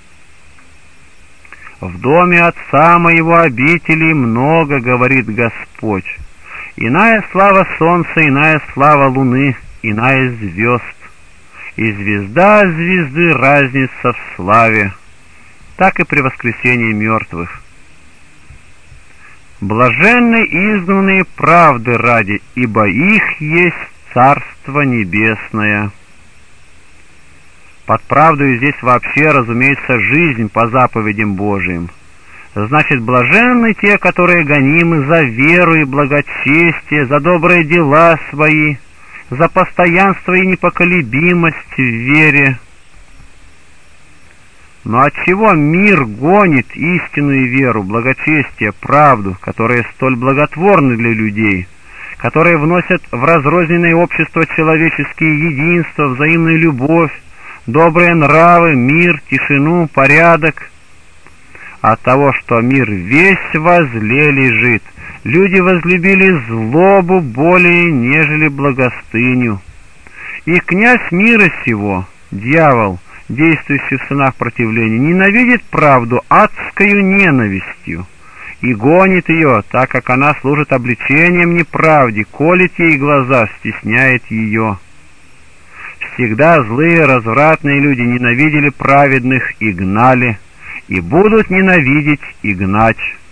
«В доме Отца Моего обителей много, говорит Господь. Иная слава солнца, иная слава луны, иная звезд. И звезда от звезды разница в славе. Так и при воскресении мертвых. Блаженны изгнанные правды ради, ибо их есть Царство Небесное». Под правдой здесь вообще, разумеется, жизнь по заповедям Божиим. Значит, блаженны те, которые гонимы за веру и благочестие, за добрые дела свои, за постоянство и непоколебимость в вере. Но отчего мир гонит истину и веру, благочестие, правду, которые столь благотворны для людей, которые вносят в разрозненное общество человеческие единства, взаимную любовь, добрые нравы, мир, тишину, порядок? От того, что мир весь во зле лежит, люди возлюбили злобу более, нежели благостыню. И князь мира сего, дьявол, действующий в сынах противления, ненавидит правду адскою ненавистью и гонит ее, так как она служит обличением неправде, колет ей глаза, стесняет ее. Всегда злые, развратные люди ненавидели праведных и гнали, и будут ненавидеть и гнать.